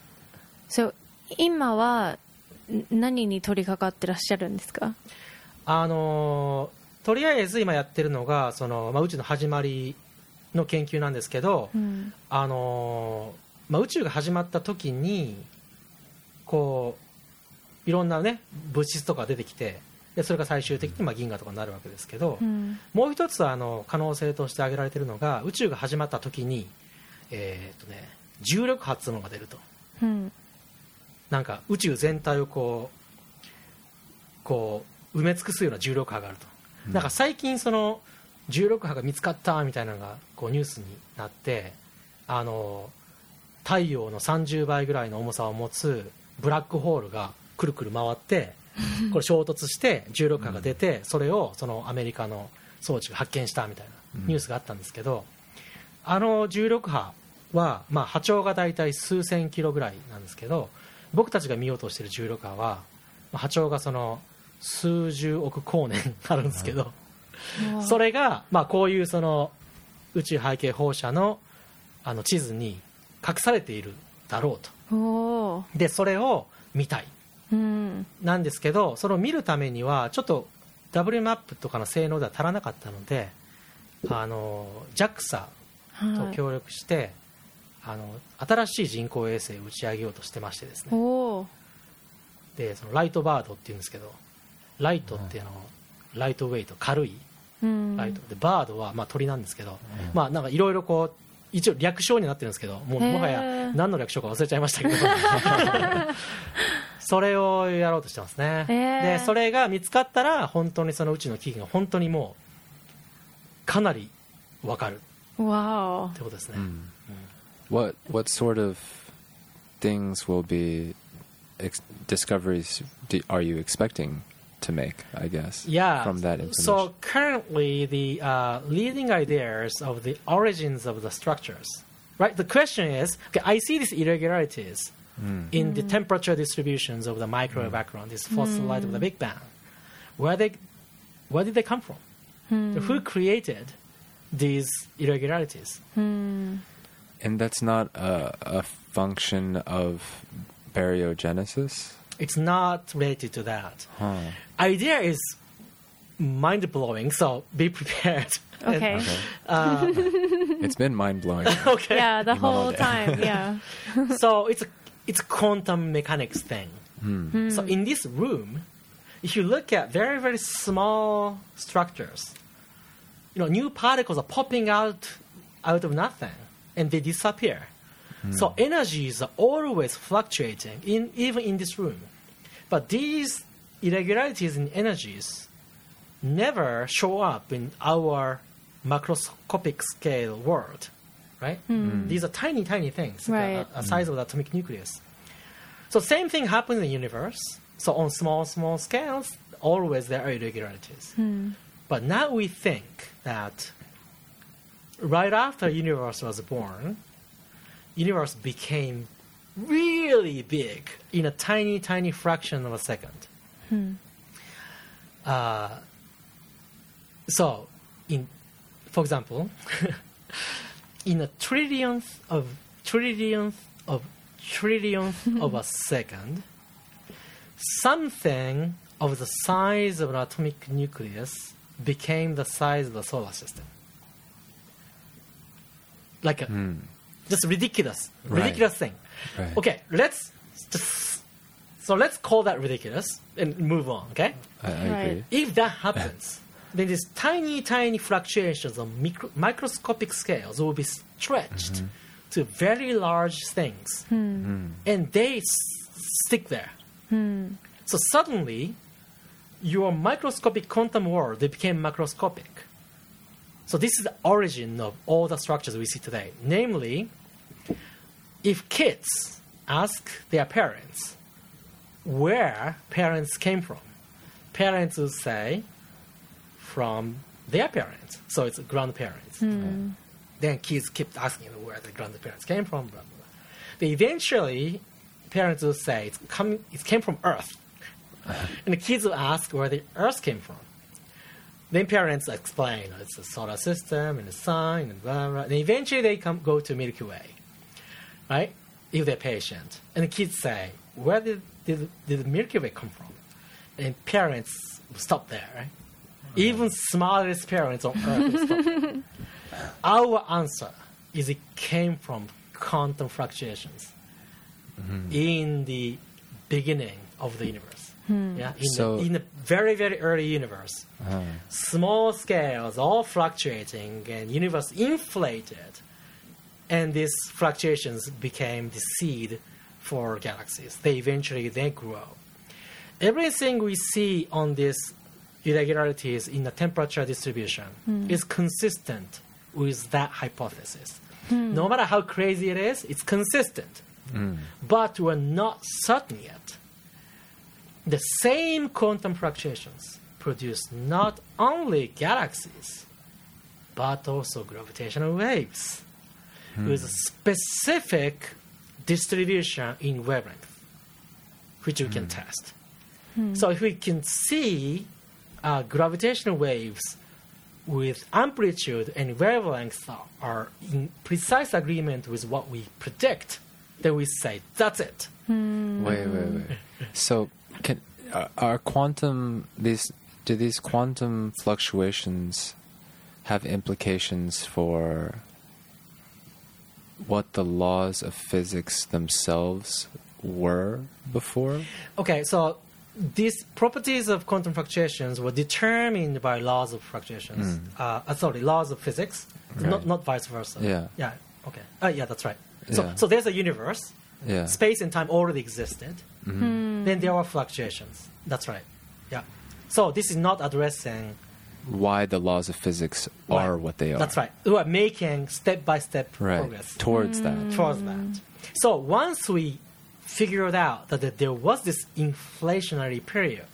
So 今はん何に取り掛かってらっしゃるんですか？ あのーとりあえず今やってるのがその、まあ、宇宙の始まりの研究なんですけど、 うんあのーまあ、宇宙が始まった時にこういろんな、ね、物質とか出てきてでそれが最終的にまあ銀河とかになるわけですけど、 うんもう一つあの可能性として挙げられているのが宇宙が始まった時に、えーとね、重力波っていうのが出ると。 うんなんか宇宙全体をこうこう埋め尽くすような重力波があると、 うんなんか最近その重力波が見つかったみたいなのがこうニュースになってあの太陽のさんじゅうばいぐらいの重さを持つブラックホールがくるくる回ってこれ衝突して重力波が出てそれをそのアメリカの装置が発見したみたいなニュースがあったんですけど、あの重力波はまあ波長がだいたい数千キロぐらいなんですけど僕たちが見ようとしている重力波は波長がその数十億光年あるんですけど、それがまあこういうその宇宙背景放射のあの地図に隠されているだろうと。 おーでそれを見たいうんなんですけどそれを見るためにはちょっと ダブリューマップとかの性能では足らなかったのであの ジャクサ とはい協力して、あの新しい人工衛星を打ち上げようとしてましてですねおーでそのライトバードっていうんですけどライトっていうのはライトウェイト軽いうんライトでバードはまあ鳥なんですけど、まあなんかいろいろこう一応略称になってるんですけどもうへーもはや何の略称か忘れちゃいましたけどそれをやろうとしてますね、 へーでそれが見つかったら本当にその宇宙の起源が本当にもうかなり分かるわってことですね、 Mm. What what sort of things will be ex- discoveries do, are you expecting to make? I guess. Yeah. From that information. So currently, the uh, leading ideas of the origins of the structures, right? The question is, okay, I see these irregularities Mm. in the temperature distributions of the microwave background, this fossil light of the Big Bang. Where they, where did they come from? Who created these irregularities? ーうん And that's not a, a function of baryogenesis. It's not related to that. Huh. Idea is mind blowing, so be prepared. Okay. Okay. Uh, It's been mind blowing. okay. Yeah, the whole Imamade. time. Yeah. So it's a, it's a quantum mechanics thing. Hmm. So in this room, if you look at very, very small structures, you know, new particles are popping out out of nothing and they disappear. So energies are always fluctuating, in, even in this room. But these irregularities in energies never show up in our macroscopic scale world, right? These are tiny, tiny things, Right. the size of the atomic nucleus. So same thing happens in the universe. So on small, small scales, always there are irregularities. But now we think that right after universe was born, universe became really big in a tiny, tiny fraction of a second. Uh, so, in, for example, in a trillionth of trillionth of trillionth of a second, something of the size of an atomic nucleus became the size of the solar system. Like a Hmm. just ridiculous, Right. ridiculous thing. Right. Okay, let's just so let's call that ridiculous and move on. Okay, I, I Right. agree. if that happens, then these tiny, tiny fluctuations on micro, microscopic scales will be stretched to very large things, and they s- stick there. So suddenly, your microscopic quantum world they became macroscopic. So this is the origin of all the structures we see today. Namely, if kids ask their parents where parents came from, parents will say from their parents. So it's grandparents. Hmm. Then kids keep asking where the grandparents came from. Blah, blah, blah. Then eventually, parents will say it's coming. It came from Earth, and the kids will ask where the Earth came from. Then parents explain oh, it's the solar system and the sun and blah blah. And eventually they come go to Milky Way, right? If they're patient, and the kids say, "Where did did, did the Milky Way come from?" And parents will stop there, right? Even smartest parents on Earth will stop. Our answer is it came from quantum fluctuations mm-hmm. in the beginning of the universe. Hmm. Yeah, in, so, the, in the very, very early universe. Uh-huh. Small scales, all fluctuating, and universe inflated. And these fluctuations became the seed for galaxies. They eventually they grow. Everything we see on these irregularities in the temperature distribution hmm. is consistent with that hypothesis. Hmm. No matter how crazy it is, it's consistent. Mm. But we're not certain yet. The same quantum fluctuations produce not only galaxies, but also gravitational waves mm. with a specific distribution in wavelength, which we mm. can test. Mm. So if we can see uh, gravitational waves with amplitude and wavelength are in precise agreement with what we predict, then we say, that's it. Mm. Wait, wait, wait. So can, uh, are quantum, these, do these quantum fluctuations have implications for what the laws of physics themselves were before? Okay, so these properties of quantum fluctuations were determined by laws of fluctuations. Mm. Uh, sorry, laws of physics, right. not not vice versa. Yeah. Yeah. Okay. Uh, yeah, that's right. So, yeah. so there's a universe. Yeah. Space and time already existed. Mm-hmm. Mm. Then there are fluctuations. That's right. Yeah. So this is not addressing why the laws of physics are right. what they are. That's right. We are making step by step right. progress towards mm. that. Towards that. So once we figured out that there was this inflationary period,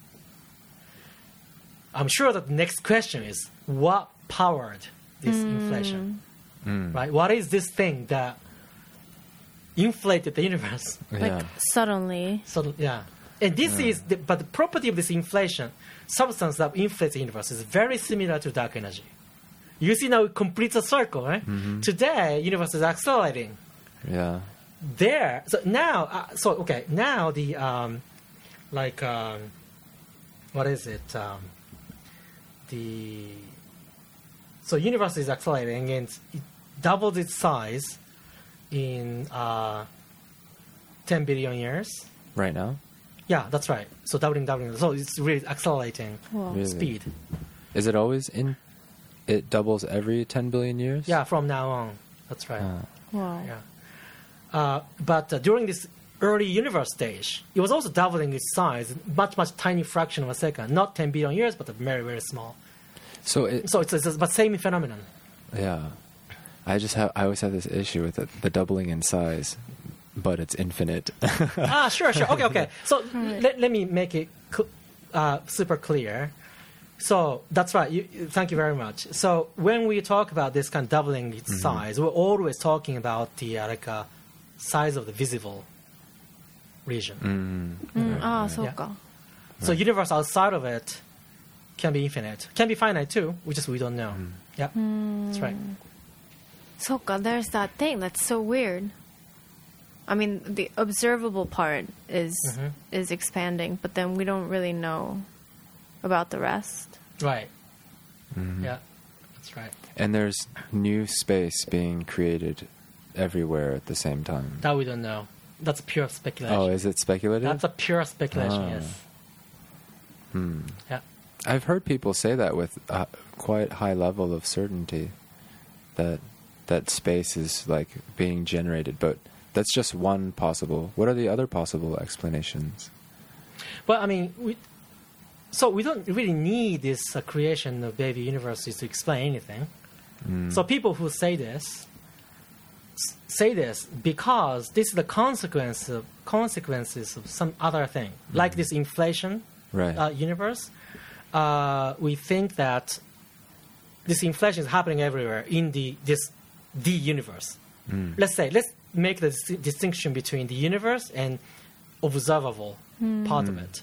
I'm sure that the next question is what powered this mm. inflation? Mm. Right? What is this thing that inflated the universe? Like yeah. suddenly. So, yeah. And this yeah. is, the, but the property of this inflation, substance that inflates the universe, is very similar to dark energy. You see now it completes a circle, right? Mm-hmm. Today, universe is accelerating. Yeah. There, so now, uh, so okay, now the, um, like, um, what is it? Um, the, so universe is accelerating and it doubled its size in uh, ten billion years. Right now? Yeah, that's right. So doubling, doubling. So it's really accelerating really? speed. Is it always in, it doubles every ten billion years? Yeah, from now on. That's right. Ah. Wow. Yeah. Uh, but uh, during this early universe stage, it was also doubling its size, much, much tiny fraction of a second. Not ten billion years, but very, very small. So, it, so it's, it's but same phenomenon. Yeah. I just have, I always have this issue with it, the doubling in size, but it's infinite. ah, sure, sure. Okay, okay. So right. let, let me make it cl- uh, super clear. So that's right. You, thank you very much. So when we talk about this kind of doubling its mm-hmm. size, we're always talking about the uh, like uh, size of the visible region. Mm. Mm. Ah, so yeah. So universe outside of it can be infinite, can be finite too. We just we don't know. Mm. Yeah, mm. that's right. So there's that thing that's so weird. I mean, the observable part is mm-hmm. is expanding, but then we don't really know about the rest. Right. Mm-hmm. Yeah, that's right. And there's new space being created everywhere at the same time. That we don't know. That's pure speculation. Oh, is it speculative? That's a pure speculation, oh. yes. Hmm. Yeah. I've heard people say that with a quite high level of certainty, that that space is like being generated, but that's just one possible. What are the other possible explanations? Well, I mean, we, so we don't really need this uh, creation of baby universes to explain anything. Mm. So people who say this say this because this is the consequence of consequences of some other thing, mm-hmm. like this inflation right. uh, universe. Uh, we think that this inflation is happening everywhere in the this the universe. Mm. Let's say let's make the dis- distinction between the universe and observable mm. part mm. of it.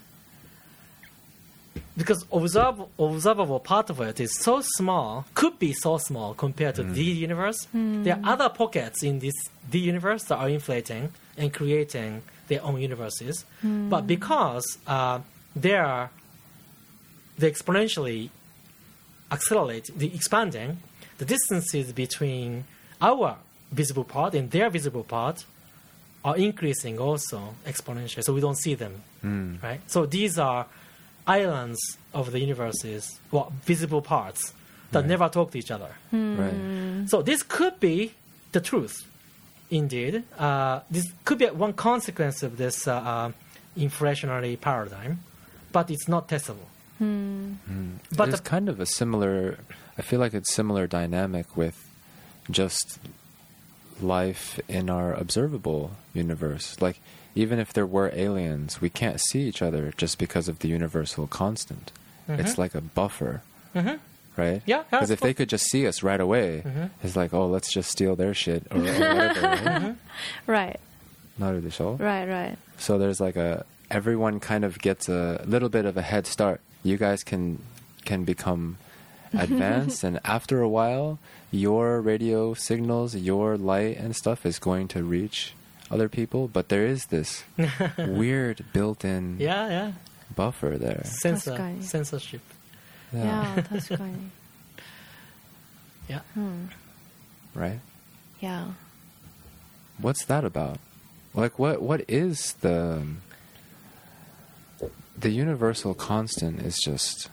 Because observ- observable part of it is so small, could be so small compared to mm. the universe. Mm. There are other pockets in this the universe that are inflating and creating their own universes. Mm. But because uh, they are they exponentially accelerate, the expanding, the distances between our visible part and their visible part are increasing also exponentially. So we don't see them, mm. right? So these are islands of the universes, well, visible parts that right. never talk to each other. Mm. Right. So this could be the truth, indeed. Uh, this could be one consequence of this uh, uh, inflationary paradigm, but it's not testable. Mm. Mm. But it's kind of a similar, I feel like it's similar dynamic with just life in our observable universe. Like, even if there were aliens, we can't see each other just because of the universal constant. Mm-hmm. It's like a buffer, mm-hmm. right? Yeah. Because if they could just see us right away, mm-hmm. it's like, oh, let's just steal their shit or, or whatever. Right? Mm-hmm. Right. Right, right. So there's like a, everyone kind of gets a little bit of a head start. You guys can can become advanced, and after a while, your radio signals, your light and stuff is going to reach other people, but there is this weird built-in yeah, yeah. buffer there. Censor, censorship. Yeah, 確かに. Yeah. Hmm. Right? Yeah. What's that about? Like, what what is the the universal constant is just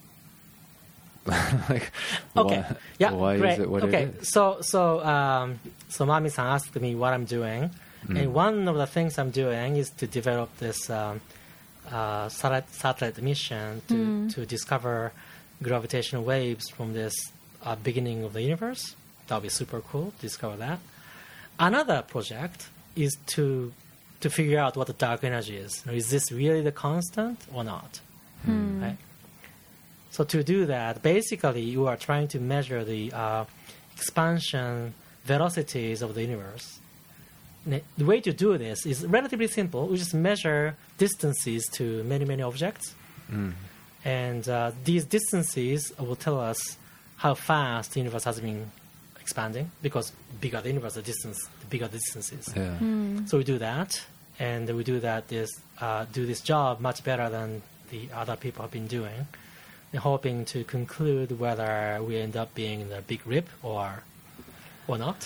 like okay. why, yeah, why great. is it what okay. it is? So so um so Mami-san asked me what I'm doing. Mm. And one of the things I'm doing is to develop this um, uh, satellite, satellite mission to, mm. to discover gravitational waves from this uh, beginning of the universe. That would be super cool to discover that. Another project is to to figure out what the dark energy is. Is this really the constant or not? Mm. Right? So to do that, basically you are trying to measure the uh, expansion velocities of the universe. The way to do this is relatively simple. We just measure distances to many, many objects. Mm. And uh, these distances will tell us how fast the universe has been expanding, because bigger the universe, the distance, the bigger the distance is. Yeah. Mm. So we do that, and we do that this uh, do this job much better than the other people have been doing, and hoping to conclude whether we end up being in the Big Rip or or not.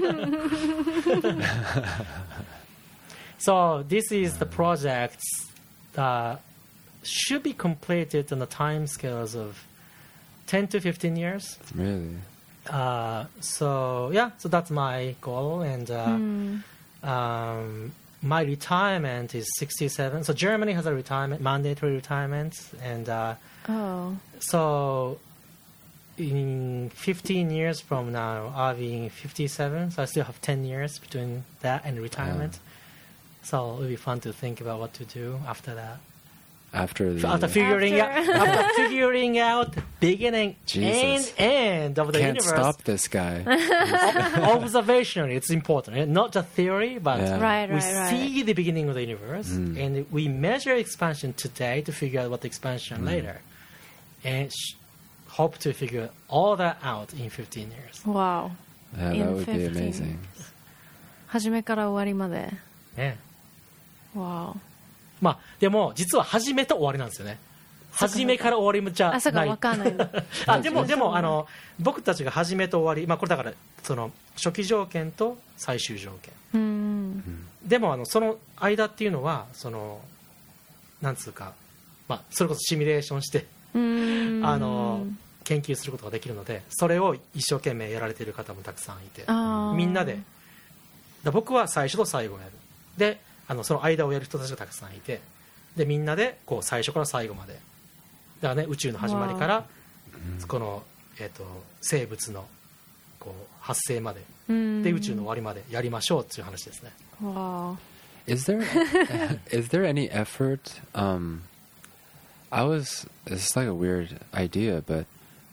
So this is the project that should be completed on the time scales of ten to fifteen years. Really? Uh, so yeah, so that's my goal, and uh, Mm. um, my retirement is sixty-seven. So Germany has a retirement, mandatory retirement, and uh, Oh. so in fifteen years from now, I'll be fifty-seven. So I still have ten years between that and retirement. Yeah. So it'll be fun to think about what to do after that. After the After figuring After. out, after figuring out the beginning Jesus. and end of the can't universe. stop this guy. Observationally, it's important, eh? Not just theory, but Yeah. Right, we right, right. see the beginning of the universe, Mm. and we measure expansion today to figure out what the expansion Mm. later, and sh- hope to figure all that out in fifteen years. Wow. Yeah, that In would be fifteen. amazing. 初めから終わりまで。 ね、 Wow. まあでも実は始めと終わりなんですよね。始めから終わりじゃあ、そうか、 ない。 わかんないんだ。 あでもでそうもあの僕たちが始めと終わり、まあこれだからその初期条件と最終条件。 うん。 でもあのその間っていうのはそのなんつうか、まあそれこそシミュレーションしてうん。 あの研究することができるので、それを一生懸命やられている方もたくさんいて、 あーみんなで。だ僕は最初と最後をやる。で、あのその間をやる人たちがたくさんいて、でみんなでこう最初から最後まで。だからね、宇宙の始まりからこの、えー、と生物のこう発生までで宇宙の終わりまでやりましょうっていう話ですね。 Wow. Is there is there any effort? Um, I was. It's like a weird idea, but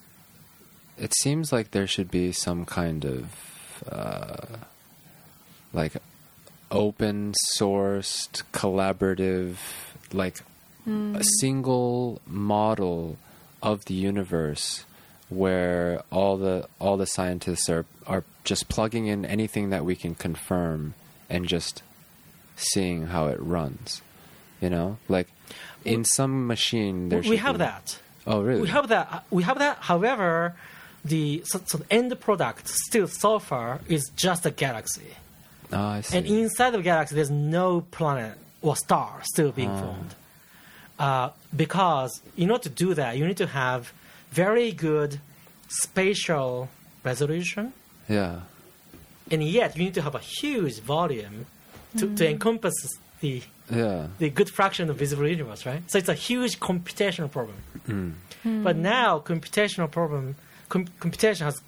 it seems like there should be some kind of uh, like open sourced, collaborative, like a single model of the universe where all the all the scientists are are just plugging in anything that we can confirm and just seeing how it runs, you know, like in some machine there We should have be- that. Oh, really? We have that. We have that. However, the so, so the end product still so far is just a galaxy, Oh, I see. and inside of galaxy there's no planet or star still being formed. Uh, because in order to do that, you need to have very good spatial resolution, Yeah. and yet you need to have a huge volume to, to encompass the Yeah. the good fraction of visible universe, right? So it's a huge computational problem. But now computational problem, com- computation has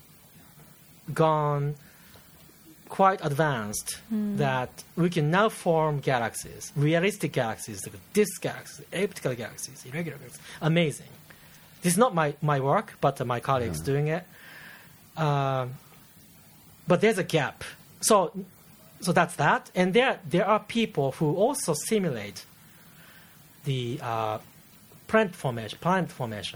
gone quite advanced that we can now form galaxies, realistic galaxies, like disk galaxies, elliptical galaxies, irregular galaxies. Amazing. This is not my, my work, but uh, my colleagues doing it. Um, but there's a gap. So so that's that. And there there are people who also simulate the uh, planet formation, planet formation,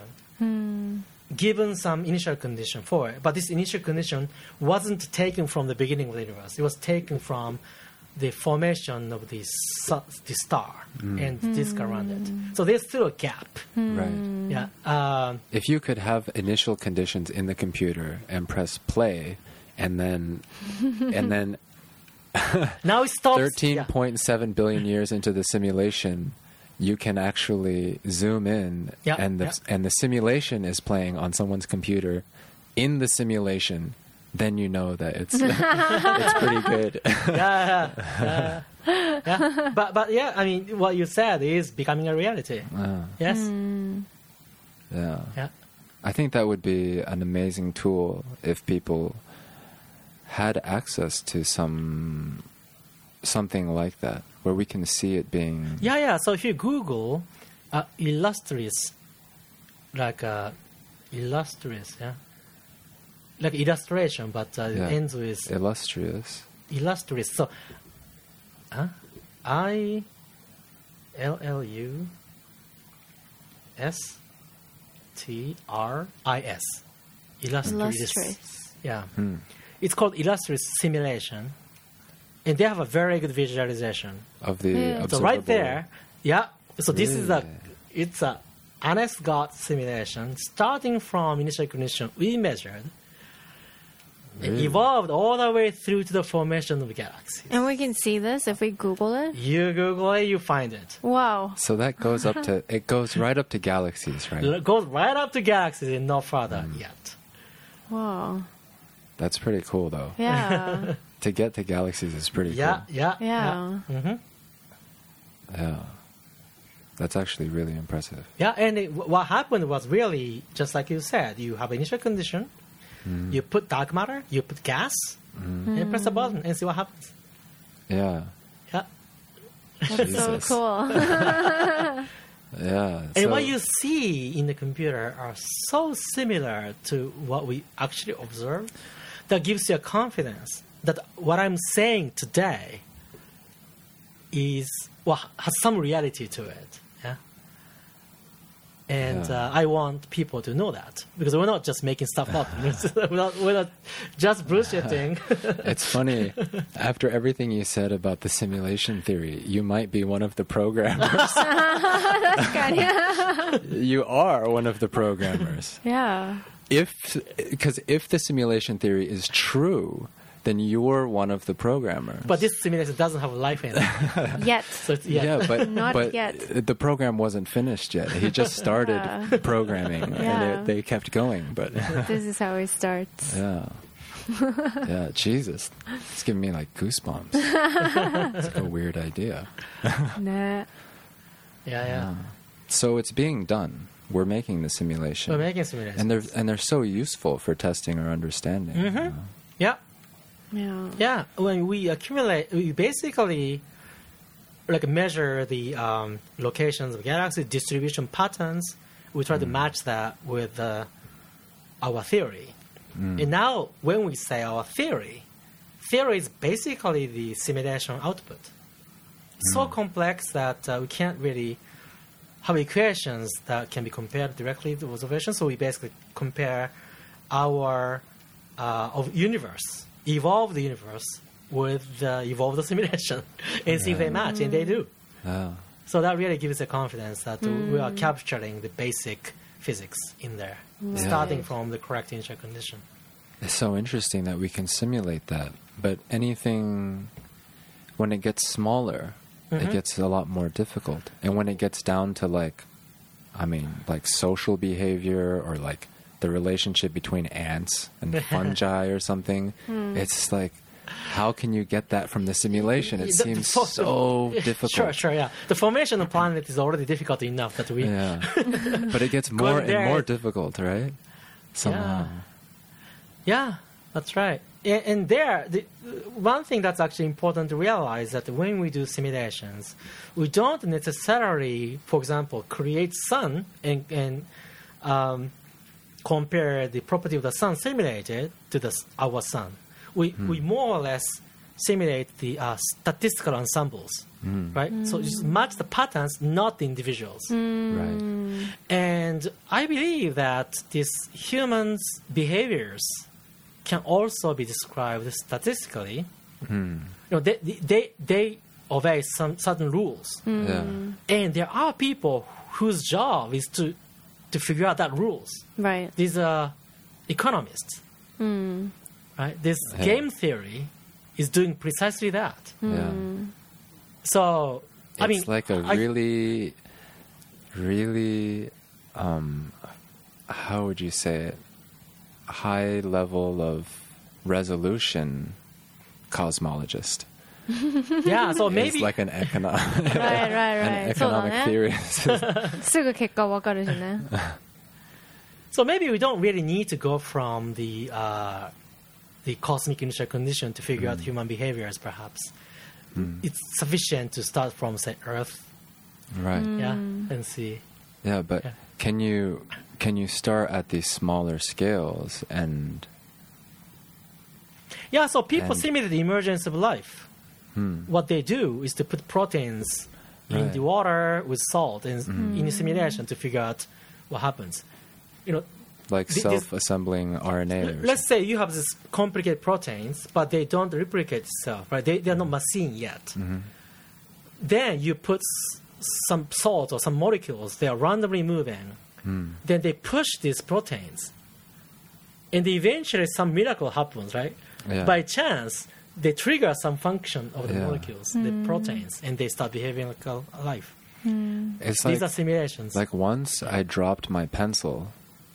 given some initial condition for it. But this initial condition wasn't taken from the beginning of the universe. It was taken from the formation of the, su- the star and the disk around it. So there's still a gap. Right. Yeah. Um, If you could have initial conditions in the computer and press play, and then and then now it stops. thirteen yeah. point seven billion years into the simulation, you can actually zoom in, Yeah, and the yeah. and the simulation is playing on someone's computer in the simulation. Then you know that it's it's pretty good. yeah, yeah, yeah, yeah. But but yeah, I mean, what you said is becoming a reality. Ah, Yes. yeah. Yeah. I think that would be an amazing tool if people had access to some something like that, where we can see it being. Yeah, yeah. So if you Google uh, Illustris, like uh, Illustris, yeah, like illustration, but uh, Yeah. it ends with Illustrious. Illustris. So, huh? I L L U S T R I S. Illustris. Illustris. Yeah. Hmm. It's called Illustris simulation, and they have a very good visualization. Of the Yeah. So right observable- there, yeah. So this is a, Really? it's a honest God simulation starting from initial condition we measured. It Really? evolved all the way through to the formation of galaxies. And we can see this if we Google it. You Google it, you find it. Wow. So that goes up to it goes right up to galaxies, right? It goes right up to galaxies and no further Mm. yet. Wow. That's pretty cool, though. Yeah. To get to galaxies is pretty Yeah, cool. yeah, Yeah. yeah. hmm Yeah, that's actually really impressive. Yeah, and it, what happened was really just like you said. You have initial condition, Mm. you put dark matter, you put gas, and press a button and see what happens. Yeah, Yeah. That's so Jesus. cool. yeah. And so- what you see in the computer are so similar to what we actually observe that gives you a confidence that what I'm saying today is well has some reality to it. Yeah. And Yeah. uh, I want people to know that because we're not just making stuff up. we're, not, we're not just bullshitting. It's funny. After everything you said about the simulation theory, you might be one of the programmers. You are one of the programmers. Yeah. If because if the simulation theory is true, then you're one of the programmers. But this simulation doesn't have life in it. Yet. So it's, yeah. yeah, but Not but yet. the program wasn't finished yet. He just started Yeah. programming, Yeah. and they, they kept going. But This is how it starts. yeah, yeah, Jesus, it's giving me like goosebumps. It's like a weird idea. Nah. yeah, yeah. So it's being done. We're making the simulation, We're making simulations. and they're and they're so useful for testing or understanding. you know? Yeah. Yeah. Yeah, when we accumulate, we basically like measure the um, locations of galaxy distribution patterns. We try to match that with uh, our theory. And now, when we say our theory, theory is basically the simulation output. It's so complex that uh, we can't really have equations that can be compared directly to observations. So we basically compare our uh, of universe, evolved universe, with the evolved simulation and see if they match, and they do. Yeah. So that really gives us confidence that we are capturing the basic physics in there, starting from the correct initial condition. It's so interesting that we can simulate that, but anything, when it gets smaller, it gets a lot more difficult. And when it gets down to like, I mean, like social behavior or like the relationship between ants and fungi or something, it's like, how can you get that from the simulation? It The- seems the- so difficult. Sure, sure, yeah. The formation of planet is already difficult enough that we... Yeah. But it gets more there- and more difficult, right? Somehow. Yeah, that's right. And, and there, the, one thing that's actually important to realize that when we do simulations, we don't necessarily, for example, create sun and, and um, compare the property of the sun simulated to the, s- our sun. We, we more or less simulate the uh, statistical ensembles, right? So just match the patterns, not the individuals. Right. And I believe that these humans' behaviors can also be described statistically. You know, they, they, they obey some certain rules. Yeah. And there are people whose job is to, to figure out that rules. Right. These are economists. Right? This Yeah. game theory is doing precisely that. Yeah. So, I mean, It's like a I- really, really, um, how would you say it? High level of resolution cosmologist. yeah. So maybe It's like an econo- Right, right, an right. そうだ economic ね。 theorist. すぐ結果わかるしね。 So maybe we don't really need to go from the uh, the cosmic initial condition to figure out human behaviors. Perhaps it's sufficient to start from, say, Earth, Right. yeah, and see. Yeah, but Yeah. can you can you start at these smaller scales and Yeah. So people And- simulate the emergence of life. What they do is to put proteins in Right. the water with salt and in a simulation to figure out what happens. You know, like Th- this- self-assembling R N A? Or let's say you have this complicated proteins, but they don't replicate itself, right? They, they're not machine yet. Then you put s- some salt or some molecules, they are randomly moving. Then they push these proteins. And eventually some miracle happens, right? Yeah. By chance, they trigger some function of the Yeah. molecules, the proteins, and they start behaving like a a life. It's These like, are simulations. like once I dropped my pencil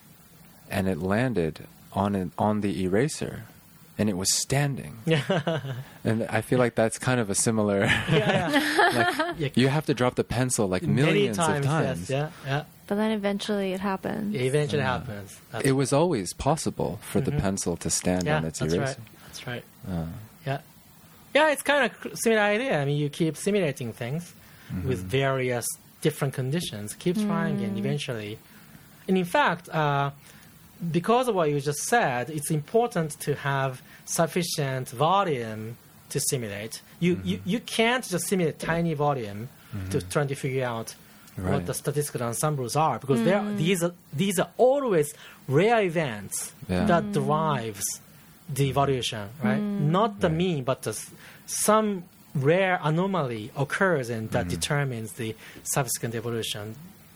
and it landed on an, on the eraser and it was standing. yeah, And I feel like that's kind of a similar yeah. like Yeah. you have to drop the pencil like millions Many times, of times. yes, yeah, yeah. But then eventually it happens. It eventually happens. That's It was always possible for the pencil to stand yeah, on its that's eraser. right. That's right. Uh, Yeah, yeah. It's kind of similar idea. I mean, you keep simulating things with various different conditions, keep trying, and eventually, and in fact, uh, because of what you just said, it's important to have sufficient volume to simulate. You you, you can't just simulate tiny volume to try to figure out what Right. the statistical ensembles are, because they are, these are these are always rare events Yeah. that drives the evaluation, right? Not the mean, but the, s- some rare anomaly occurs and that determines the subsequent evolution.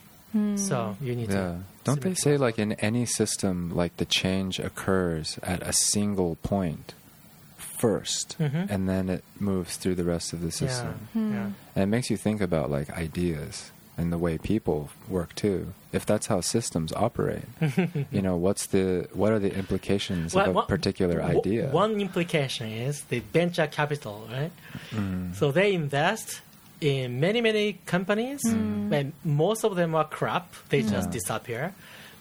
So you need yeah. to. Don't they simulate say those. like in any system, like the change occurs at a single point first, Mhm. and then it moves through the rest of the Yeah, system. yeah. And it makes you think about like ideas and the way people work too. If that's how systems operate, you know, what's the what are the implications Well, of a one- particular w- idea? One implication is the venture capital, right? Mm. So they invest in many, many companies, and most of them are crap. They just Yeah. disappear.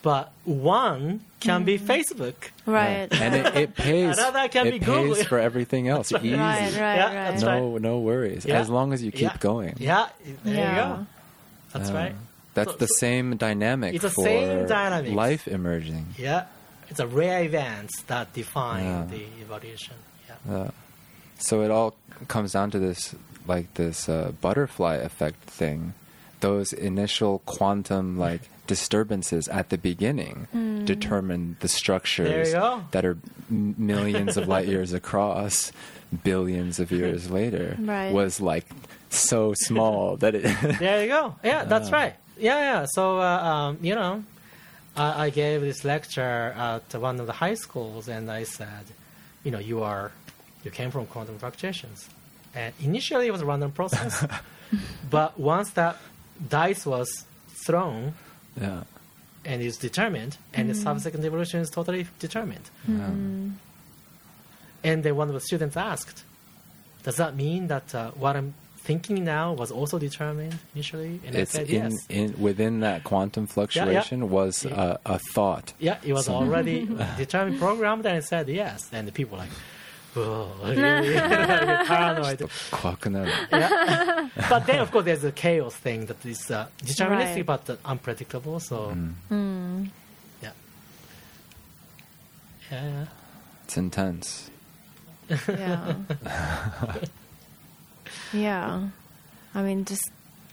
but one can be Facebook. Right. And it, it pays. Another can be it Google. pays for everything else. Easy. Right, right, Yeah, right. that's No, no worries. Yeah. As long as you keep Yeah. going. Yeah, there Yeah. you go. That's Uh, right. That's So- the so- same dynamic It's the for same dynamics. life emerging. Yeah, it's a rare events that define Yeah. the evolution. Yeah. Uh, so it all comes down to this, like this uh, butterfly effect thing. Those initial quantum like disturbances at the beginning determine the structures There you go. that are m- millions of light years across, billions of years later. Right. Was like so small that it. There you go. Yeah, that's Uh. right. Yeah, yeah. So, uh, um, you know, I, I gave this lecture at one of the high schools, and I said, you know, you are, you came from quantum fluctuations, and initially it was a random process, but once that dice was thrown Yeah. and is determined, and the subsequent evolution is totally determined. Mm. And then one of the students asked, "Does that mean that uh, what I'm thinking now was also determined initially?" And It's I said, in, "Yes." in within that quantum fluctuation was Yeah. a, a thought. Yeah, it was already determined, programmed, and I said yes. And the people were like, "Oh, really?" Like, paranoid. Quacking Yeah. But then, of course, there's a chaos thing that is uh, deterministic Right. but uh, unpredictable. So, Mm. yeah. Yeah, yeah. It's intense. Yeah. Yeah. I mean, just,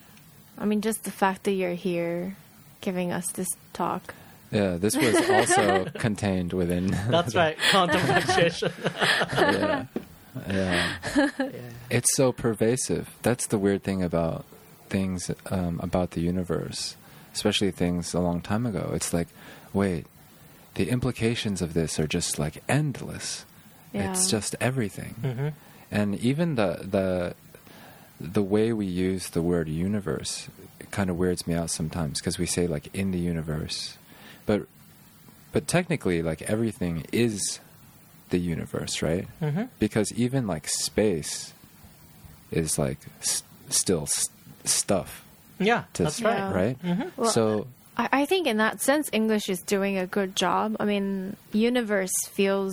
I mean, just the fact that you're here giving us this talk. Yeah, this was also contained within. That's right, quantum fluctuation. Yeah. Yeah. Yeah. It's so pervasive. That's the weird thing about things um, about the universe, especially things a long time ago. It's like, wait, the implications of this are just like endless. Yeah. It's just everything. hmm And even the the the way we use the word universe, it kind of weirds me out sometimes because we say like in the universe, but but technically like everything is the universe, right? hmm Because even like space is like s- still s- stuff, Yeah, to that's s- right. Yeah. right? Mhm. Well, So I, I think in that sense, English is doing a good job. I mean, universe feels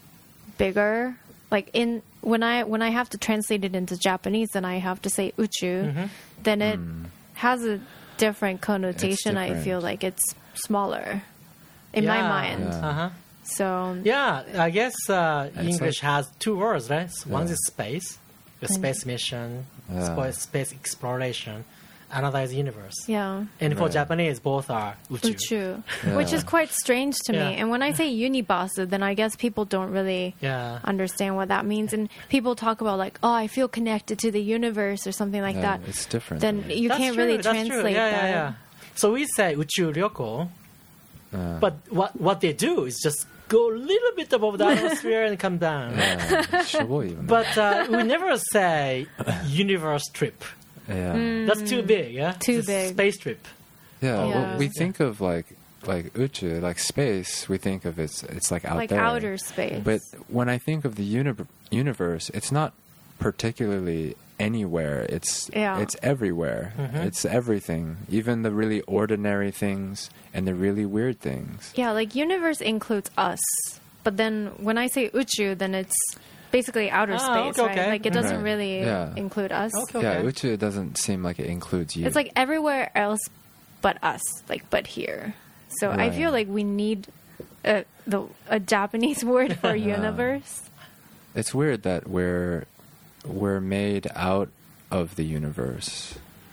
bigger. Like in when I when I have to translate it into Japanese, then I have to say uchu. Mhm. Then it has a different connotation. I different. feel like it's smaller in my Yeah. mind. Yeah. Uh-huh. So Yeah, I guess uh, It's English like- has two words, right? So One Yeah. is space, the space mission, Yeah. spa- space exploration. Another is universe. yeah. And for Right. Japanese, both are uchu. Uchu, Yeah. which is quite strange to Yeah. me. And when I say unibasu, then I guess people don't really Yeah. understand what that means. And people talk about like, oh, I feel connected to the universe or something like yeah, that. it's different. Then you That's can't true, really that's true. translate yeah, that. Yeah, yeah. So we say uchu ryoko, Uh, but what what they do is just go a little bit above the atmosphere and come down. yeah, しょぼいよね。 But uh, we never say universe trip. yeah. That's too big, yeah? Too It's a big. Space trip. Yeah, Yeah. well, we think of like like uchu, like space. We think of it's it's like out Like there, outer space. But when I think of the uni- universe, it's not particularly anywhere. It's Yeah. it's everywhere. It's everything, even the really ordinary things and the really weird things. Yeah, like universe includes us. But then when I say uchu, then it's basically outer Ah, space, okay, right? okay. Like it doesn't Right. really Yeah. include us. Okay. Yeah, uchu doesn't seem like it includes you. It's like everywhere else but us, like but here. So I Right. feel like we need a, the, a Japanese word for universe. It's weird that we're we're made out of the universe.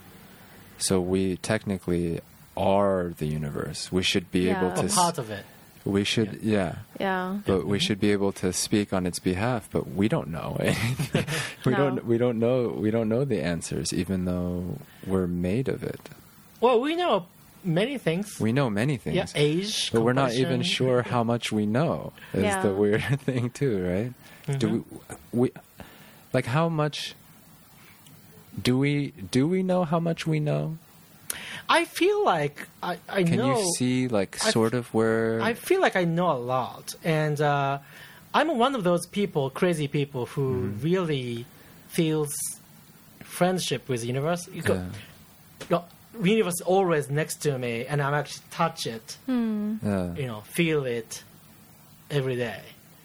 So we technically are the universe. We should be Yeah. able A to It's s- part of it. we should yeah. Yeah. But we should be able to speak on its behalf, but we don't know anything. we No. don't we don't know we don't know the answers even though we're made of it. Well, we know many things. We know many things. yeah, age, But we're not even compulsion. sure how much we know. Is Yeah. the weird thing too, right? Do we, we like how much do we do we know how much we know? I feel like I, I Can know. you see like I- sort of where I feel like I know a lot, and uh, I'm one of those people, crazy people, who Mm-hmm. really feels friendship with the universe. You go- Yeah. no, universe is always next to me, and I'm actually touch it, Yeah. you know, feel it every day.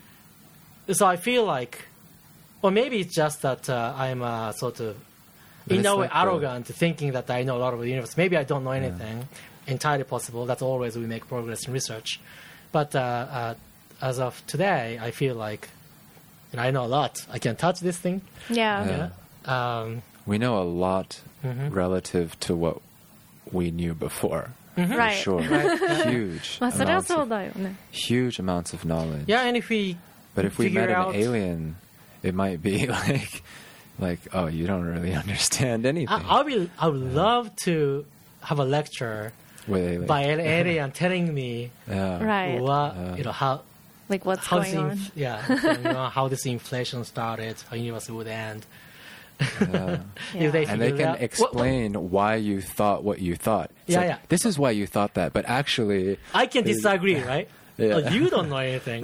So I feel like, or maybe it's just that uh, I'm uh, sort of, But in it's a way, like the- arrogant, thinking that I know a lot of the universe. Maybe I don't know anything. Entirely possible. That's always we make progress in research. But uh, uh, as of today, I feel like, you know, I know a lot. I can touch this thing. Yeah. Yeah. Yeah. Um, We know a lot Mhm. relative to what we knew before. For Right. sure. Right. Huge. まあそれは amounts そう of, だよね。 huge amounts of knowledge. yeah, and if we But if we figure met an out- alien, it might be like, like, oh, you don't really understand anything. I, I will. I would love to have a lecture with aliens. by an alien telling me Yeah. Right. what Yeah. you know how Like what's how going this on. inf- yeah you know, how this inflation started, how universe would end. Yeah. If they Yeah. And they figure it can out- Well, explain why you thought what you thought. It's Yeah, like, yeah. This is why you thought that, but actually, I can disagree, right? Yeah. But you don't know anything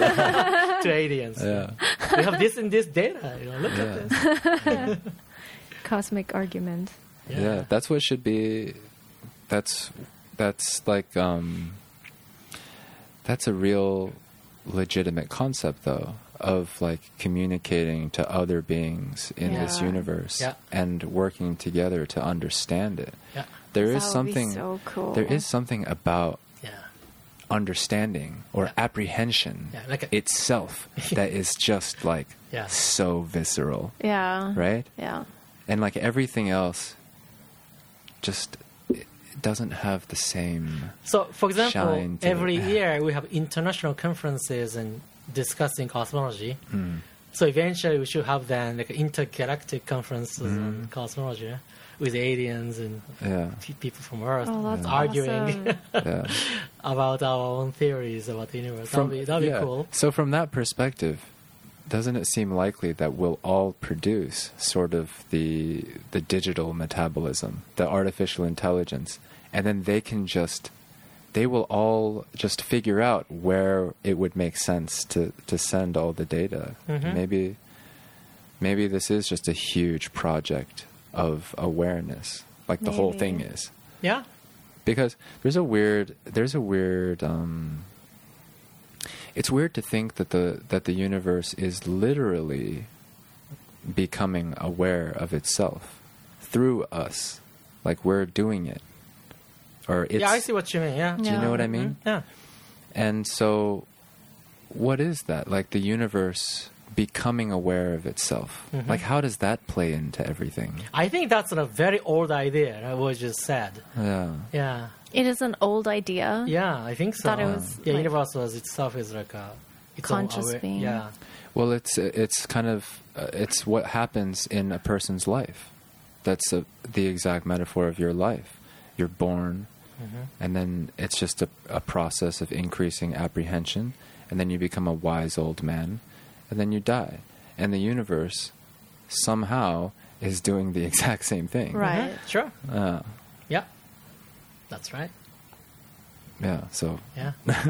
to aliens. yeah, We have this and this data. You know, look Yeah. at this. Cosmic argument. yeah, that's what should be. That's that's like um, that's a real legitimate concept, though, of like communicating to other beings in this Yeah. universe Yeah. and working together to understand it. Yeah, There is That would be something. so cool. There is something about yeah, understanding or apprehension Yeah, like a- itself that is just like Yeah. so visceral, Yeah. right? Yeah. And like everything else just it doesn't have the same. So, for example, Shine to every it. year we have international conferences and discussing cosmology. Hmm. So eventually we should have then like intergalactic conferences Hmm. on cosmology with aliens and Yeah, pe- people from Earth Oh, that's arguing awesome. yeah. about our own theories about the universe. From- that'd be, that'd yeah. be cool. So from that perspective, doesn't it seem likely that we'll all produce sort of the the digital metabolism, the artificial intelligence, and then they can just they will all just figure out where it would make sense to, to send all the data. Mhm. Maybe maybe this is just a huge project of awareness, like the whole thing Maybe. is. Yeah. Because there's a weird there's a weird um it's weird to think that the that the universe is literally becoming aware of itself through us, like we're doing it, or it's Yeah, I see what you mean. Yeah. do you Yeah. know what I mean? Yeah. And so what is that, like the universe becoming aware of itself? Mhm. Like how does that play into everything? I think that's a very old idea, right, what you just said. Yeah. Yeah. It is an old idea. Yeah, I think so. Thought it was, yeah, like, universe was itself is like a its own conscious aware- being. Yeah. Well, it's it's kind of uh, it's what happens in a person's life. That's a, the exact metaphor of your life. You're born, Mhm. and then it's just a, a process of increasing apprehension, and then you become a wise old man, and then you die. And the universe somehow is doing the exact same thing. Right. Mhm. Sure. Uh, Yeah. That's right. yeah. So Yeah.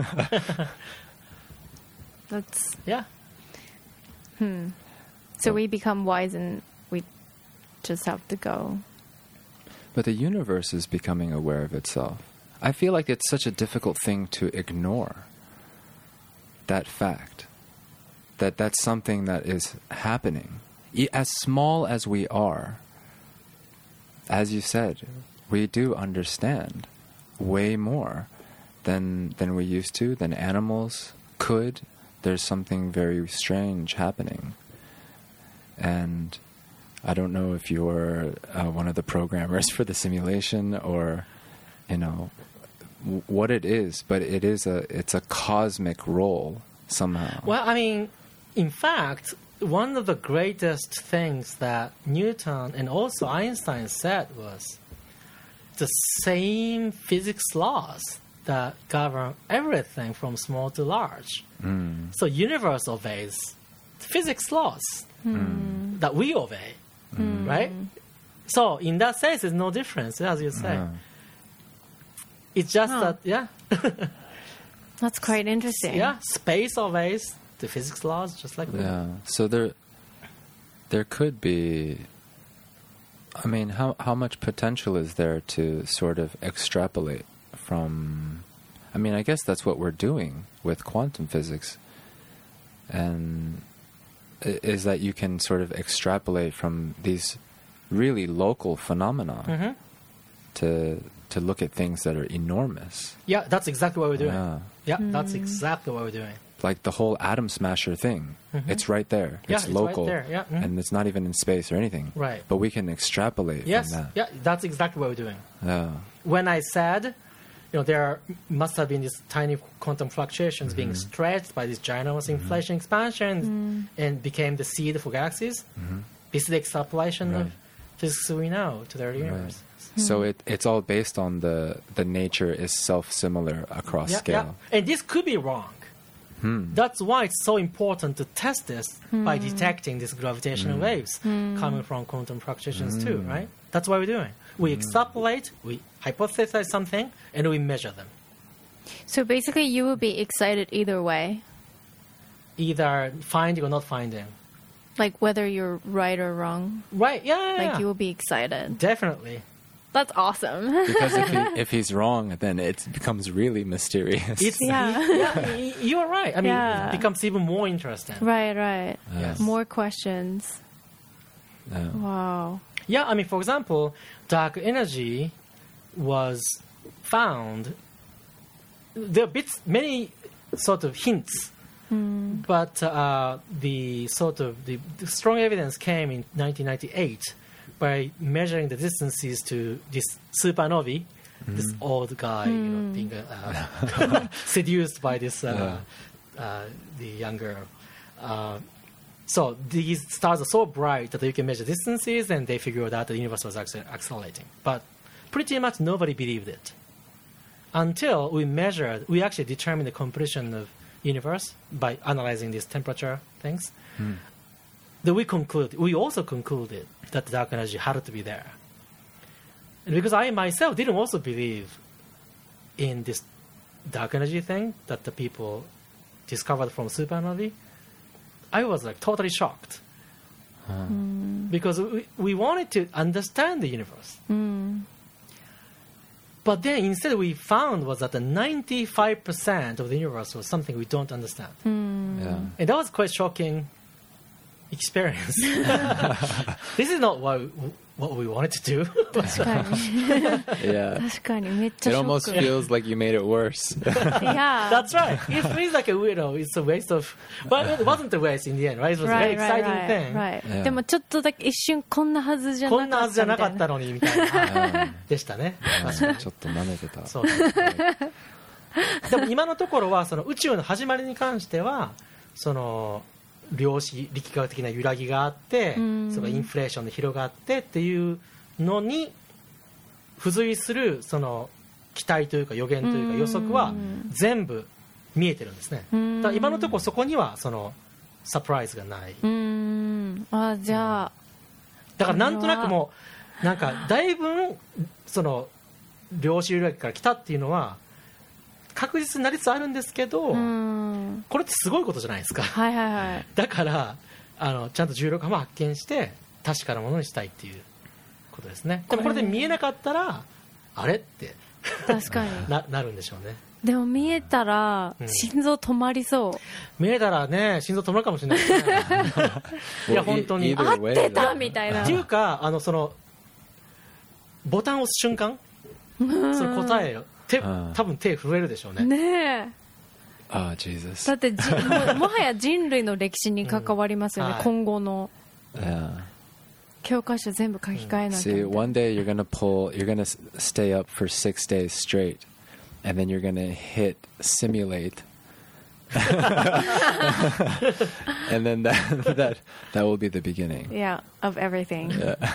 That's Yeah. hmm. So we become wise and we just have to go. But the universe is becoming aware of itself. I feel like it's such a difficult thing to ignore. That fact. That that's something that is happening. E- As small as we are, as you said, we do understand way more than than we used to, than animals could. There's something very strange happening. And I don't know if you're uh, one of the programmers for the simulation or, you know, w- what it is, but it is a it's a cosmic role somehow. Well, I mean, in fact, one of the greatest things that Newton and also Einstein said was the same physics laws that govern everything from small to large. Mm. So universe obeys physics laws that we obey, right? So in that sense, there's no difference, as you say. Yeah. It's just Huh. that, yeah, That's quite interesting. yeah, space obeys the physics laws just like we do. Yeah. So there, there could be I mean, how how much potential is there to sort of extrapolate from? I mean, I guess that's what we're doing with quantum physics, and i- is that you can sort of extrapolate from these really local phenomena Mm-hmm. to to look at things that are enormous, Yeah, that's exactly what we're doing. Yeah. Yeah, that's exactly what we're doing. like the whole atom smasher thing. Mhm. It's right there. Yeah, it's it's right local, there, yeah, mhm. and it's not even in space or anything. Right. But we can extrapolate Yes, from that. yeah, that's exactly what we're doing. Yeah. When I said, you know, there must have been these tiny quantum fluctuations Mm-hmm. being stretched by these ginormous inflation expansions and became the seed for galaxies, this is the extrapolation Mm-hmm. Right. of physics we know to their universe. So it it's all based on the the nature is self similar across Yeah, scale. yeah. And this could be wrong. Hmm. That's why it's so important to test this by detecting these gravitational waves coming from quantum fluctuations too, right? That's what we're doing. We extrapolate, we hypothesize something, and we measure them. So basically, you will be excited either way, Either finding or not finding. like whether you're right or wrong. Right, yeah, yeah, Like yeah. you will be excited. Definitely. That's awesome. Because if he, if he's wrong, then it becomes really mysterious. It's, Yeah. yeah, y- you are right. I mean, Yeah. it becomes even more interesting. Right, right. Yes. More questions. Yeah. Wow. Yeah, I mean, for example, dark energy was found. There are bits, many sort of hints, but uh, the sort of the, the strong evidence came in nineteen ninety-eight by measuring the distances to this supernovae. This old guy, you know, being uh, seduced by this uh, uh, the younger. Uh, So these stars are so bright that you can measure distances, and they figured out the universe was actually accelerating. But pretty much nobody believed it until we measured. We actually determined the composition of universe by analyzing these temperature things. Then we concluded. We also concluded that the dark energy had to be there. And because I myself didn't also believe in this dark energy thing that the people discovered from supernovae, I was like totally shocked because we, we wanted to understand the universe. But then instead we found was that the ninety-five percent of the universe was something we don't understand. Yeah. And that was quite shocking experience. This is not what, what we wanted to do. 確かに Yeah. 確かにめっちゃ It ショッ almost ク。 feels like you made it worse. Yeah. That's right. It feels like a weirdo. It's a waste of... But it wasn't a waste in the end, right? It was a very Right, right, exciting thing. right, right. Yeah. でもちょっとだけ一瞬こんなはずじゃなかったこんなはずじゃなかったの。 のにみたいなでしたね。確かにちょっと舐めてた。 そうでも今のところはその宇宙の始まりに関してはその量子力学的な揺らぎがあって、 うんそのインフレーションで広がってっていうのに付随するその期待というか予言というか予測は全部見えてるんですね。 うんだから今のところそこにはそのサプライズがない。 うーん。あ、じゃあ。 だからなんとなくもうなんかだいぶその量子揺らぎから来たっていうのは確実になりつつあるんですけど、 うん。 これってすごいことじゃないですか。 はいはいはい。 だからあのちゃんとじゅうろく波も発見して確かなものにしたいっていうことですね。でもこれで見えなかったらあれって確かに。 な, なるんでしょうね。 でも見えたらうん心臓止まりそう。 見えたらね心臓止まるかもしれないですね。いや Well, 本当に e- either 合って way, た though. みたいなって。いうかあのそのボタンを押す瞬間その答えを手うん多分手震えるでしょうね。 ねえ。 Oh, Jesus. だってじももはや人類の歴史に関わりますよね、 うんはい今後の Yeah. 教科書全部書き換えなきゃみた See, いな one day you're gonna pull, you're gonna s- stay up for six days straight, and then you're gonna hit simulate, and then that that that will be the beginning. Yeah, of everything.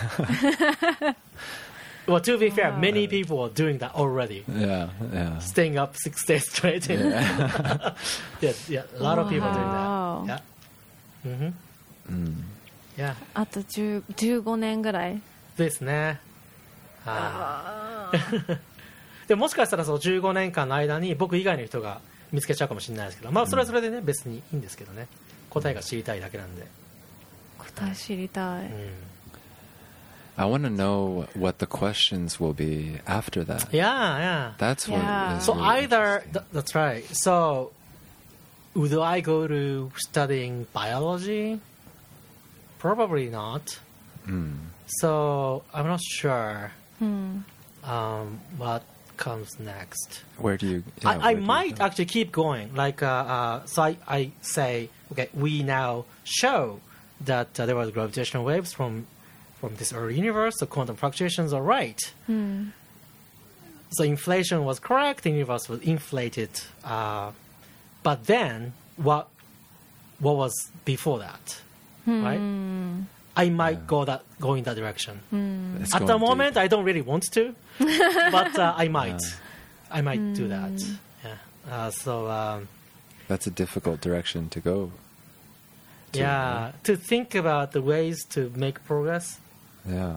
Well, to be fair, Wow. many people are doing that already. Yeah, yeah. Staying up six days straight. Yeah, yeah, a lot of people are doing Wow. that. Yeah. Mm-hmm. Mm. Yeah. あとじゅう、じゅうごねんぐらい。 ですね。はいでももしかしたらそのじゅうごねんかんの間に僕以外の人が見つけちゃうかもしれないですけど、まあそれはそれでね、別にいいんですけどね。答えが知りたいだけなんで。 答え知りたい。 うん I want to know what the questions will be after that. Yeah, yeah. That's what Yeah. is So really either interesting. th- that's right. So would I go to studying biology? Probably not. Mm. So I'm not sure Hmm. um, what comes next. Where do you? yeah, I, I where do you might go? actually keep going. Like, uh, uh, so I, I say, okay, we now show that uh, there was gravitational waves from from this early universe. So quantum fluctuations are right. Hmm. So inflation was correct. The universe was inflated. Uh, but then what? What was before that? Right. Hmm. I might go that go in that direction. It's At the going moment, deep. I don't really want to, but uh, I might. Yeah. I might do that. Yeah. Uh, so um, That's a difficult direction to go. to, yeah, to think about the ways to make progress. right? Yeah.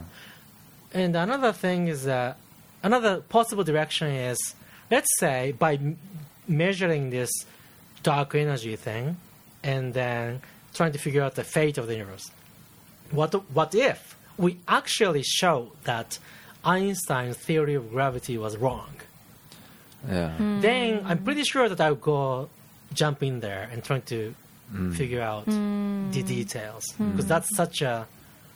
And another thing is that another possible direction is, let's say, by m- measuring this dark energy thing, and then trying to figure out the fate of the universe. What what if we actually show that Einstein's theory of gravity was wrong? Yeah. Then I'm pretty sure that I would go jump in there and trying to Mm. figure out the details, because that's such a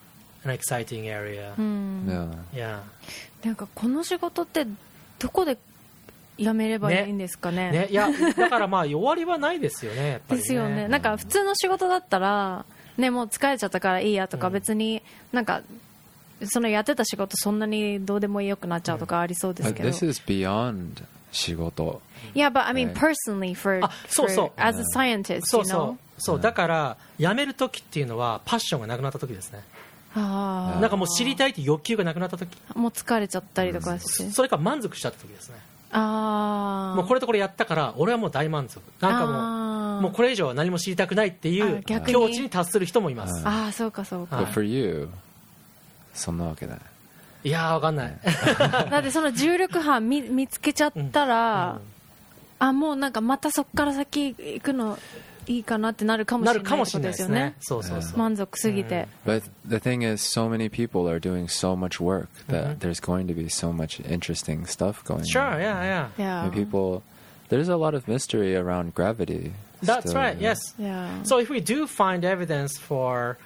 an exciting area. Yeah. Yeah. なんかこの仕事ってどこでやめればいいんですかね。 ね、いやだからまあ終わりはないですよね。やっぱりねですよね。なんか普通の仕事だったらね、もう疲れちゃったからいいやとか、 うん別になんかそのやってた仕事そんなにどうでもよくなっちゃうとかありそうです But けど。 this is beyond 仕事. Yeah, but I mean Right. personally for, あそうそう for as a scientist, そう you そう know? そうだから辞める時っていうのはパッションがなくなった時ですね。 あーなんかもう知りたいって欲求がなくなった時、 もう疲れちゃったりとかして。 それか満足しちゃった時ですね。 ああ。 もうこれとこれやったから俺はもう大満足。なんかもうあーもうこれ以上は何も知りたくないっていうあ逆に境地に達する人もいます。 ああ、そうかそうか。 はい But for you, そんなわけない。 いやーわかんない。 だってその重力波見見つけちゃったら、あ、もうなんかまたそっから先行くのいいかなってなるかもしなれないってこるかもしれないとでよねですすね。。そうそうそう。 満足すぎて。 But the thing is, so many people are doing so much work that Mhm. there's going to be so much interesting stuff going Sure, on. yeah, yeah. Yeah. And people, there's a lot of mystery around gravity. That's still, right, you know. yes. Yeah. So if we do find evidence for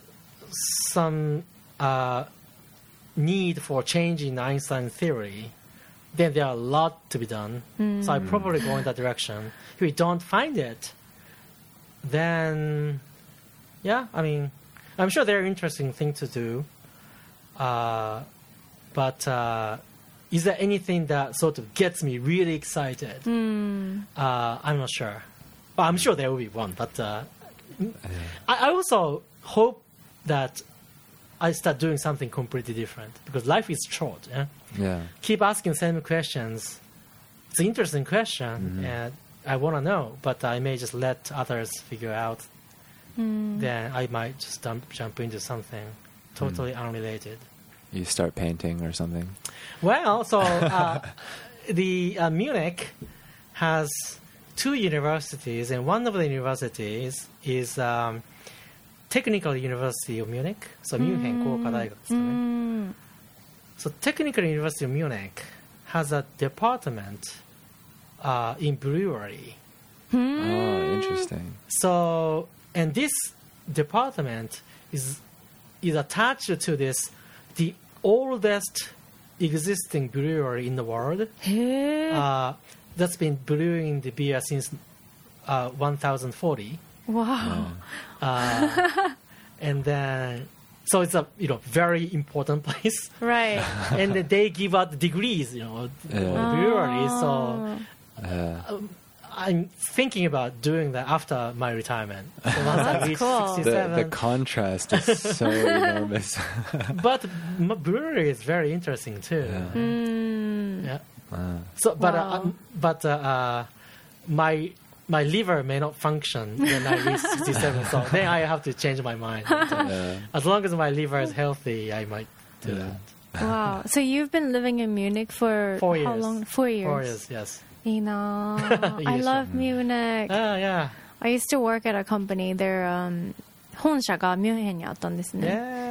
some uh, need for changing Einstein theory, then there are a lot to be done. So I probably go in that direction. If we don't find it, then yeah, I mean, I'm sure there are interesting things to do. Uh, but uh, is there anything that sort of gets me really excited? Hmm. Uh, I'm not sure. Well, I'm sure there will be one, but uh, I, I also hope that I start doing something completely different because life is short. Yeah? Yeah. Keep asking same questions. It's an interesting question, and I want to know, but I may just let others figure out. Then I might just jump, jump into something totally unrelated. You start painting or something. Well, so uh, the uh, Munich has two universities, and one of the universities is um, Technical University of Munich, so München 工科大学ですかね。 うん。 So Technical University of Munich has a department uh, in brewery. Oh, interesting. So, and this department is is attached to this the oldest existing brewery in the world. へえ。 Uh, that's been brewing the beer since uh, ten forty. わ Uh, and then, so it's a you know very important place. お。Right. And then they give out degrees, you know, Yeah. brewery. So Uh, I'm thinking about doing that after my retirement. So once I That's reach cool. the, sixty-seven. the contrast is so enormous. But m- brewery is very interesting too. Yeah. うん。 Yeah. Uh, So, but uh, Wow. um, but uh, uh, my my liver may not function when I reach sixty-seven. So then I have to change my mind. So yeah. as long as my liver is healthy, I might do Yeah. that. Wow. So you've been living in Munich for Four how years. long? Four years. Four years, yes. いいなぁ。 いい I でしょ love Munich. Ah, yeah. I used to work at a company. Their、um, 本社がミュンヘンにあったんですね。 Yeah.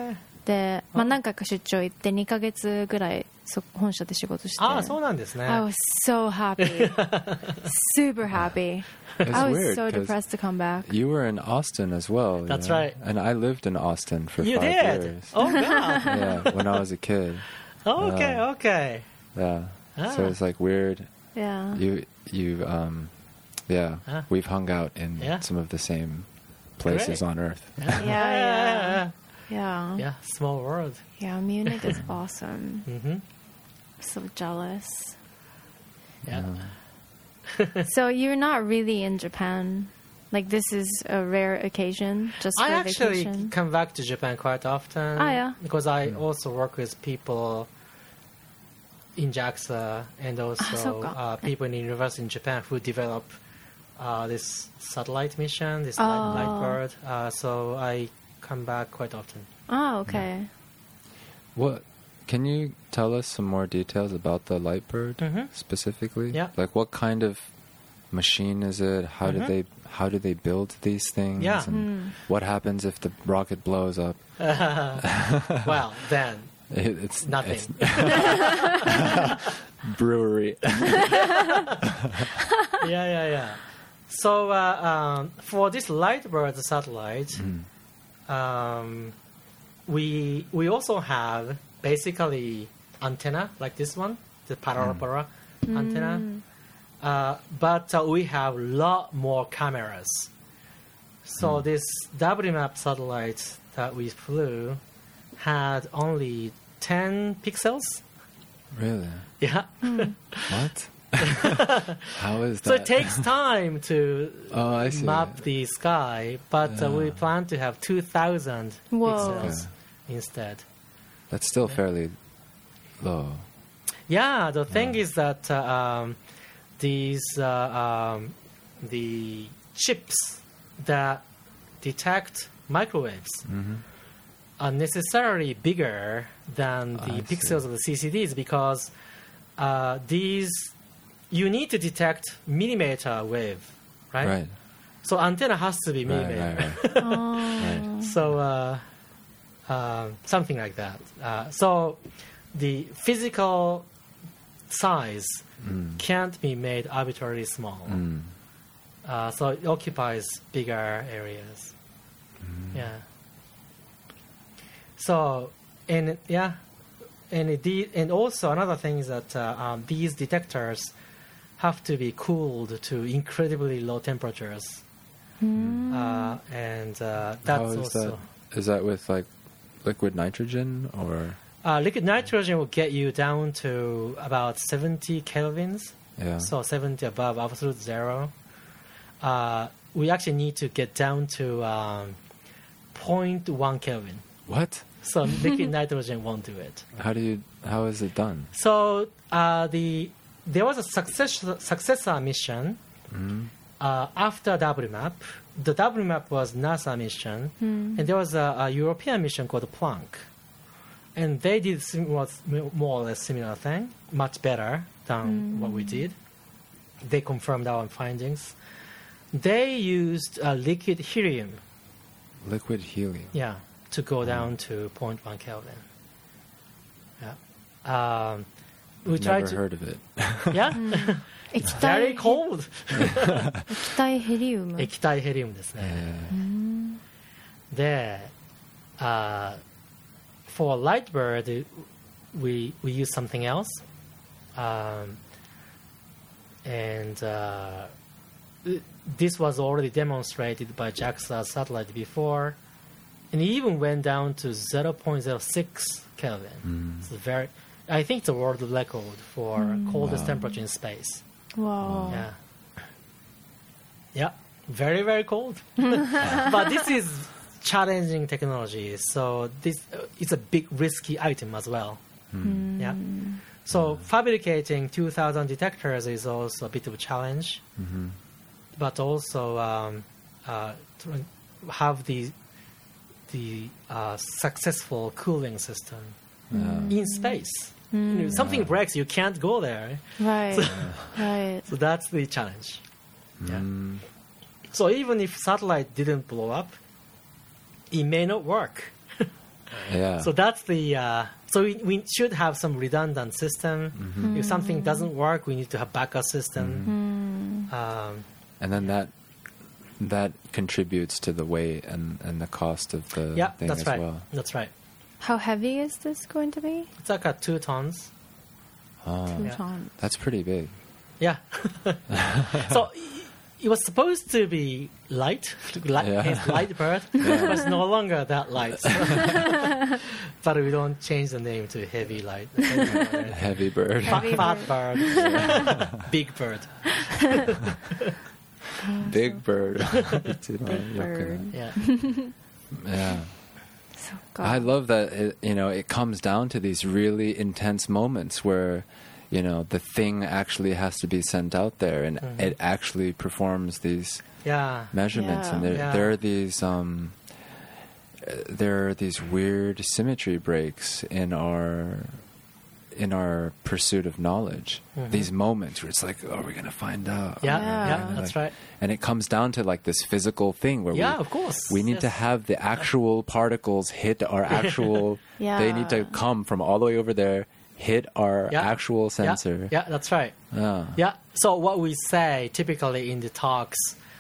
で、まあ、何回か出張行ってにかげつぐらいそ本社で仕事して。 ああ、そうなんですね。 I was so happy. Super happy. It's I was weird so 'cause depressed to come back. You were in Austin as well. you That's know? right. And I lived in Austin for You five did? years. Oh, God. Yeah, when I was a kid. Okay, Yeah. okay. Yeah. Ah. So it's like weird. Yeah. You you um yeah, Ah. we've hung out in Yeah. some of the same places Great. on earth. Yeah, Yeah, yeah. Yeah. Yeah, small world. Yeah, Munich is awesome. Mm-hmm. So jealous. Yeah. So you're not really in Japan. Like this is a rare occasion, just for I actually vacation. come back to Japan quite often. Ah, yeah. Because I also work with people in JAXA and also Ah, そうか。 uh, people in university in Japan who develop uh, this satellite mission, this Oh. light, light bird. Uh, so I come back quite often. Oh, okay. What can you tell us some more details about the Lightbird Mhm. specifically? Yeah. Like what kind of machine is it? How do Mhm. they how do they build these things? Yeah. And what happens if the rocket blows up? Well, then It, it's nothing. it's brewery. yeah, yeah, yeah. So uh, um, for this Lightbird satellite, um, we we also have basically antenna like this one, the Parapara antenna, uh, but uh, we have a lot more cameras. So this W map satellite that we flew had only ten pixels. Really? Yeah. What? How is that? So it takes time to Oh, I see. map the sky, but uh, we Yeah. plan to have two thousand Whoa. pixels instead. That's still fairly low. Yeah, the thing is that uh, um, these uh, um, the chips that detect microwaves Mm-hmm. are necessarily bigger than the I see. pixels of the C C Ds because uh, these you need to detect millimeter wave, right? Right. So antenna has to be Right, millimeter. right, right. Oh. Right. So uh, uh, something like that. Uh, so the physical size Mm. can't be made arbitrarily small. Mm. Uh, so it occupies bigger areas. Mm. Yeah. So and yeah, and it de- and also another thing is that uh, um, these detectors have to be cooled to incredibly low temperatures, uh, and uh, that's How is also that? Is that with like liquid nitrogen or? uh, liquid nitrogen will get you down to about seventy kelvins. Yeah. So seventy above absolute zero. Uh, we actually need to get down to um, zero point one Kelvin. What? So liquid nitrogen won't do it. How do you? How is it done? So uh, the there was a success, successor mission Mm. uh, after W map. The W map was NASA mission, and there was a, a European mission called Planck, and they did sim- was more or less similar thing, much better than what we did. They confirmed our findings. They used uh, liquid helium, Liquid helium. yeah, to go down to zero point one Kelvin. Yeah, um, we tried Never to, heard of it. yeah, 液 very 体 cold. 液体ヘリウム。 液体ヘリウムですね。 Yeah. で、uh, for Lightbird, we we use something else, um, and uh, this was already demonstrated by JAXA satellite before, and it even went down to zero point zero six Kelvin. Mm. It's very, I think it's a world record for coldest Wow. temperature in space. Wow. Yeah. Yeah. Very, very cold. But this is challenging technology, so this uh, it's a big risky item as well. Yeah. So fabricating two thousand detectors is also a bit of a challenge, Mm-hmm. but also um, uh, to have the the uh, successful cooling system Yeah. in space. You know, something breaks, you can't go there. Right. Right. So that's the challenge. Yeah. Mm. So even if satellite didn't blow up, it may not work. Yeah. So that's the. Uh, so we, we should have some redundant system. Mm-hmm. If something doesn't work, we need to have backup system. Um, and then that that contributes to the weight and, and the cost of the yeah, thing that's as right. well. That's right. How heavy is this going to be? It's like a two tons. Oh, Two Yeah. tons. that's pretty big. Yeah. So it was supposed to be light, light, Yeah. hence light bird, but it's no longer that light. But we don't change the name to heavy light. Heavy bird. Fat, Heavy fat bird, big bird. Big bird. Bird. Yeah, Yeah. So I love that it, you know it comes down to these really intense moments where you know the thing actually has to be sent out there and Mhm. it actually performs these yeah, measurements Yeah. and there Yeah. there are these um uh, there are these weird symmetry breaks in our in our pursuit of knowledge. Mhm. These moments where it's like, oh, we're gonna find out. yeah, Yeah. yeah. That's right. And it comes down to like this physical thing where Yeah, we of course. we need to Yes. have the actual particles hit our actual. Yeah. They need to come from all the way over there, hit our Yeah. actual sensor. Yeah, yeah, that's right. Yeah. Yeah. So what we say typically in the talks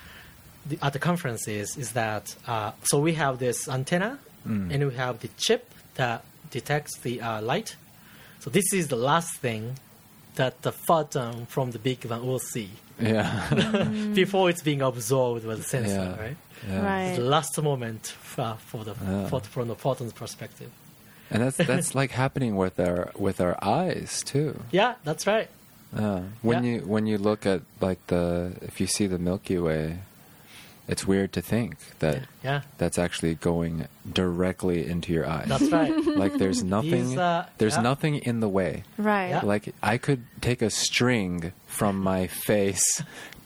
the, at the conferences is that uh, so we have this antenna Mm. and we have the chip that detects the uh, light. So this is the last thing that the photon from the Big Bang will see Yeah. before it's being absorbed by the sensor, Yeah. right? Yeah. Right. The last moment for, for the Yeah. for, from the photon's perspective. And that's that's like happening with our with our eyes too. Yeah, that's right. Uh, when Yeah. you when you look at like the if you see the Milky Way, it's weird to think that Yeah, that's actually going directly into your eyes. that's right. Like there's nothing These, uh, there's yeah. nothing in the way. Right. Yeah. Like I could take a string from my face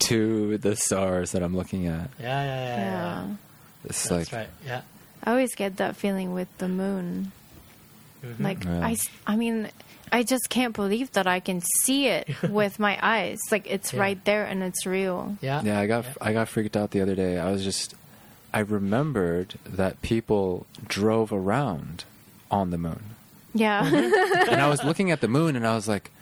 to the stars that I'm looking at. Yeah, yeah, yeah. yeah. Yeah. It's That's like right. Yeah. I always get that feeling with the moon. Mhm. Like Yeah. I, s- I mean, I just can't believe that I can see it with my eyes. Like it's Yeah. right there and it's real. Yeah. yeah, I got I got freaked out the other day. I was just I remembered that people drove around on the moon. Yeah. And I was looking at the moon and I was like,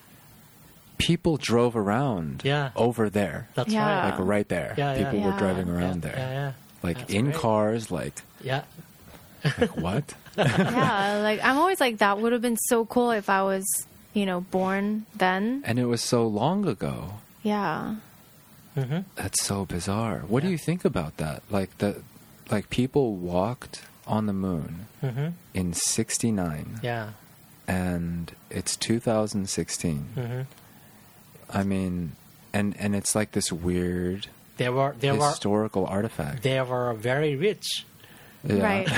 people drove around Yeah. over there. That's Yeah. right. Like right there. Yeah, yeah. people were Yeah. driving Yeah, around there. Yeah, yeah. Like That's in great. cars, like Yeah. like what? Yeah. Like I'm always like that would have been so cool if I was, you know, born then. And it was so long ago. Yeah. Mm-hmm. That's so bizarre. What do Yeah. you think about that? Like the like people walked on the moon Mm-hmm. in sixty-nine Yeah. and it's two thousand sixteen. Mm-hmm. I mean, and and it's like this weird They were they were historical artifact. they were very rich. Yeah. Right.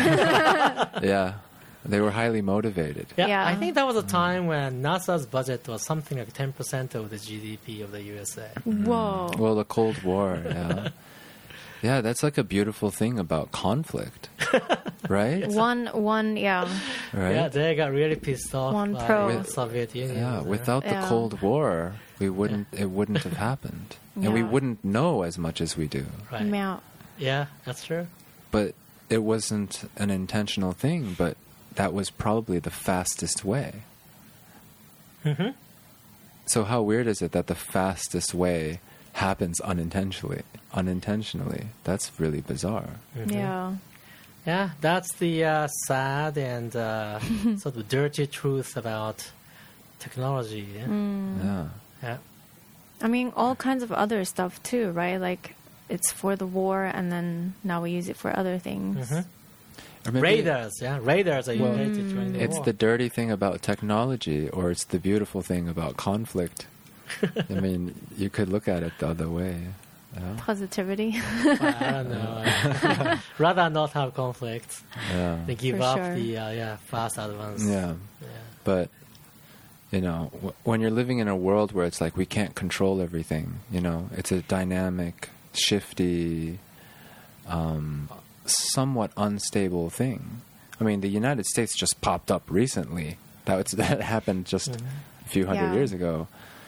Yeah. They were highly motivated. Yeah, Yeah. I think that was a time when NASA's budget was something like ten percent of the G D P of the U S A. Whoa. Well, the Cold War, yeah. Yeah, that's like a beautiful thing about conflict. Right? One, one, yeah. Right? Yeah, they got really pissed off One by pro. the Soviet Union. Yeah, without the Yeah. Cold War, we wouldn't it wouldn't have happened. And we Yeah. wouldn't know as much as we do. Right. Yeah. Yeah, that's true. But it wasn't an intentional thing, but that was probably the fastest way. Mm-hmm. So how weird is it that the fastest way happens unintentionally? Unintentionally. That's really bizarre. Yeah. Yeah, that's the uh, sad and uh, sort of dirty truth about technology. Yeah. Mm. Yeah. Yeah. I mean, all kinds of other stuff too, right? Like it's for the war, and then now we use it for other things. Mhm. Or maybe Radars, yeah, radars are Well, invented during the it's war. the dirty thing about technology, or it's the beautiful thing about conflict. I mean, you could look at it the other way. Yeah. Positivity. I don't know. Rather not have conflicts. Yeah. They give For up sure. the uh, yeah fast advance. Yeah. Yeah. But, you know, w- when you're living in a world where it's like we can't control everything, you know, it's a dynamic, shifty, um, somewhat unstable thing. I mean, the United States just popped up recently. That was, that happened just a few hundred Yeah. years ago.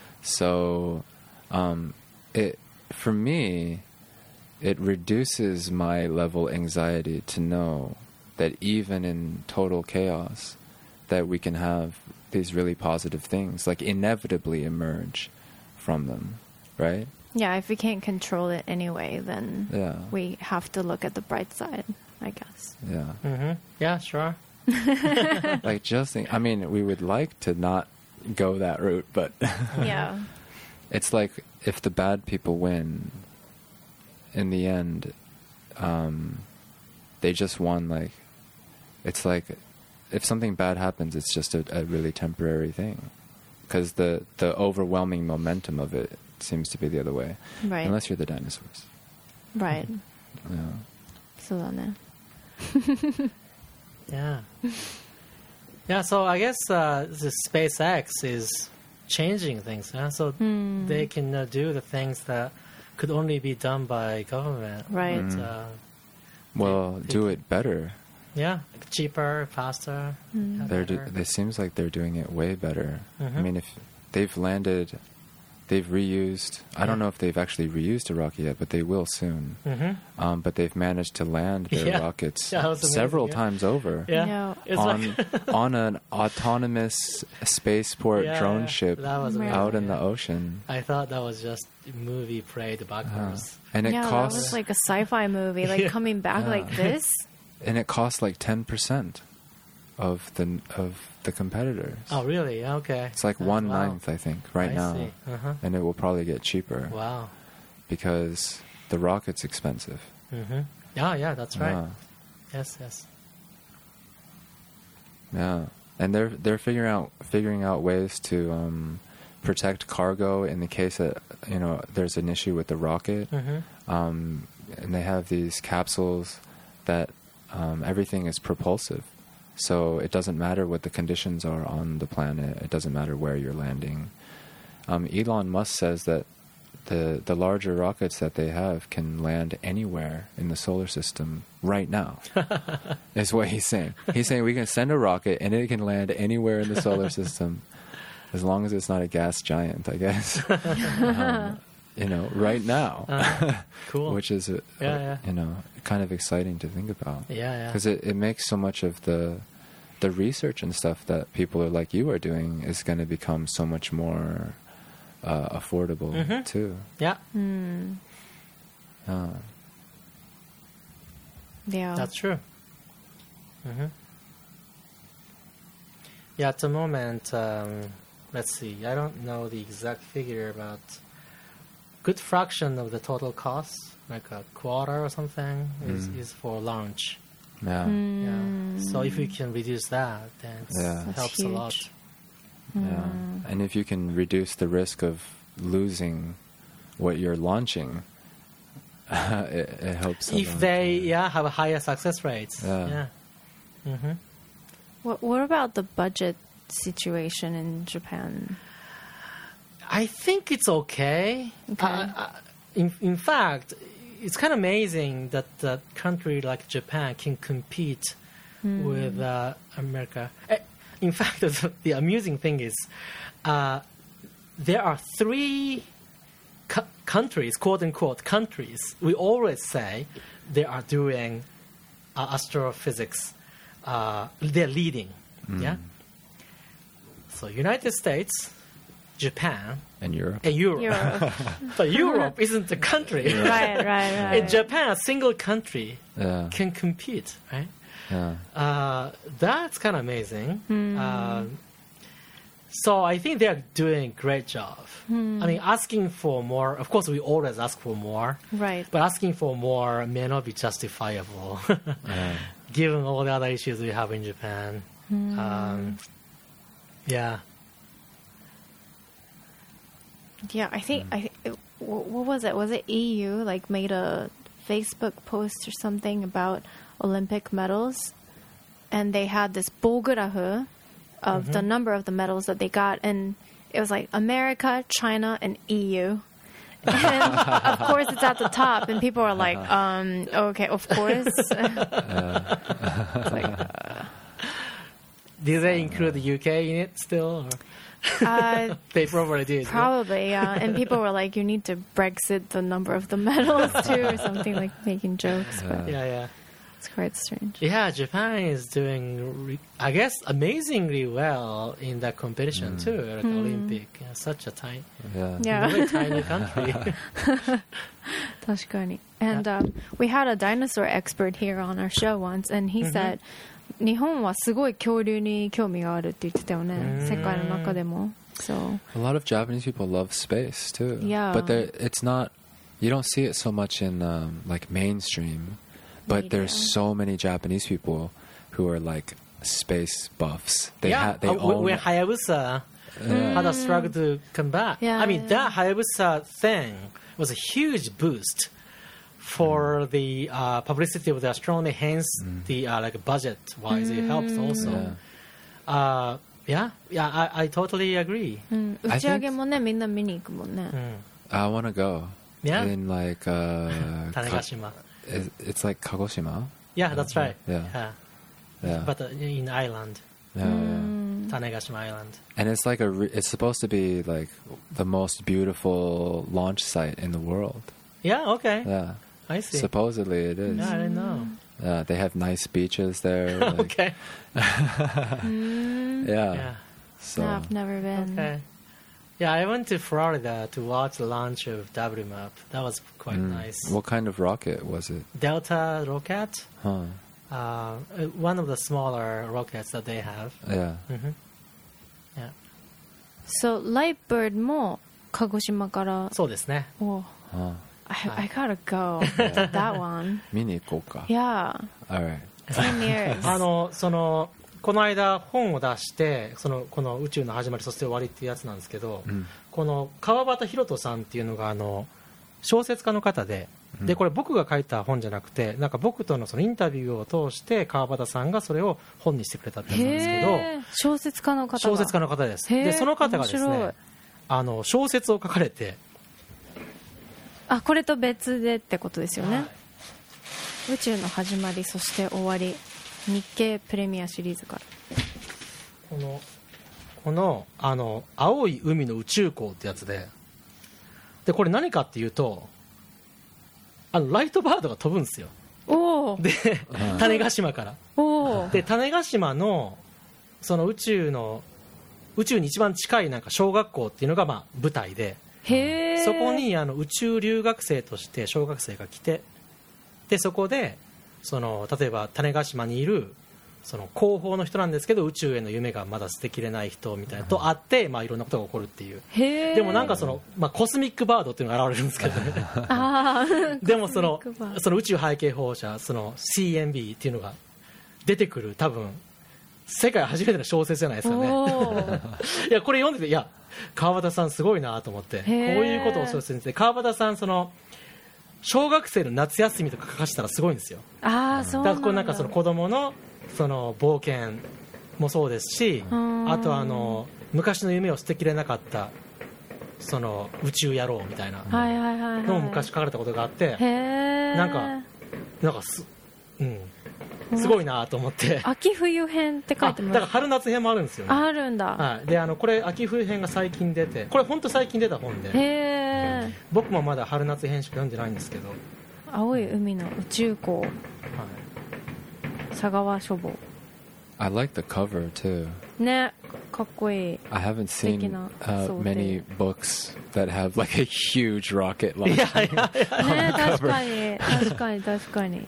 So, um, it for me, it reduces my level anxiety to know that even in total chaos, that we can have these really positive things, like inevitably emerge from them, right? Yeah, if we can't control it anyway, then Yeah. we have to look at the bright side, I guess. Yeah. Mm-hmm. Yeah, sure. Like just think, I mean, we would like to not go that route, but Yeah. it's like if the bad people win, in the end, um, they just won. Like, it's like if something bad happens, it's just a, a really temporary thing, because the the overwhelming momentum of it seems to be the other way, Right. unless you're the dinosaurs. Right. Yeah. そうだね。 Yeah. Yeah, so I guess uh, the SpaceX is changing things. Yeah? So Hmm. they can uh, do the things that could only be done by government. Right. But, Mm. uh, Well, They- do it better. yeah, cheaper, faster. Mm. yeah, They're do, better. it seems like they're doing it way better. I Mhm. mean, if they've landed, they've reused. I don't Yeah. know if they've actually reused a rocket yet, but they will soon. Mhm. Um, but they've managed to land their Yeah. rockets Yeah, that was amazing, several yeah. times over Yeah. Yeah. It's on like on an autonomous spaceport Yeah, drone yeah. ship That was Right. amazing, out in yeah. the ocean. I thought that was just movie played Uh, backwards. and it yeah, costs that was like a sci-fi movie, like Yeah. coming back Yeah. like this. and it costs like ten percent of the of the competitors. Oh, really? Okay. It's like Oh, one wow. ninth, I think, right I now, see. Uh-huh. and it will probably get cheaper Wow. because the rocket's expensive. Mm-hmm. Yeah, yeah, that's right. Yeah. Yes, yes. Yeah, and they're they're figuring out figuring out ways to um, protect cargo in the case that you know there's an issue with the rocket. Mm-hmm. Um, and they have these capsules that um, everything is propulsive, so it doesn't matter what the conditions are on the planet. It doesn't matter where you're landing. Um, Elon Musk says that the the larger rockets that they have can land anywhere in the solar system right now. Is what he's saying. He's saying we can send a rocket and it can land anywhere in the solar system, as long as it's not a gas giant, I guess. um, you know, right now, Uh, cool. which is, a, Yeah, a- yeah. you know, kind of exciting to think about. Yeah, yeah. Because it, it makes so much of the the research and stuff that people are like you are doing is going to become so much more uh, affordable Mhm. too. Yeah, Hmm. Uh, Yeah. that's true. Mm-hmm. Yeah, at the moment, um, let's see, I don't know the exact figure, but good fraction of the total cost, like a quarter or something, is, Mm. is for launch. yeah. Hmm. Yeah. So if we can reduce that, then it Yeah. That's helps a lot. huge. Yeah. Mm. And if you can reduce the risk of losing what you're launching, it, it helps. a If lot. they yeah have a higher success rates. Yeah. Yeah. Mm-hmm. What, what about the budget situation in Japan? I think it's okay. Okay. Uh, uh, in, in fact, it's kind of amazing that a country like Japan can compete Hmm. with uh, America. Uh, In fact, the, the amusing thing is uh, there are three co- countries, quote unquote, countries, we always say they are doing uh, astrophysics. Uh, they're leading. Yeah. So United States, Japan, in Europe. and Europe. Europe. But Europe isn't a country. right, right, right. In Japan, a single country Yeah. can compete, right? Yeah. Uh, that's kind of amazing. Hmm. Um, so I think they're doing a great job. Hmm. I mean, asking for more, of course, we always ask for more, Right. but asking for more may not be justifiable, Yeah. given all the other issues we have in Japan. Hmm. Um, yeah. Yeah, I think I it, wh- what was it? Was it E U like made a Facebook post or something about Olympic medals, and they had this bolgrafu of the number of the medals that they got, and it was like America, China, and E U. And of course, it's at the top, and people are like, um, "Okay, of course." It's like, Did they include the U K in it still? Or? uh, They probably did. yeah? Probably, yeah. And people were like, you need to Brexit the number of the medals too, or something, like making jokes. But Yeah, yeah. It's quite strange. Yeah, Japan is doing, re- I guess, amazingly well in that competition too, like Olympic. Yeah, such a tiny, Yeah. Yeah. very tiny country. 確かに And um, we had a dinosaur expert here on our show once, and he said 日本はすごい恐竜に興味があるって言ってたよね、世界の中でも。So A lot of Japanese people love space too. Yeah. But there- it's not. You don't see it so much in um, like mainstream. But Media. there's so many Japanese people who are like space buffs. They yeah, ha- they uh, when- own. when Hayabusa had a struggle to come back. Yeah, I mean, yeah. that Hayabusa thing was a huge boost for the uh, publicity of the astronomy, hence the uh, like budget-wise, it helps also. Yeah. Uh, yeah, yeah, I, I totally agree. うん打ち上げもねみんな見に行くもんね。 I want to go. Yeah? In like uh, Ka- Tanegashima. it- it's like Kagoshima. Yeah, that's right. Yeah. Yeah. Yeah. But uh, in Island, yeah, yeah. Tanegashima Island. And it's like a. Re- it's supposed to be like the most beautiful launch site in the world. Yeah, okay. Yeah. I see. Supposedly it is. Yeah, I didn't know. Yeah, they have nice beaches there. like- Okay. Yeah. Yeah. So. No, I've never been. Okay. Yeah, I went to Florida to watch the launch of W MAP. That was quite Mm. nice. What kind of rocket was it? Delta rocket, Huh. uh, uh, one of the smaller rockets that they have. Yeah. hmm Yeah. So Lightbird も鹿児島から。 そうですね。 Oh, Huh. I, I gotta go. That one. 見に行こうか。 Yeah. Alright. Ten years. あのそのこの間本を出してそのこの宇宙の始まりそして終わりっていうやつなんですけど、 うんこの川端弘人さんっていうのがあの小説家の方で、でこれ僕が書いた本じゃなくてなんか僕とのそのインタビューを通して川端さんがそれを本にしてくれたってやつなんですけど、 へー小説家の方が。 小説家の方です。 へーでその方がです面白いねあの小説を書かれて、 あ、これと別でってことですよね。宇宙の始まりそして終わり日経プレミアシリーズから。 このこのあの青い海の宇宙港ってやつで、でこれ何かっていうとあのライトバードが飛ぶんですよ。 おお。 で種子島からおお。 で種子島のその宇宙の宇宙に一番近いなんか小学校っていうのがまあ舞台で、 へえ。 そこにあの宇宙留学生として小学生が来て、でそこでその例えば種子島にいるその広報の人なんですけど宇宙への夢がまだ捨てきれない人みたいなと会って、まあ、いろんなことが起こるっていう。 へえ。 でもなんかその、まあ、コスミックバードっていうのが現れるんですけどねああ。 でもそのコスミックバードその宇宙背景放射その シーエムビー っていうのが出てくる多分世界初めての小説じゃないですかねおーいやこれ読んでていや川端さんすごいなと思ってこうへーいうことを小説にして川端さんその小学生の夏休みとか書かせたらすごいんですよ。 ああ、そうなんだ。 だからこれなんかその子供のその冒険もそうですし、 んあとあの昔の夢を捨てきれなかったその宇宙野郎みたいなはいはいはい、はい。 のも昔書かれたことがあって、 へえ。 なんかなんかす、うん、すごいなと思って、 秋冬編って書いてます。 あだから春夏編もあるんですよね。 あるんだ。 はい、であのこれ秋冬編が最近出てこれ本当最近出た本でへえ。 僕もまだ春夏編しか読んでないんですけど、はい、 青い海の宇宙港佐川書房 I like the cover too. ね、かっこいい。 I haven't 素敵 seen な uh, 想定。 many books that have like a huge rocket launch. いやいやいやね、確かに確かに確かに。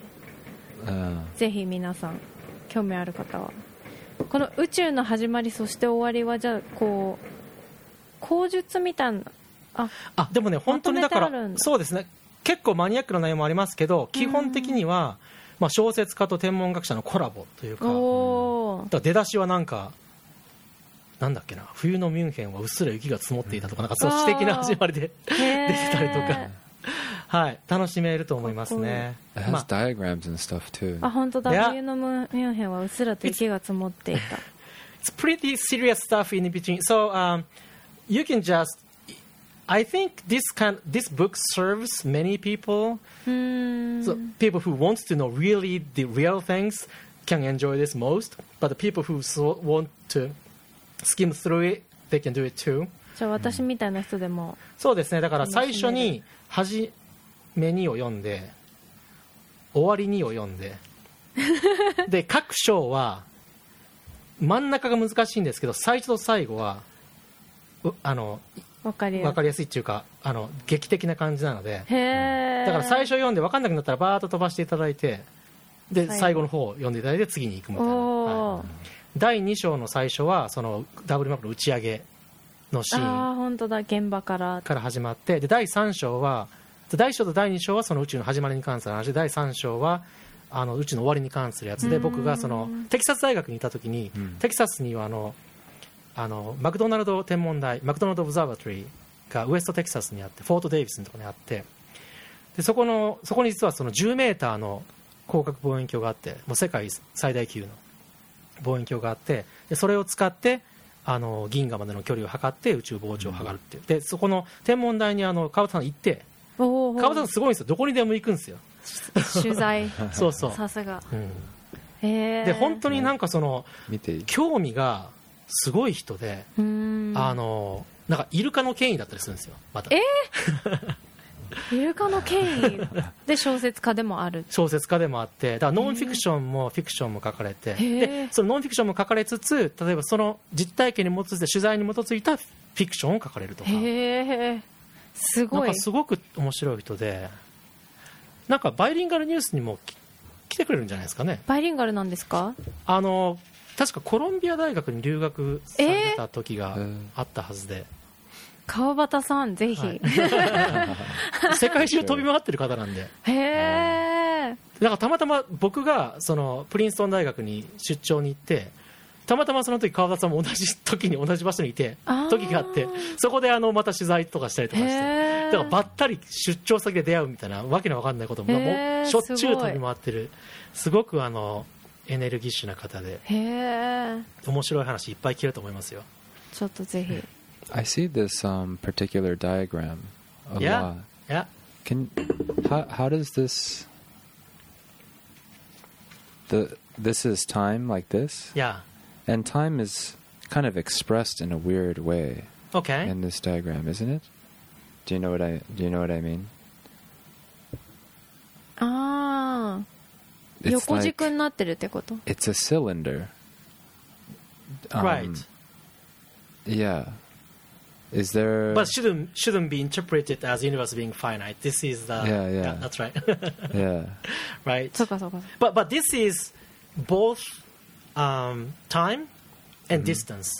Uh, ぜひ皆さん興味ある方はこの宇宙の始まりそして終わりはじゃあこう口述みたいなああでもね本当にだからまとめてあるんだそうですね結構マニアックな内容もありますけど基本的には、まあ、小説家と天文学者のコラボというか、 おーだから出だしはなんかなんだっけな冬のミュンヘンはうっすら雪が積もっていたとかなんかそう詩的な始まりでへ出ーてたりとかはい楽しめると思いますね it has まあ diagrams and stuff too. あ本当だ Yeah. 冬のミュンヘンはうっすらと雪が積もっていた It's pretty serious stuff in between. So um, you can just. I think this kind, this book serves many people. うーん So people who want to know really the real things can enjoy this most. But the people who so want to skim through it, they can do it too. じゃあ私みたいな人でもそうですね。だから最楽しめる初に初めにを読んで、終わりにを読んで、 で各章は真ん中が難しいんですけど、最初と最後はうあのわかりやすい。 分かりやすいっていうか、あの劇的な感じなので、 へー。 だから最初読んで分かんなくなったらバーッと飛ばしていただいて、で最後最後の方を読んでいただいて次に行くみたいな、 おー、 はい、だいに章の最初はそのダブルマップの打ち上げのシーンあー本当だ、現場から。 から始まって、でだいさん章はだいいち章とだいに章はその宇宙の始まりに関する話で、だいさん章はあの宇宙の終わりに関するやつで、 うん僕がそのテキサス大学にいた時に、 うん、 テキサスにはあのあのマクドナルド天文台、マクドナルドオブザーバトリーがウエストテキサスにあって、フォートデイビスのところにあって、でそこのそこに実はそのじゅうメーターの広角望遠鏡があって、もう世界最大級の望遠鏡があって、でそれを使ってあの銀河までの距離を測って宇宙膨張を測るっていう、でそこの天文台にあの川端さん行って、 おー、 川端さんすごいんですよ、どこにでも行くんですよ。 取材。 そうそう、 さすが。 うん、 へー。 で本当になんかその見ていい？ 興味がすごい人で、 うーん、 あのなんかイルカの権威だったりするんですよ、また。 えイルカの権威で小説家でもある。 小説家でもあって、だからノンフィクションもフィクションも書かれて、 へーでそのノンフィクションも書かれつつ、例えばその実体験に基づいて取材に基づいたフィクションを書かれるとか、 へえ、すごい。 なんかすごく面白い人で、なんかバイリンガルニュースにもき来てくれるんじゃないですかね。 バイリンガルなんですか？ あの確かコロンビア大学に留学された時があったはずで、 川端さんぜひ、 はい、世界中飛び回ってる方なんで。 へえ。 だからたまたま僕がそのプリンストン大学に出張に行って、たまたまその時川端さんも同じ時に同じ場所にいてあー時があって、そこであのまた取材とかしたりとかして、 へーだからばったり出張先で出会うみたいなわけのわかんないことも、 へーもうしょっちゅうすごい飛び回ってる、すごくあのエネルギッシュな方で、 へえ。 面白い話いっぱい聞けると思いますよ。 ちょっとぜひ。 I see this um, particular diagram a Yeah. lot. Yeah. Can how how does this the this is time like this? Yeah. And time is kind of expressed in a weird way Okay. in this diagram, isn't it? Do you know what I do you know what I mean? ああ、 It's 横 like 軸になってるってこと？ it's a cylinder. Um, Right. Yeah. Is there But shouldn't shouldn't be interpreted as universe being finite. This is the Yeah, yeah. that's right. Yeah. Right. そうかそうか。 But but this is both um, time and distance.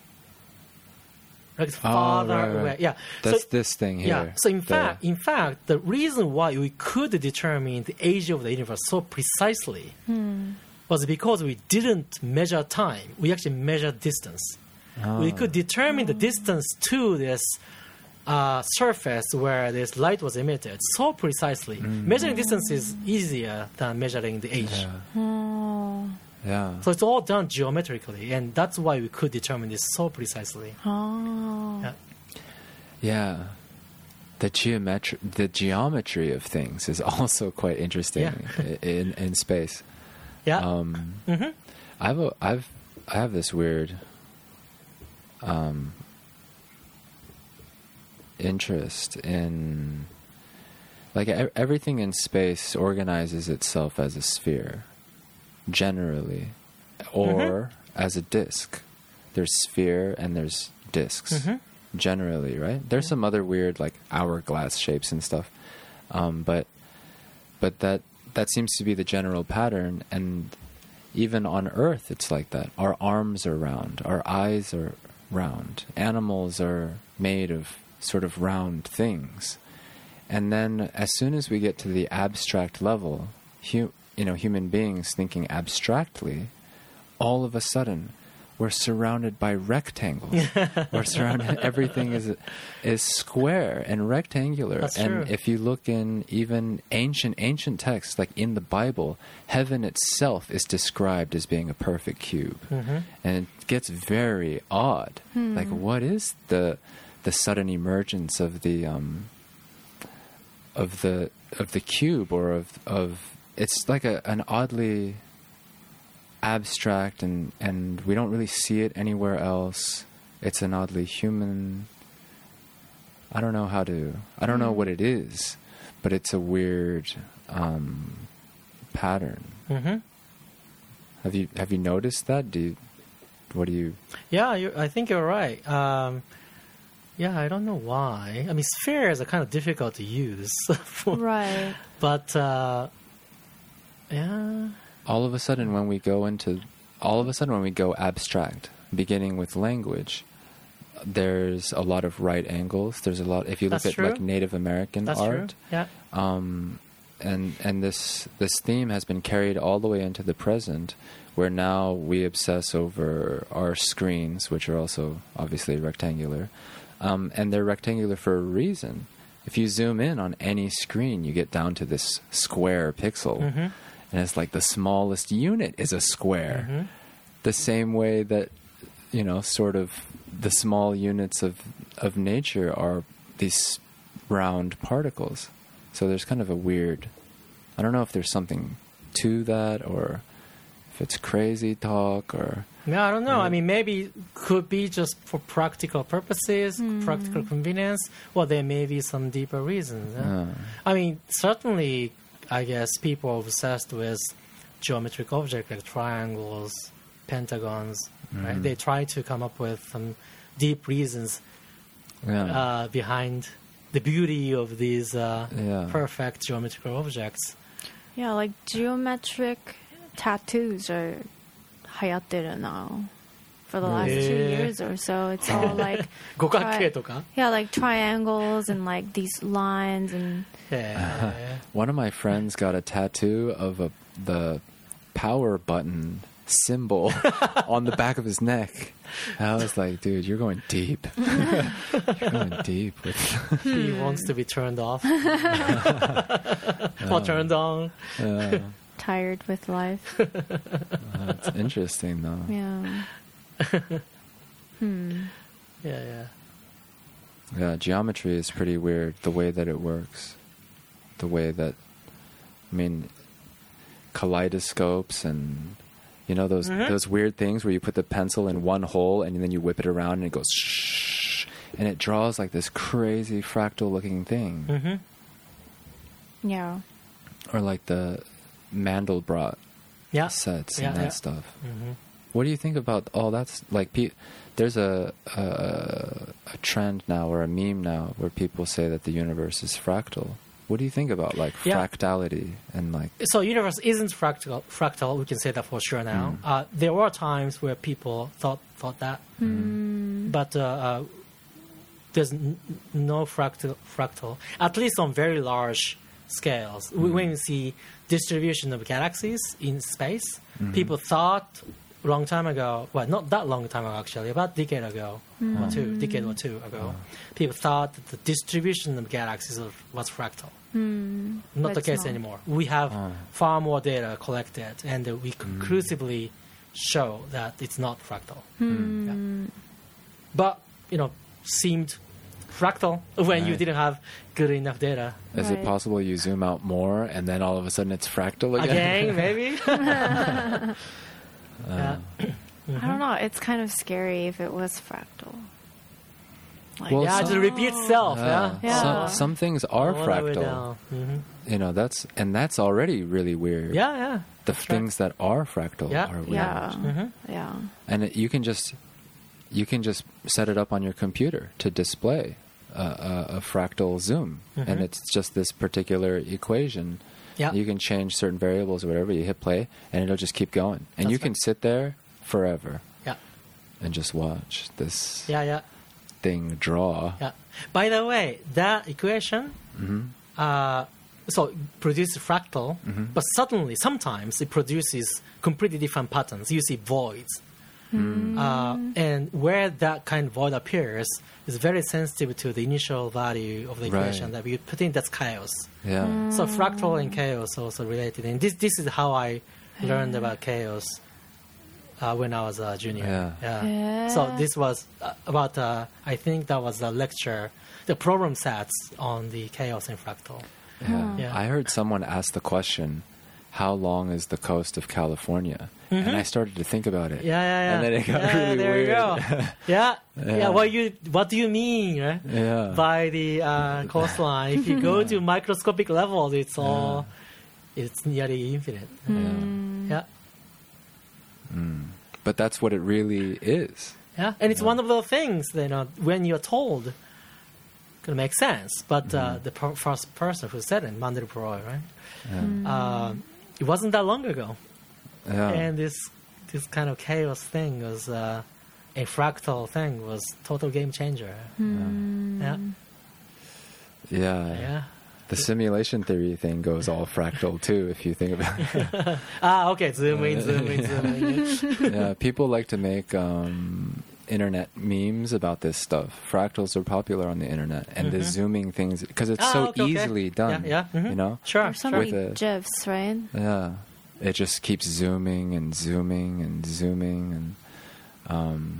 Like it's Oh, farther right, right. away. Yeah. That's so, this thing here. yeah. So in The- fact, in fact, the reason why we could determine the age of the universe so precisely うん。 was because we didn't measure time. We actually measured distance. Oh. We could determine the distance to this uh, surface where this light was emitted so precisely. Measuring distance is easier than measuring the age. Yeah. あー Yeah. So it's all done geometrically, and that's why we could determine this so precisely. あ Yeah. ー。 Yeah. The geometry the geometry of things is also quite interesting Yeah. in in space. Yeah. Um Mhm. I've a, I've I have this weird um interest in like e- everything in space organizes itself as a sphere generally or as a disk. There's sphere and there's disks Mhm. generally, right? There's some other weird like hourglass shapes and stuff. Um but but that that seems to be the general pattern, and even on Earth it's like that. Our arms are round, our eyes are round. Animals are made of sort of round things. And then as soon as we get to the abstract level, hu- you know, human beings thinking abstractly, all of a sudden we're surrounded by rectangles. We're surrounded, everything is is square and rectangular. That's and true. if you look in even ancient ancient texts, like in the Bible, heaven itself is described as being a perfect cube. Mhm. And it gets very odd. Like, what is the the sudden emergence of the um of the of the cube, or of of it's like a an oddly abstract, and and we don't really see it anywhere else. It's an oddly human, I don't know how to I don't know what it is, but it's a weird um pattern. Mhm. Have you have you noticed that? Do you, what do you? Yeah, you I think you're right. Um, yeah, I don't know why. I mean, spheres are kind of difficult to use. for, Right. But, uh, yeah. All of a sudden, when we go into, all of a sudden when we go abstract, beginning with language, there's a lot of right angles. There's a lot. If you look That's at true. like Native American That's art, true. Yeah. um, and and this this theme has been carried all the way into the present, where now we obsess over our screens, which are also obviously rectangular, um, and they're rectangular for a reason. If you zoom in on any screen, you get down to this square pixel, Mm-hmm. and it's like the smallest unit is a square. Mm-hmm. The same way that, you know, sort of the small units of of nature are these round particles. So there's kind of a weird, I don't know if there's something to that, or if it's crazy talk, or Yeah, I don't know. Yeah. I mean, maybe could be just for practical purposes, practical convenience, or there may be some deeper reasons. yeah. uh, I mean, certainly, I guess people are obsessed with geometric objects like triangles, pentagons, right? Mhm. They try to come up with some deep reasons yeah, uh, behind the beauty of these uh, yeah. perfect geometrical objects. Yeah, like geometric tattoos are 流行ってる now for the last two Yeah. years or so. It's all like 五角形とか yeah, like triangles and like these lines and へー One of my friends got a tattoo of a the power button symbol on the back of his neck. And I was like, dude, you're going deep. You're going deep with He wants to be turned off or turned on. yeah. tired with life. That's interesting though. Yeah. Hmm. Yeah, yeah. Yeah, geometry is pretty weird, the way that it works. The way that, I mean, kaleidoscopes and, you know, those Mhm. those weird things where you put the pencil in one hole and then you whip it around and it goes shh, and it draws like this crazy fractal looking thing. Mm-hmm. Yeah. Or like the Mandelbrot Yeah. sets Yeah, and that yeah. stuff. Mm-hmm. What do you think about all that's like? Pe- there's a, a a trend now or a meme now where people say that the universe is fractal. What do you think about like Yeah. fractality and like? So universe isn't fractal. Fractal, we can say that for sure now. Mm. Uh, there were times where people thought thought that, Hmm. but uh, uh, there's n- no fractal. Fractal, at least on very large scales. Mm. When you see distribution of galaxies in space, Mm-hmm. people thought a long time ago. Well, not that long time ago actually, about a decade ago or two, decade or two ago. People thought that the distribution of galaxies was- was fractal. Hmm. Not the But it's case not. anymore. We have Oh. far more data collected, and uh, we Mm. conclusively show that it's not fractal. Hmm. But you know, seemed fractal when you Right. didn't have good enough data. Is it Right. possible you zoom out more and then all of a sudden it's fractal again? Again, maybe. Uh, Yeah. I don't know. It's kind of scary if it was fractal. Like, Well, Yeah, some- just repeat itself. uh, yeah. Yeah. Some, some things are All the way fractal. down. Mhm. You know, that's and that's already really weird. Yeah, yeah. The that's right. things that are fractal Yeah. are weird. yeah. Mhm. Yeah. And it, you can just you can just set it up on your computer to display a, a, a fractal zoom, and Mhm. it's just this particular equation. Yeah. You can change certain variables or whatever. You hit play, and it'll just keep going, and That's you can right. sit there forever Yeah. and just watch this Yeah, yeah, thing draw. yeah. By the way, that equation hmm uh, so it produces fractal, Mhm. but suddenly, sometimes it produces completely different patterns. You see voids. Uh, and where that kind of void appears is very sensitive to the initial value of the Right. equation that we put in. That's chaos. Yeah. So fractal and chaos are also related. And this this is how I learned about chaos uh, when I was a junior. Yeah. Yeah. So this was uh, about, uh, I think that was a lecture, the problem sets on the chaos and fractal. Yeah. Yeah. I heard someone ask the question, how long is the coast of California? And I started to think about it. Mm-hmm. Yeah, yeah, yeah. And then it got yeah, really there weird. you go. Yeah. yeah, Yeah. What you what do you mean, right? Yeah. By the uh, coastline? If you go to microscopic levels, it's all it's nearly infinite. Yeah. Yeah. Mm. But that's what it really is. Yeah, and it's Yeah. one of those things that, you know, when you're told, gonna make sense. But uh, the per- first person who said it, Mandelbrot, right? Yeah. Uh, it wasn't that long ago, Yeah. and this this kind of chaos thing was uh, a fractal thing was total game changer. Mm. Yeah, yeah. yeah. The simulation theory thing goes all fractal too, if you think about it. Ah, okay. Zoom in, zoom in, zoom in. Yeah, people like to make um, internet memes about this stuff. Fractals are popular on the internet, and the zooming things because it's Ah, so okay, okay. easily done. Yeah, yeah. Mhm. You know. Sure, There's so sure. many With a- GIFs, right? Yeah, it just keeps zooming and zooming and zooming and um,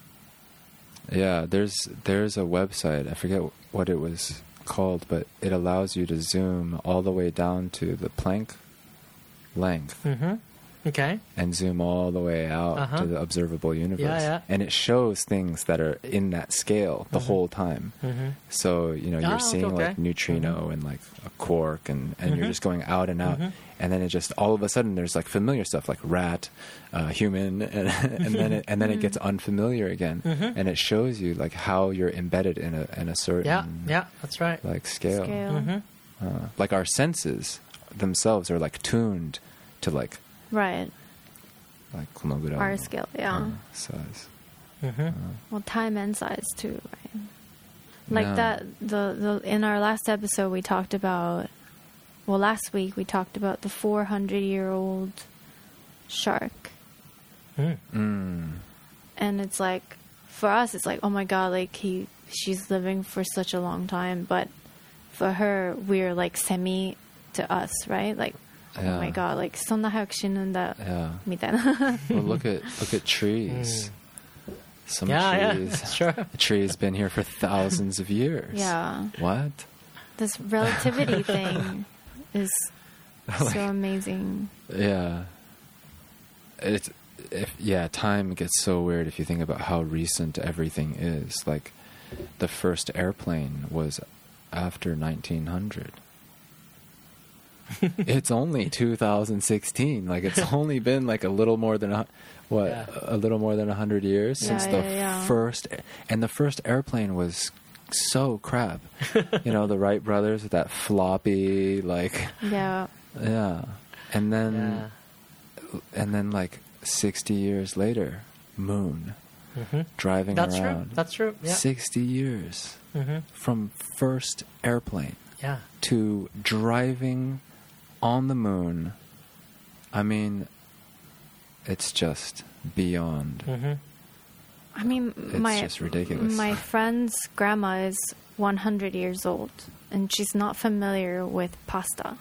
yeah. There's there's a website, I forget what it was called, but it allows you to zoom all the way down to the Planck length Mm-hmm. Okay. and zoom all the way out Uh-huh. to the observable universe. Yeah, yeah. And it shows things that are in that scale the whole time. Mm-hmm. So, you know, you're Ah, okay, seeing okay. like neutrino and like a quark and, and you're Mhm. just going out and out. Mhm. And then it just all of a sudden there's like familiar stuff like rat, uh, human, and, and then it, and then it gets unfamiliar again. Mhm. And it shows you like how you're embedded in a in a certain Yeah, yeah, that's right. like scale. Scale. Mm-hmm. Uh, like our senses themselves are like tuned to like Right. like Konogura Our scale, yeah. uh, size. Mm-hmm. Well, time and size too, right? Like Yeah. that. The, the in our last episode we talked about. Well, last week we talked about the four hundred year old shark, Mm. Mm. and it's like for us, it's like oh my god, like he she's living for such a long time, but for her, we're like semi to us, right? Like Yeah. oh my god, like そんな早く死ぬんだ Yeah. みたいな Well, look at look at trees. Some Yeah, trees. yeah, sure. A tree's been here for thousands of years. Yeah. What? This relativity thing is so amazing. Yeah. It's if yeah, time gets so weird if you think about how recent everything is. Like the first airplane was after nineteen hundred. It's only two thousand sixteen. Like it's only been like a little more than a, what Yeah. a little more than a hundred years Yeah, since yeah, the yeah. first, and the first airplane was so crap. You know, the Wright brothers with that floppy like Yeah. yeah, and then Yeah. and then like sixty years later, moon Mm-hmm. driving That's true. around. That's true. Yeah. sixty years Mm-hmm. from first airplane Yeah. to driving on the moon. I mean, it's just beyond. Mm-hmm. I mean, It's my just ridiculous. my friend's grandma is one hundred years old, and she's not familiar with pasta,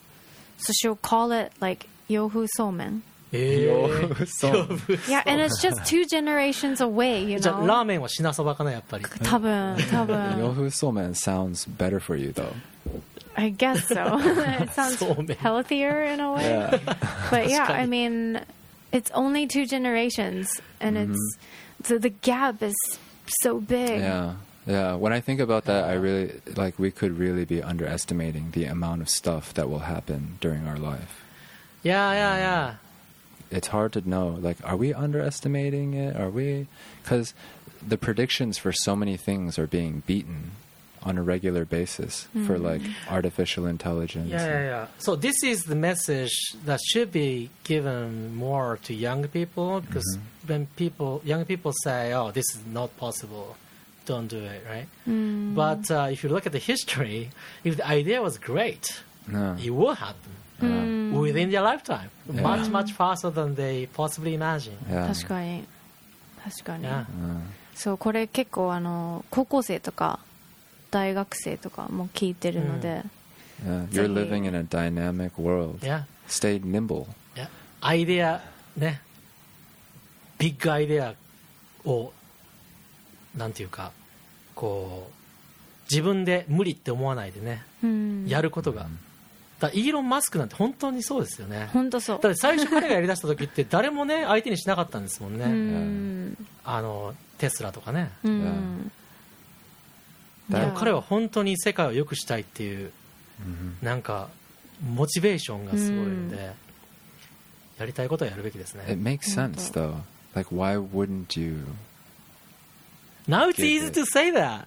so she'll call it like yofu somen. Yo, so- Yeah, and it's just two generations away, you じゃあ know. ラーメンは品そばかなやっぱり。 多分多分 Yofu Somen sounds better for you though. I guess so. It sounds Somen. healthier in a way. Yeah. But yeah, I 確かに。 mean, it's only two generations, and it's the, the gap is so big. Yeah. Yeah, when I think about that, I really like we could really be underestimating the amount of stuff that will happen during our life. Yeah, yeah, yeah. It's hard to know. Like, are we underestimating it? Are we? Because the predictions for so many things are being beaten on a regular basis for like artificial intelligence. Yeah, yeah, yeah. So this is the message that should be given more to young people because when people, young people say, "Oh, this is not possible," don't do it, right? Mm. But uh, if you look at the history, if the idea was great, No. it will happen Mm. within their lifetime, Yeah. much, much faster than they possibly imagine. Yeah. 確かに確かに Yeah. Uh, そうこれ結構あの高校生とか大学生とかも聞いてるので、 yeah. You're living in a dynamic world. Yeah. Stay nimble. Yeah. アイデアね、ビッグアイデアをなんていうかこう自分で無理って思わないでね、 うん、 やることが。だからイーロン・マスクなんて本当にそうですよね。 本当そうだって最初彼がやりだした時って誰もね相手にしなかったんですもんね。 うんあのテスラとかね。 うんでもいや彼は本当に世界を良くしたいっていう Mhm. なんかモチベーションがすごいので、いやりたいことはやるべきですね。 It makes sense though. Like, why wouldn't you? Now it's Get easy it. to say that.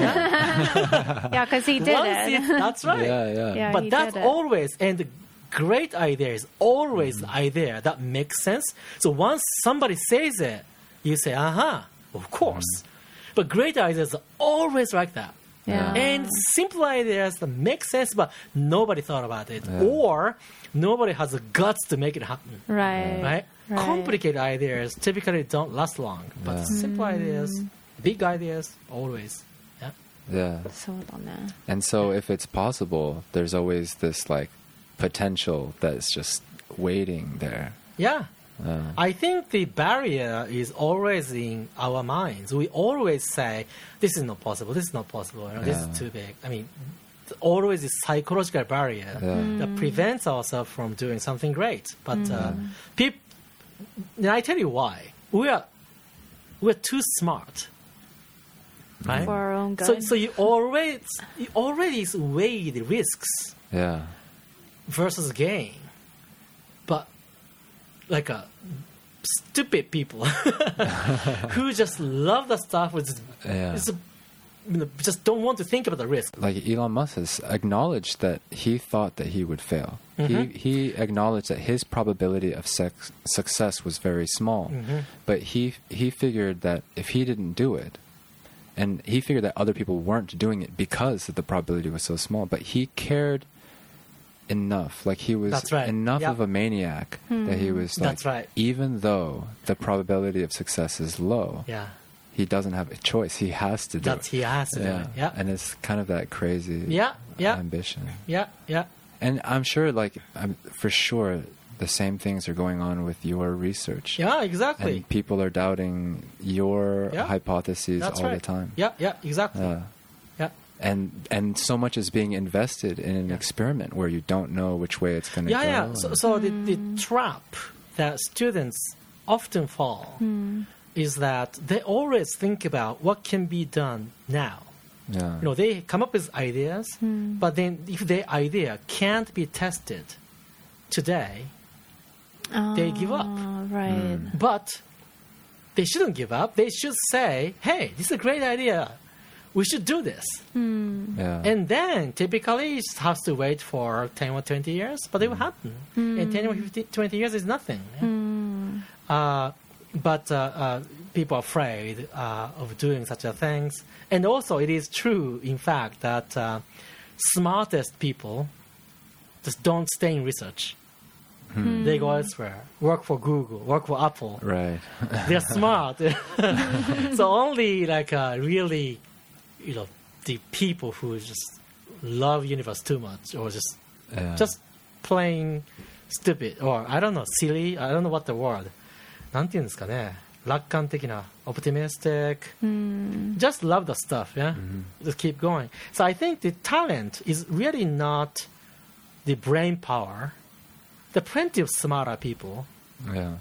Yeah, because he did Once it. it's, that's right. Yeah, yeah. Yeah. But he that's did it. always, and the great idea is always Mm-hmm. the idea that makes sense. So once somebody says it, you say, uh-huh, of course. Mm-hmm. But great ideas are always like that. Yeah. And simple ideas that make sense, but nobody thought about it. Yeah. Or nobody has the guts to make it happen. Right. Right? Right. Complicated ideas typically don't last long. But Yeah. simple ideas, big ideas, always. Yeah. Yeah. そうだね。 And so if it's possible, there's always this like potential that's just waiting there. Yeah. Uh, I think the barrier is always in our minds. We always say, this is not possible, this is not possible, you know, this Yeah. is too big. I mean, always this psychological barrier Yeah. that prevents ourselves from doing something great. But uh, peop- and I tell you why. We are, we're too smart. Right? For our own good. So, so you always you already weigh the risks yeah. versus gain, but like a stupid people who just love the stuff, which is, Yeah. is, you know, just don't want to think about the risk. Like Elon Musk has acknowledged that he thought that he would fail. He he acknowledged that his probability of sex, success was very small, but he he figured that if he didn't do it, and he figured that other people weren't doing it because the probability was so small, but he cared enough, like he was That's right. enough Yep. of a maniac that he was like, That's right. even though the probability of success is low, Yeah, he doesn't have a choice. He has to do that's it. he has to do Yeah. it. Yeah, And it's kind of that crazy yeah, yeah, ambition. yeah, yeah. And I'm sure, like, I'm, for sure, the same things are going on with your research. Yeah, exactly. And people are doubting your Yeah. hypotheses That's all right. the time. Yeah, yeah, exactly. Yeah. Yeah, And and so much is being invested in an experiment where you don't know which way it's going to yeah, go. yeah. So, and- so the, the trap that students often fall is that they always think about what can be done now. yeah. You know, they come up with ideas, but then if their idea can't be tested today, they give up. Ah, right. But they shouldn't give up. They should say, hey, this is a great idea. We should do this. yeah. And then typically it has to wait for ten or twenty years, but it will happen. And ten or fifty, twenty years is nothing. Uh, but uh, uh, people are afraid uh, of doing such a things. And also it is true, in fact, that uh, smartest people just don't stay in research. They go elsewhere, work for Google, work for Apple. Right. They're smart. So only like uh, really, you know, the people who just love universe too much, or just Yeah. just plain stupid, or I don't know, silly. I don't know what the word. なんて言うんですかね。楽観的な optimistic. Just love the stuff, yeah. Just keep going. So I think the talent is really not the brain power. There are plenty of smarter people. Yeah.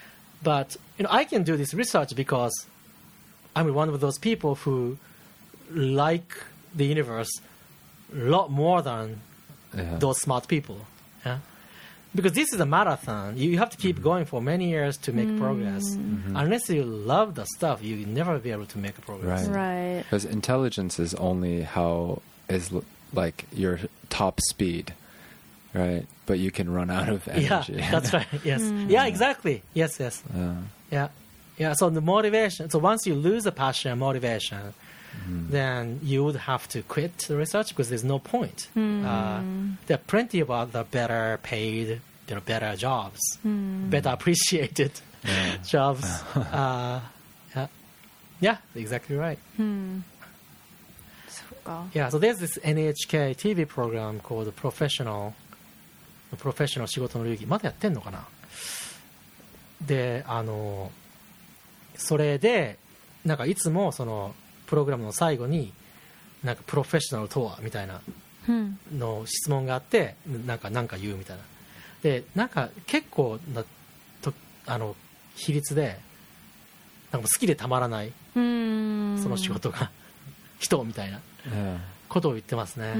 But you know, I can do this research because I'm one of those people who like the universe a lot more than Yeah. those smart people. Yeah? Because this is a marathon. You have to keep going for many years to make progress. Unless you love the stuff, you will never be able to make progress. Right. Right. Because intelligence is only how is l- like your top speed, right? But you can run out of Yeah, energy. that's right. Yes. Yeah, exactly. Yes, yes. Yeah. Yeah. Yeah. So the motivation. So once you lose the passion and motivation, then you would have to quit the research because there's no point. Uh, there are plenty of other better paid, you know, better jobs, better appreciated jobs. Uh, yeah. Yeah, exactly right. そっか。 Yeah, so there's this N H K T V program called Professional Professional 仕事の流儀。まだやってんのかな。で、あの、それで、なんかいつもそのプログラムの最後に、なんかプロフェッショナルとはみたいなうん。 の質問があって、なんかなんか言うみたいな。で、なんか結構なとあの比率で、なんかもう好きでたまらない、 うん。 その仕事が、人みたいな。 Yeah. ことを言ってますね、 うん、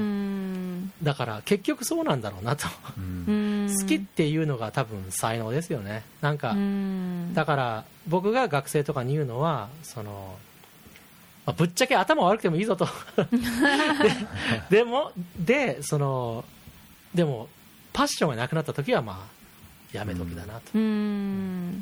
だから結局そうなんだろうなと、 うん、 好きっていうのが多分才能ですよね。なんか、 うん、 だから僕が学生とかに言うのはその、まあ、ぶっちゃけ頭悪くてもいいぞとで, でもでそのでもパッションがなくなった時はまあやめときだなと、 うん、 うん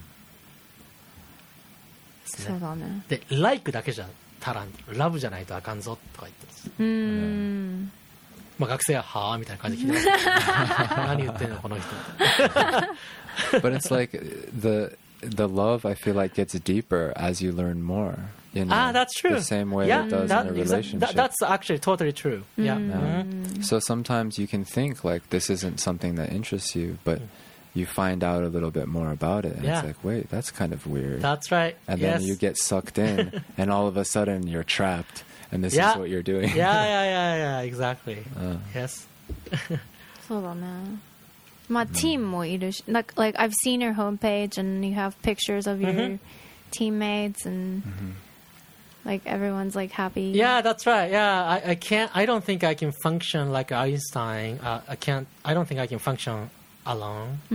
そうだね。 で、like だけじゃ足らん、ラブじゃないとあかんぞとか言ってます。 うーん。 まあ学生ははぁみたいな感じで聞いてます何言ってんのこの人。 But it's like the the love I feel like gets deeper as you learn more. You know, ah, that's true. The same way yeah, it does that, in a relationship. That, that's actually totally true. Yeah. Mm. Yeah. Mm-hmm. So sometimes you can think like this isn't something that interests you, but you find out a little bit more about it, and Yeah. it's like, wait, that's kind of weird. That's right. And yes. then you get sucked in, and all of a sudden you're trapped, and this Yeah. is what you're doing. yeah, yeah, yeah, yeah, exactly. Uh, Yes. そうだね。まあ、チームもいるし、like, like I've seen your homepage and you have pictures of your Mhm. teammates and like everyone's like happy. Yeah, that's right. Yeah, I, I can't. I don't think I can function like Einstein. Uh, I can't. I don't think I can function alone. うん。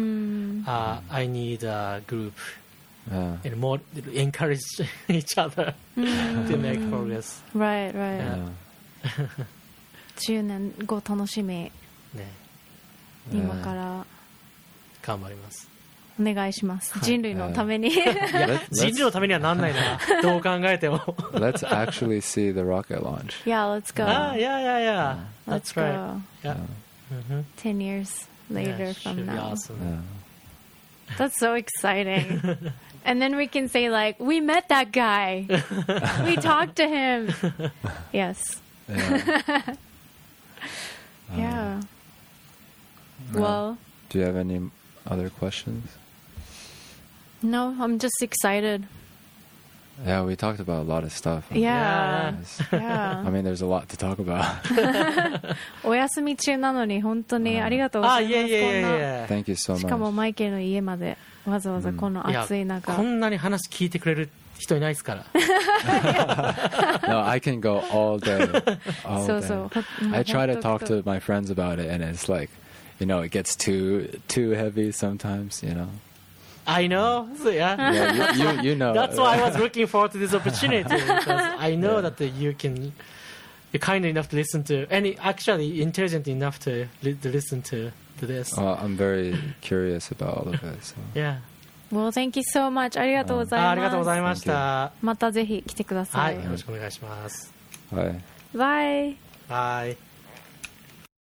Uh, I need a group yeah. and more encourage each other to make progress. Right, right. Yeah. じゅうねんご楽しみ。 ね、 今から頑張ります。 お願いします。人類のために。 いや Let's- 人類のためにはなんないな。どう考えても。 Let's actually see the rocket launch. Yeah, let's go. Ah, yeah, yeah, yeah. Let's That's right. go. Yeah. Mhm. Ten years later Yeah, from should be now. awesome. Yeah. That's so exciting. And then we can say like, we met that guy. We talked to him. Yes. Yeah. Yeah. Yeah. Well, Do you have any other questions? no, I'm just excited. Yeah, we talked about a lot of stuff. Yeah. Yes. Yeah. I mean, there's a lot to talk about. お休み中なのに本当にありがとうござ Ah, います。 yeah, yeah, こん yeah, な yeah. Thank you so しかも much. マイケルの家までわざわざこのいや暑い中。 こんなに話聞いてくれる人いないですから。 No, I can go all day. All そう day. そう。ほ I try to ほ talk っとく to my friends about it, and it's like, you know, it gets too too heavy sometimes. You know. I know. So, yeah. Yeah, you, you, you know. That's why I was looking forward to this opportunity because I know Yeah. that you can, you're kind enough to listen to, and actually intelligent enough to, li- to listen to, to this. Well, I'm very curious about all of it. So. Yeah. Well, thank you so much. ありがとうございあ、 ます。 ありがとうございました。 またぜひ来てくださはい、 い。 よろしくお願いします。 Bye. バイ。 はい。